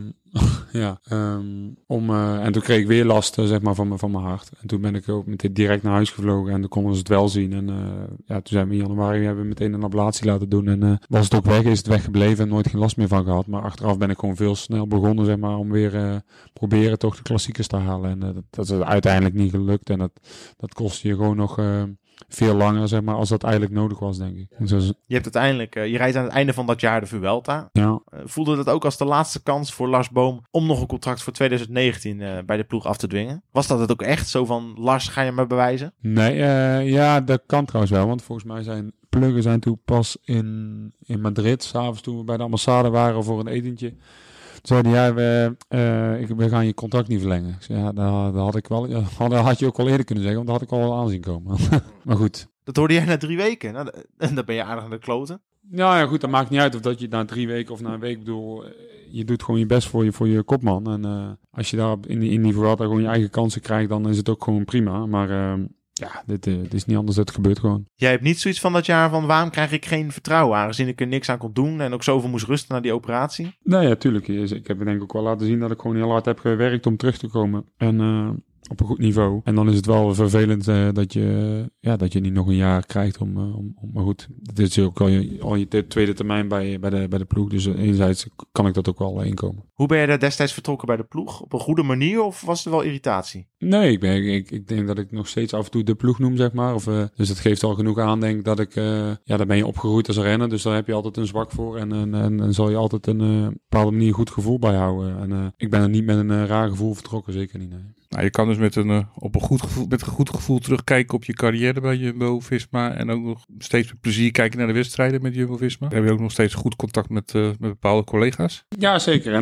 Speaker 6: En toen kreeg ik weer last zeg maar, van mijn hart. En toen ben ik ook meteen direct naar huis gevlogen. En toen konden ze het wel zien. En toen zijn we in januari hebben we meteen een ablatie laten doen. En was het ook weg, is het weggebleven en nooit geen last meer van gehad. Maar achteraf ben ik gewoon veel snel begonnen, zeg maar, om weer proberen toch de klassiekers te halen. En dat is uiteindelijk niet gelukt. En dat kostte je gewoon nog veel langer, zeg maar, als dat eigenlijk nodig was, denk ik.
Speaker 1: Je hebt uiteindelijk, je rijdt aan het einde van dat jaar de Vuelta.
Speaker 6: Ja.
Speaker 1: Voelde dat ook als de laatste kans voor Lars Boom om nog een contract voor 2019 bij de ploeg af te dwingen? Was dat het ook echt zo van, Lars, ga je maar bewijzen?
Speaker 6: Nee, dat kan trouwens wel, want volgens mij zijn pluggen zijn toen pas in Madrid, 's avonds toen we bij de ambassade waren voor een etentje. Zeiden we gaan je contract niet verlengen. Ik zei, dat had ik wel. Dat had je ook al eerder kunnen zeggen, want dat had ik al aanzien komen. Maar goed.
Speaker 1: Dat hoorde jij na 3 weken. Nou, en dan ben je aardig aan de kloten.
Speaker 6: Ja, goed, dat maakt niet uit of dat je na 3 weken of na een week, bedoel, je doet gewoon je best voor je kopman. En als je daar in die Vuelta gewoon je eigen kansen krijgt, dan is het ook gewoon prima. Maar dit is niet anders, het gebeurt gewoon.
Speaker 1: Jij hebt niet zoiets van dat jaar van, waarom krijg ik geen vertrouwen, aangezien ik er niks aan kon doen en ook zoveel moest rusten na die operatie?
Speaker 6: Nee, ja, tuurlijk. Ik heb denk ik ook wel laten zien dat ik gewoon heel hard heb gewerkt om terug te komen. En op een goed niveau. En dan is het wel vervelend dat je niet nog een jaar krijgt maar goed, dit is ook al je tweede termijn bij de ploeg. Dus enerzijds kan ik dat ook wel inkomen.
Speaker 1: Hoe ben je daar destijds vertrokken bij de ploeg? Op een goede manier of was er wel irritatie?
Speaker 6: Nee, ik denk dat ik nog steeds af en toe de ploeg noem, zeg maar. Dus dat geeft al genoeg aan, denk ik, dat ik... daar ben je opgegroeid als renner, dus daar heb je altijd een zwak voor. En zal je altijd een bepaalde manier een goed gevoel bij houden. En ik ben er niet met een raar gevoel vertrokken, zeker niet, nee.
Speaker 2: Nou, je kan dus met een goed gevoel terugkijken op je carrière bij Jumbo-Visma. En ook nog steeds met plezier kijken naar de wedstrijden met Jumbo-Visma. Heb je ook nog steeds goed contact met bepaalde collega's?
Speaker 6: Ja, zeker.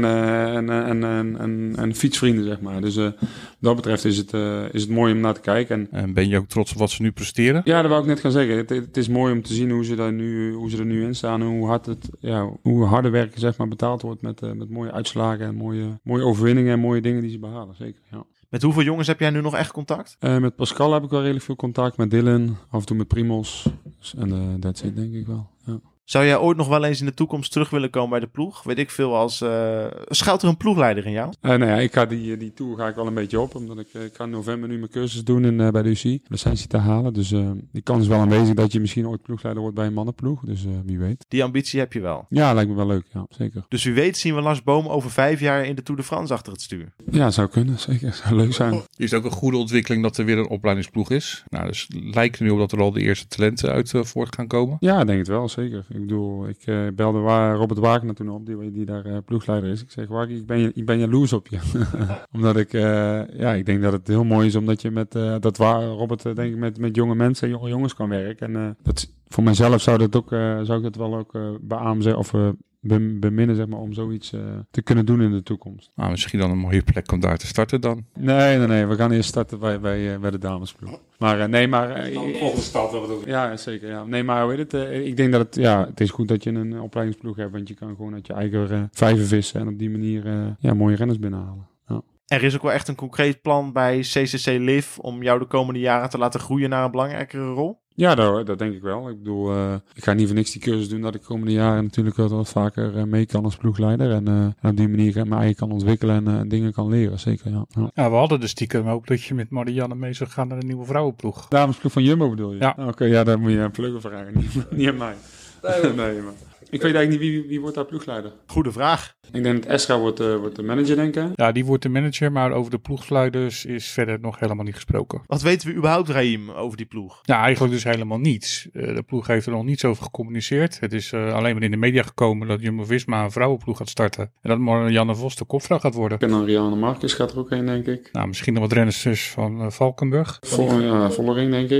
Speaker 6: En fietsvrienden, zeg maar. Dus wat dat betreft is het mooi om naar te kijken.
Speaker 2: En ben je ook trots op wat ze nu presteren?
Speaker 6: Ja, dat wou ik net gaan zeggen. Het is mooi om te zien hoe ze er nu in staan. En hoe harde werken, zeg maar, betaald wordt met mooie uitslagen en mooie overwinningen en mooie dingen die ze behalen. Zeker, ja.
Speaker 1: Met hoeveel jongens heb jij nu nog echt contact?
Speaker 6: Met Pascal heb ik wel redelijk veel contact. Met Dylan, af en toe met Primoz. En that's it, denk ik wel. Ja.
Speaker 1: Zou jij ooit nog wel eens in de toekomst terug willen komen bij de ploeg? Weet ik veel als... schuilt er een ploegleider in jou?
Speaker 6: Ik ga die tour ga ik wel een beetje op. Omdat ik ga in november nu mijn cursus doen bij de UCI. Licentie te halen. Dus die kans is wel aanwezig dat je misschien ooit ploegleider wordt bij een mannenploeg. Dus wie weet.
Speaker 1: Die ambitie heb je wel?
Speaker 6: Ja, lijkt me wel leuk. Ja, zeker.
Speaker 1: Dus wie weet zien we Lars Boom over 5 jaar in de Tour de France achter het stuur?
Speaker 6: Ja, zou kunnen. Zeker. Zou leuk zijn.
Speaker 2: Is het ook een goede ontwikkeling dat er weer een opleidingsploeg is? Nou, dus lijkt er nu op dat er al de eerste talenten uit voort gaan komen?
Speaker 6: Ja, ik denk het wel. Zeker. Ik bedoel, ik belde Robert Wagner toen op, die daar ploegleider is. Ik zeg, Wagner, ik ben jaloers op je. Omdat ik denk dat het heel mooi is, omdat je met Robert denk ik met jonge mensen en jonge jongens kan werken. En voor mijzelf zou ik dat wel ook beamen of beminnen, zeg maar, om zoiets te kunnen doen in de toekomst.
Speaker 2: Nou, misschien dan een mooie plek om daar te starten dan.
Speaker 6: Nee. We gaan eerst starten bij de damesploeg. Maar
Speaker 8: volgende stap wel bedoel.
Speaker 6: Ja, zeker. Ja. Nee, maar weet het, ik denk dat het is goed dat je een opleidingsploeg hebt, want je kan gewoon uit je eigen vijver vissen en op die manier mooie renners binnenhalen. Ja.
Speaker 1: Er is ook wel echt een concreet plan bij CCC Liv om jou de komende jaren te laten groeien naar een belangrijkere rol?
Speaker 6: Ja, dat denk ik wel. Ik bedoel, ik ga niet voor niks die cursus doen dat ik de komende jaren natuurlijk wat vaker mee kan als ploegleider. En op die manier mijn eigen kan ontwikkelen en dingen kan leren. Zeker, ja.
Speaker 2: Ja, we hadden dus stiekem ook dat je met Marianne mee zou gaan naar de nieuwe vrouwenploeg.
Speaker 6: Damesploeg van Jumbo bedoel je?
Speaker 2: Ja.
Speaker 6: Oké, ja, daar moet je aan pluggen vragen. Niet aan mij. Nee, maar... Ik weet eigenlijk niet wie wordt daar ploegleider.
Speaker 1: Goede vraag.
Speaker 6: Ik denk dat Esra wordt de manager, denk ik.
Speaker 2: Ja, die wordt de manager, maar over de ploegleiders is verder nog helemaal niet gesproken.
Speaker 1: Wat weten we überhaupt, Raïm, over die ploeg?
Speaker 2: Ja, eigenlijk dus helemaal niets. De ploeg heeft er nog niets over gecommuniceerd. Het is alleen maar in de media gekomen dat Jumbo-Visma een vrouwenploeg gaat starten. En dat Marianne Vos de kopvrouw gaat worden.
Speaker 6: En dan Rianne Marcus gaat er ook heen, denk ik.
Speaker 2: Nou, misschien nog wat renners van Valkenburg.
Speaker 6: Vollering, denk ik.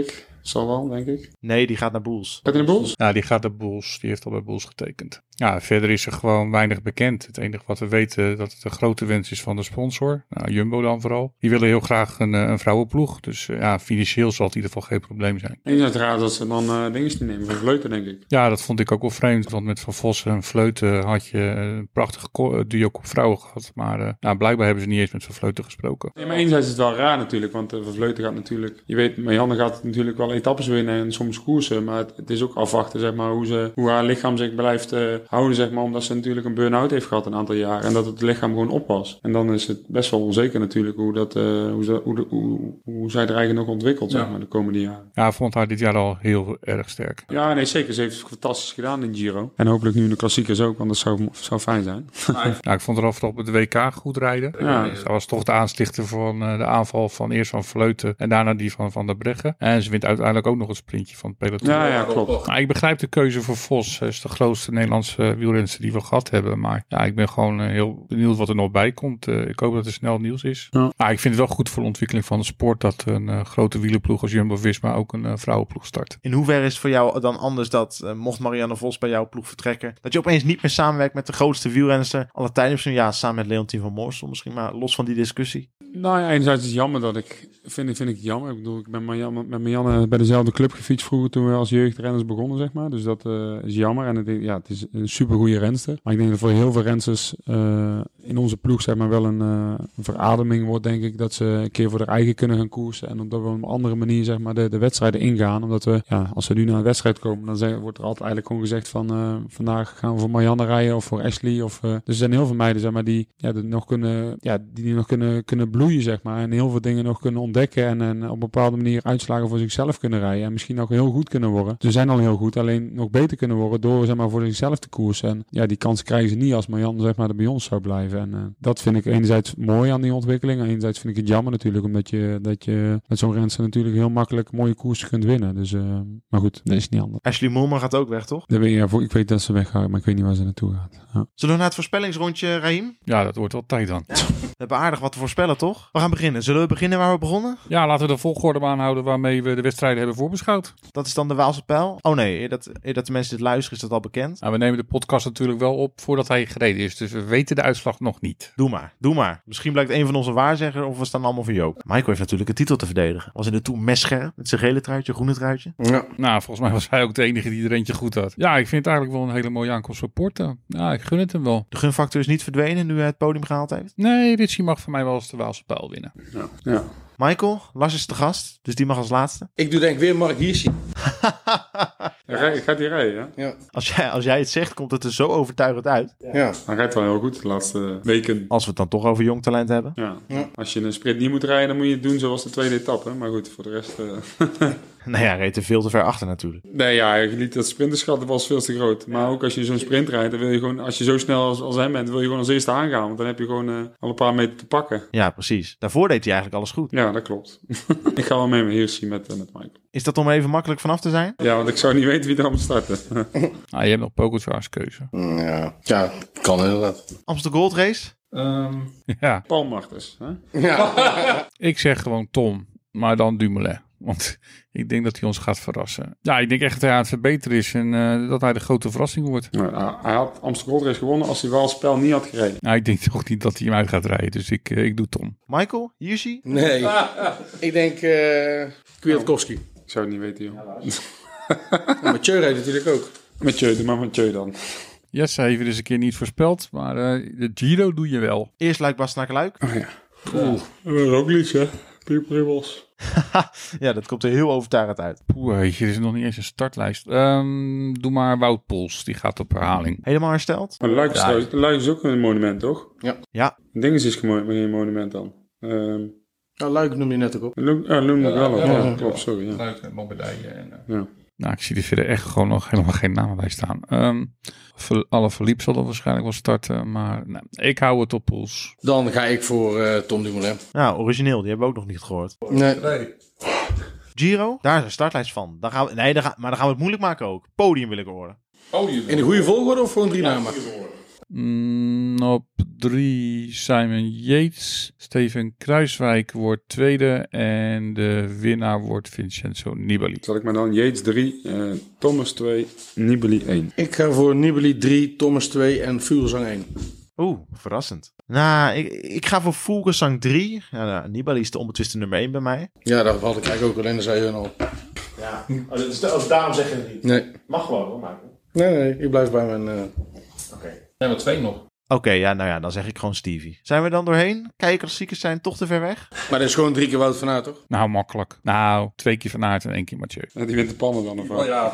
Speaker 6: Zal wel, denk ik.
Speaker 1: Nee, die gaat naar Boels.
Speaker 6: Gaat hij naar Bulls?
Speaker 2: Ja, die gaat naar Bulls. Die heeft al bij Bulls getekend. Ja, verder is er gewoon weinig bekend. Het enige wat we weten dat het een grote wens is van de sponsor. Nou, Jumbo dan vooral. Die willen heel graag een vrouwenploeg. Dus financieel zal het in ieder geval geen probleem zijn.
Speaker 6: En het raar dat ze dan dingen te nemen van Vleuten, denk ik.
Speaker 2: Ja, dat vond ik ook wel vreemd. Want met Van Vossen en Vleuten had je een prachtig duo op vrouwen gehad. Maar blijkbaar hebben ze niet eens met Van Vleuten gesproken.
Speaker 6: Nee, maar enerzijds is het wel raar natuurlijk. Want Van Vleuten gaat natuurlijk... Je weet, Marianne gaat natuurlijk wel etappes winnen en soms koersen. Maar het is ook afwachten, zeg maar, hoe haar lichaam zich blijft houden, zeg maar. Omdat ze natuurlijk een burn-out heeft gehad een aantal jaar. En dat het lichaam gewoon op was. En dan is het best wel onzeker natuurlijk hoe zij er eigenlijk nog ontwikkelt, zeg maar, de komende jaren.
Speaker 2: Ja, ik vond haar dit jaar al heel erg sterk.
Speaker 6: Ja, nee, zeker. Ze heeft het fantastisch gedaan in Giro. En hopelijk nu in de klassiekers ook, want dat zou fijn zijn.
Speaker 2: Ik vond haar vooral op het WK goed rijden.
Speaker 6: Ja.
Speaker 2: Dat was toch de aanstichter van de aanval van eerst van Vleuten en daarna die van der Breggen. En ze wint uiteindelijk ook nog een sprintje van het peloton.
Speaker 6: Ja, klopt.
Speaker 2: Maar ik begrijp de keuze voor Vos. Hij is de grootste Nederlandse wielrenster die we gehad hebben. Maar ja, ik ben gewoon heel benieuwd wat er nog bij komt. Ik hoop dat er snel nieuws is.
Speaker 6: Ja.
Speaker 2: Maar ik vind het wel goed voor de ontwikkeling van de sport dat een grote wielerploeg als Jumbo-Visma ook een vrouwenploeg start.
Speaker 1: In hoeverre is het voor jou dan anders dat, mocht Marianne Vos bij jouw ploeg vertrekken, dat je opeens niet meer samenwerkt met de grootste wielrenster alle tijden? Misschien samen met Leontien van Moorsel misschien, maar los van die discussie.
Speaker 6: Nou ja, enerzijds is het jammer dat vind ik jammer. Ik bedoel, ik ben met Marianne bij dezelfde club gefietst vroeger toen we als jeugdrenners begonnen, zeg maar. Dus dat is jammer. En het is een supergoeie renster. Maar ik denk dat voor heel veel rensters in onze ploeg, zeg maar, wel een verademing wordt, denk ik. Dat ze een keer voor haar eigen kunnen gaan koersen. En dat we op een andere manier, zeg maar, de wedstrijden ingaan. Omdat we, als we nu naar een wedstrijd komen, dan wordt er altijd eigenlijk gewoon gezegd van vandaag gaan we voor Marianne rijden of voor Ashley. Dus er zijn heel veel meiden, zeg maar, die nog kunnen bloeien, zeg maar. En heel veel dingen nog kunnen ontdekken. En op een bepaalde manier uitslagen voor zichzelf kunnen rijden. En misschien ook heel goed kunnen worden. Ze zijn al heel goed, alleen nog beter kunnen worden door, zeg maar, voor zichzelf te koersen. En ja, die kans krijgen ze niet als Marianne, zeg maar, er bij ons zou blijven. En dat vind ik enerzijds mooi aan die ontwikkeling. En enerzijds vind ik het jammer natuurlijk, omdat je met zo'n renster natuurlijk heel makkelijk mooie koersen kunt winnen. Dus, maar goed, dat is niet anders.
Speaker 1: Ashley Moolman gaat ook weg, toch?
Speaker 6: Ik weet dat ze weggaat, maar ik weet niet waar ze naartoe gaat. Ja.
Speaker 1: Zullen we naar het voorspellingsrondje, Raheem?
Speaker 2: Ja, dat wordt wel tijd dan.
Speaker 1: Ja, we hebben aardig wat te voorspellen, toch? We gaan beginnen. Zullen we beginnen waar we begonnen?
Speaker 2: Ja, laten we de volgorde aanhouden waarmee we de wedstrijden hebben voorbeschouwd.
Speaker 1: Dat is dan de Waalse Pijl? Oh nee, eer dat de mensen dit luisteren is dat al bekend.
Speaker 2: Nou, we nemen de podcast natuurlijk wel op voordat hij gereden is. Dus we weten de uitslag nog niet.
Speaker 1: Doe maar. Misschien blijkt een van onze waarzegger of we staan allemaal voor Joop. Michael heeft natuurlijk een titel te verdedigen. Was in de Tour messcherp met zijn gele truitje, groene truitje.
Speaker 7: Ja.
Speaker 2: Nou, volgens mij was hij ook de enige die er eentje goed had. Ja, ik vind het eigenlijk wel een hele mooie aankomst voor Porto. Ja, ik gun het hem wel.
Speaker 1: De gunfactor is niet verdwenen nu hij het podium gehaald heeft?
Speaker 2: Nee, Ritchie mag voor mij wel eens de Waalse Pijl winnen.
Speaker 6: Ja.
Speaker 1: Michael, Lars is de gast, dus die mag als laatste.
Speaker 7: Ik doe denk ik weer Mark Hirschi.
Speaker 6: Gaat hij rijden, ja?
Speaker 7: Ja.
Speaker 1: Als jij het zegt, komt het er zo overtuigend uit.
Speaker 7: Ja.
Speaker 6: Hij rijdt wel heel goed de laatste weken.
Speaker 1: Als we het dan toch over jong talent hebben.
Speaker 6: Ja. Als je een sprint niet moet rijden, dan moet je het doen zoals de tweede etappe. Maar goed, voor de rest...
Speaker 1: Nou ja, reed er veel te ver achter natuurlijk.
Speaker 6: Nee, ja, dat sprinterschat was veel te groot. Maar ook als je zo'n sprint rijdt, dan wil je gewoon, als je zo snel als hem bent, wil je gewoon als eerste aangaan. Want dan heb je gewoon al een paar meter te pakken.
Speaker 1: Ja, precies. Daarvoor deed hij eigenlijk alles goed.
Speaker 6: Ja, dat klopt. Ik ga wel mee met Hirschi met Michael.
Speaker 1: Is dat om er even makkelijk vanaf te zijn?
Speaker 6: Ja, want ik zou niet weten wie er aan moet starten.
Speaker 2: Je hebt nog Pogačar als keuze.
Speaker 7: Ja, kan inderdaad.
Speaker 1: Amstel Gold Race?
Speaker 2: Ja.
Speaker 6: Paul Martens. Hè?
Speaker 7: Ja.
Speaker 2: Ik zeg gewoon Tom, maar dan Dumoulin. Want ik denk dat hij ons gaat verrassen. Ja, ik denk echt dat hij aan het verbeteren is en dat hij de grote verrassing wordt.
Speaker 6: Nou, hij had Amstel Gold Race gewonnen als hij wel het spel niet had gereden.
Speaker 2: Nou, ik denk toch niet dat hij hem uit gaat rijden, dus ik doe Tom.
Speaker 1: Michael? Hirschi?
Speaker 7: Nee. Ik denk Kwiatkowski.
Speaker 6: Ik zou het niet weten, joh.
Speaker 7: Mathieu rijdt natuurlijk ook.
Speaker 6: Doe maar Mathieu dan.
Speaker 2: Yes, hij heeft het eens een keer niet voorspeld, maar de Giro doe je wel.
Speaker 1: Eerst Luik-Bastenaken naar Luik.
Speaker 6: Oh ja. Roglic, hè? Pieperibbels.
Speaker 1: Ja, dat komt er heel overtuigend uit.
Speaker 2: Weet je, er is nog niet eens een startlijst. Doe maar Wout Poels, die gaat op herhaling.
Speaker 1: Helemaal hersteld?
Speaker 6: Maar Luik is ook een monument, toch?
Speaker 1: Ja.
Speaker 6: Dinges is geen monument dan.
Speaker 7: Luik noem je net ook op.
Speaker 6: Noem ik wel op. Ja, klopt, sorry. Ja.
Speaker 2: Luik en Lombardije.
Speaker 6: Ja.
Speaker 2: Nou, ik zie er verder echt gewoon nog helemaal geen namen bij staan. Alaphilippe zal er waarschijnlijk wel starten, maar nee, ik hou het op Poels.
Speaker 7: Dan ga ik voor Tom Dumoulin.
Speaker 1: Nou, origineel. Die hebben we ook nog niet gehoord.
Speaker 7: Nee.
Speaker 1: Giro? Daar is een startlijst van. Dan gaan we, maar dan gaan we het moeilijk maken ook. Podium wil ik horen.
Speaker 7: In de goede volgorde of gewoon 3 namen?
Speaker 2: Op 3 Simon Yates. Steven Kruiswijk wordt tweede. En de winnaar wordt Vincenzo Nibali.
Speaker 6: Zal ik maar dan Yates 3, Thomas 2, Nibali 1.
Speaker 7: Ik ga voor Nibali 3, Thomas 2 en Fuglsang 1.
Speaker 1: Oeh, verrassend. Nou, ik ga voor Fuglsang 3. Ja, nou, Nibali is de onbetwiste nummer 1 bij mij.
Speaker 7: Ja, dat had ik eigenlijk ook, alleen dat zei hun al.
Speaker 1: Ja, daarom zeg je het niet.
Speaker 7: Nee.
Speaker 1: Mag gewoon hoor, Michael.
Speaker 7: Nee, ik blijf bij mijn...
Speaker 8: Zijn we 2 nog?
Speaker 1: Oké, ja, nou ja, dan zeg ik gewoon Stevie. Zijn we dan doorheen? Kijkklassiekers zijn toch te ver weg?
Speaker 7: Maar dat is gewoon 3 keer Wout van Aert, toch?
Speaker 2: Nou, makkelijk. Nou, 2 keer Van Aert en 1 keer Mathieu.
Speaker 6: Ja, die wint de pannen dan of wat?
Speaker 8: Oh ja.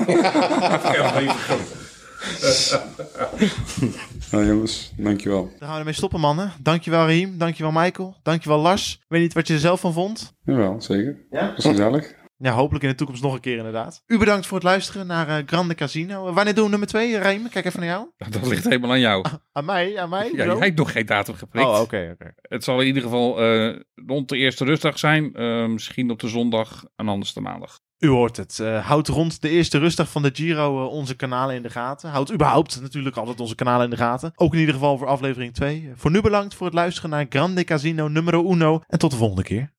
Speaker 6: Nou jongens, dankjewel.
Speaker 1: Dan gaan we ermee stoppen, mannen. Dankjewel, Raheem. Dankjewel, Michael. Dankjewel, Lars. Ik weet niet wat je er zelf van vond.
Speaker 6: Jawel, zeker.
Speaker 1: Ja?
Speaker 6: Dat is gezellig.
Speaker 1: Ja, hopelijk in de toekomst nog een keer inderdaad. U bedankt voor het luisteren naar Grande Casino. Wanneer doen we nummer 2, Raheem? Kijk even naar jou.
Speaker 2: Dat ligt helemaal aan jou.
Speaker 1: Aan mij?
Speaker 2: Ja,
Speaker 1: Zo?
Speaker 2: jij hebt nog geen datum geprikt.
Speaker 1: Oh, oké.
Speaker 2: Het zal in ieder geval rond de eerste rustdag zijn. Misschien op de zondag en anders de maandag.
Speaker 1: U hoort het. Houd rond de eerste rustdag van de Giro onze kanalen in de gaten. Houd überhaupt natuurlijk altijd onze kanalen in de gaten. Ook in ieder geval voor aflevering 2. Voor nu bedankt voor het luisteren naar Grande Casino numero 1. En tot de volgende keer.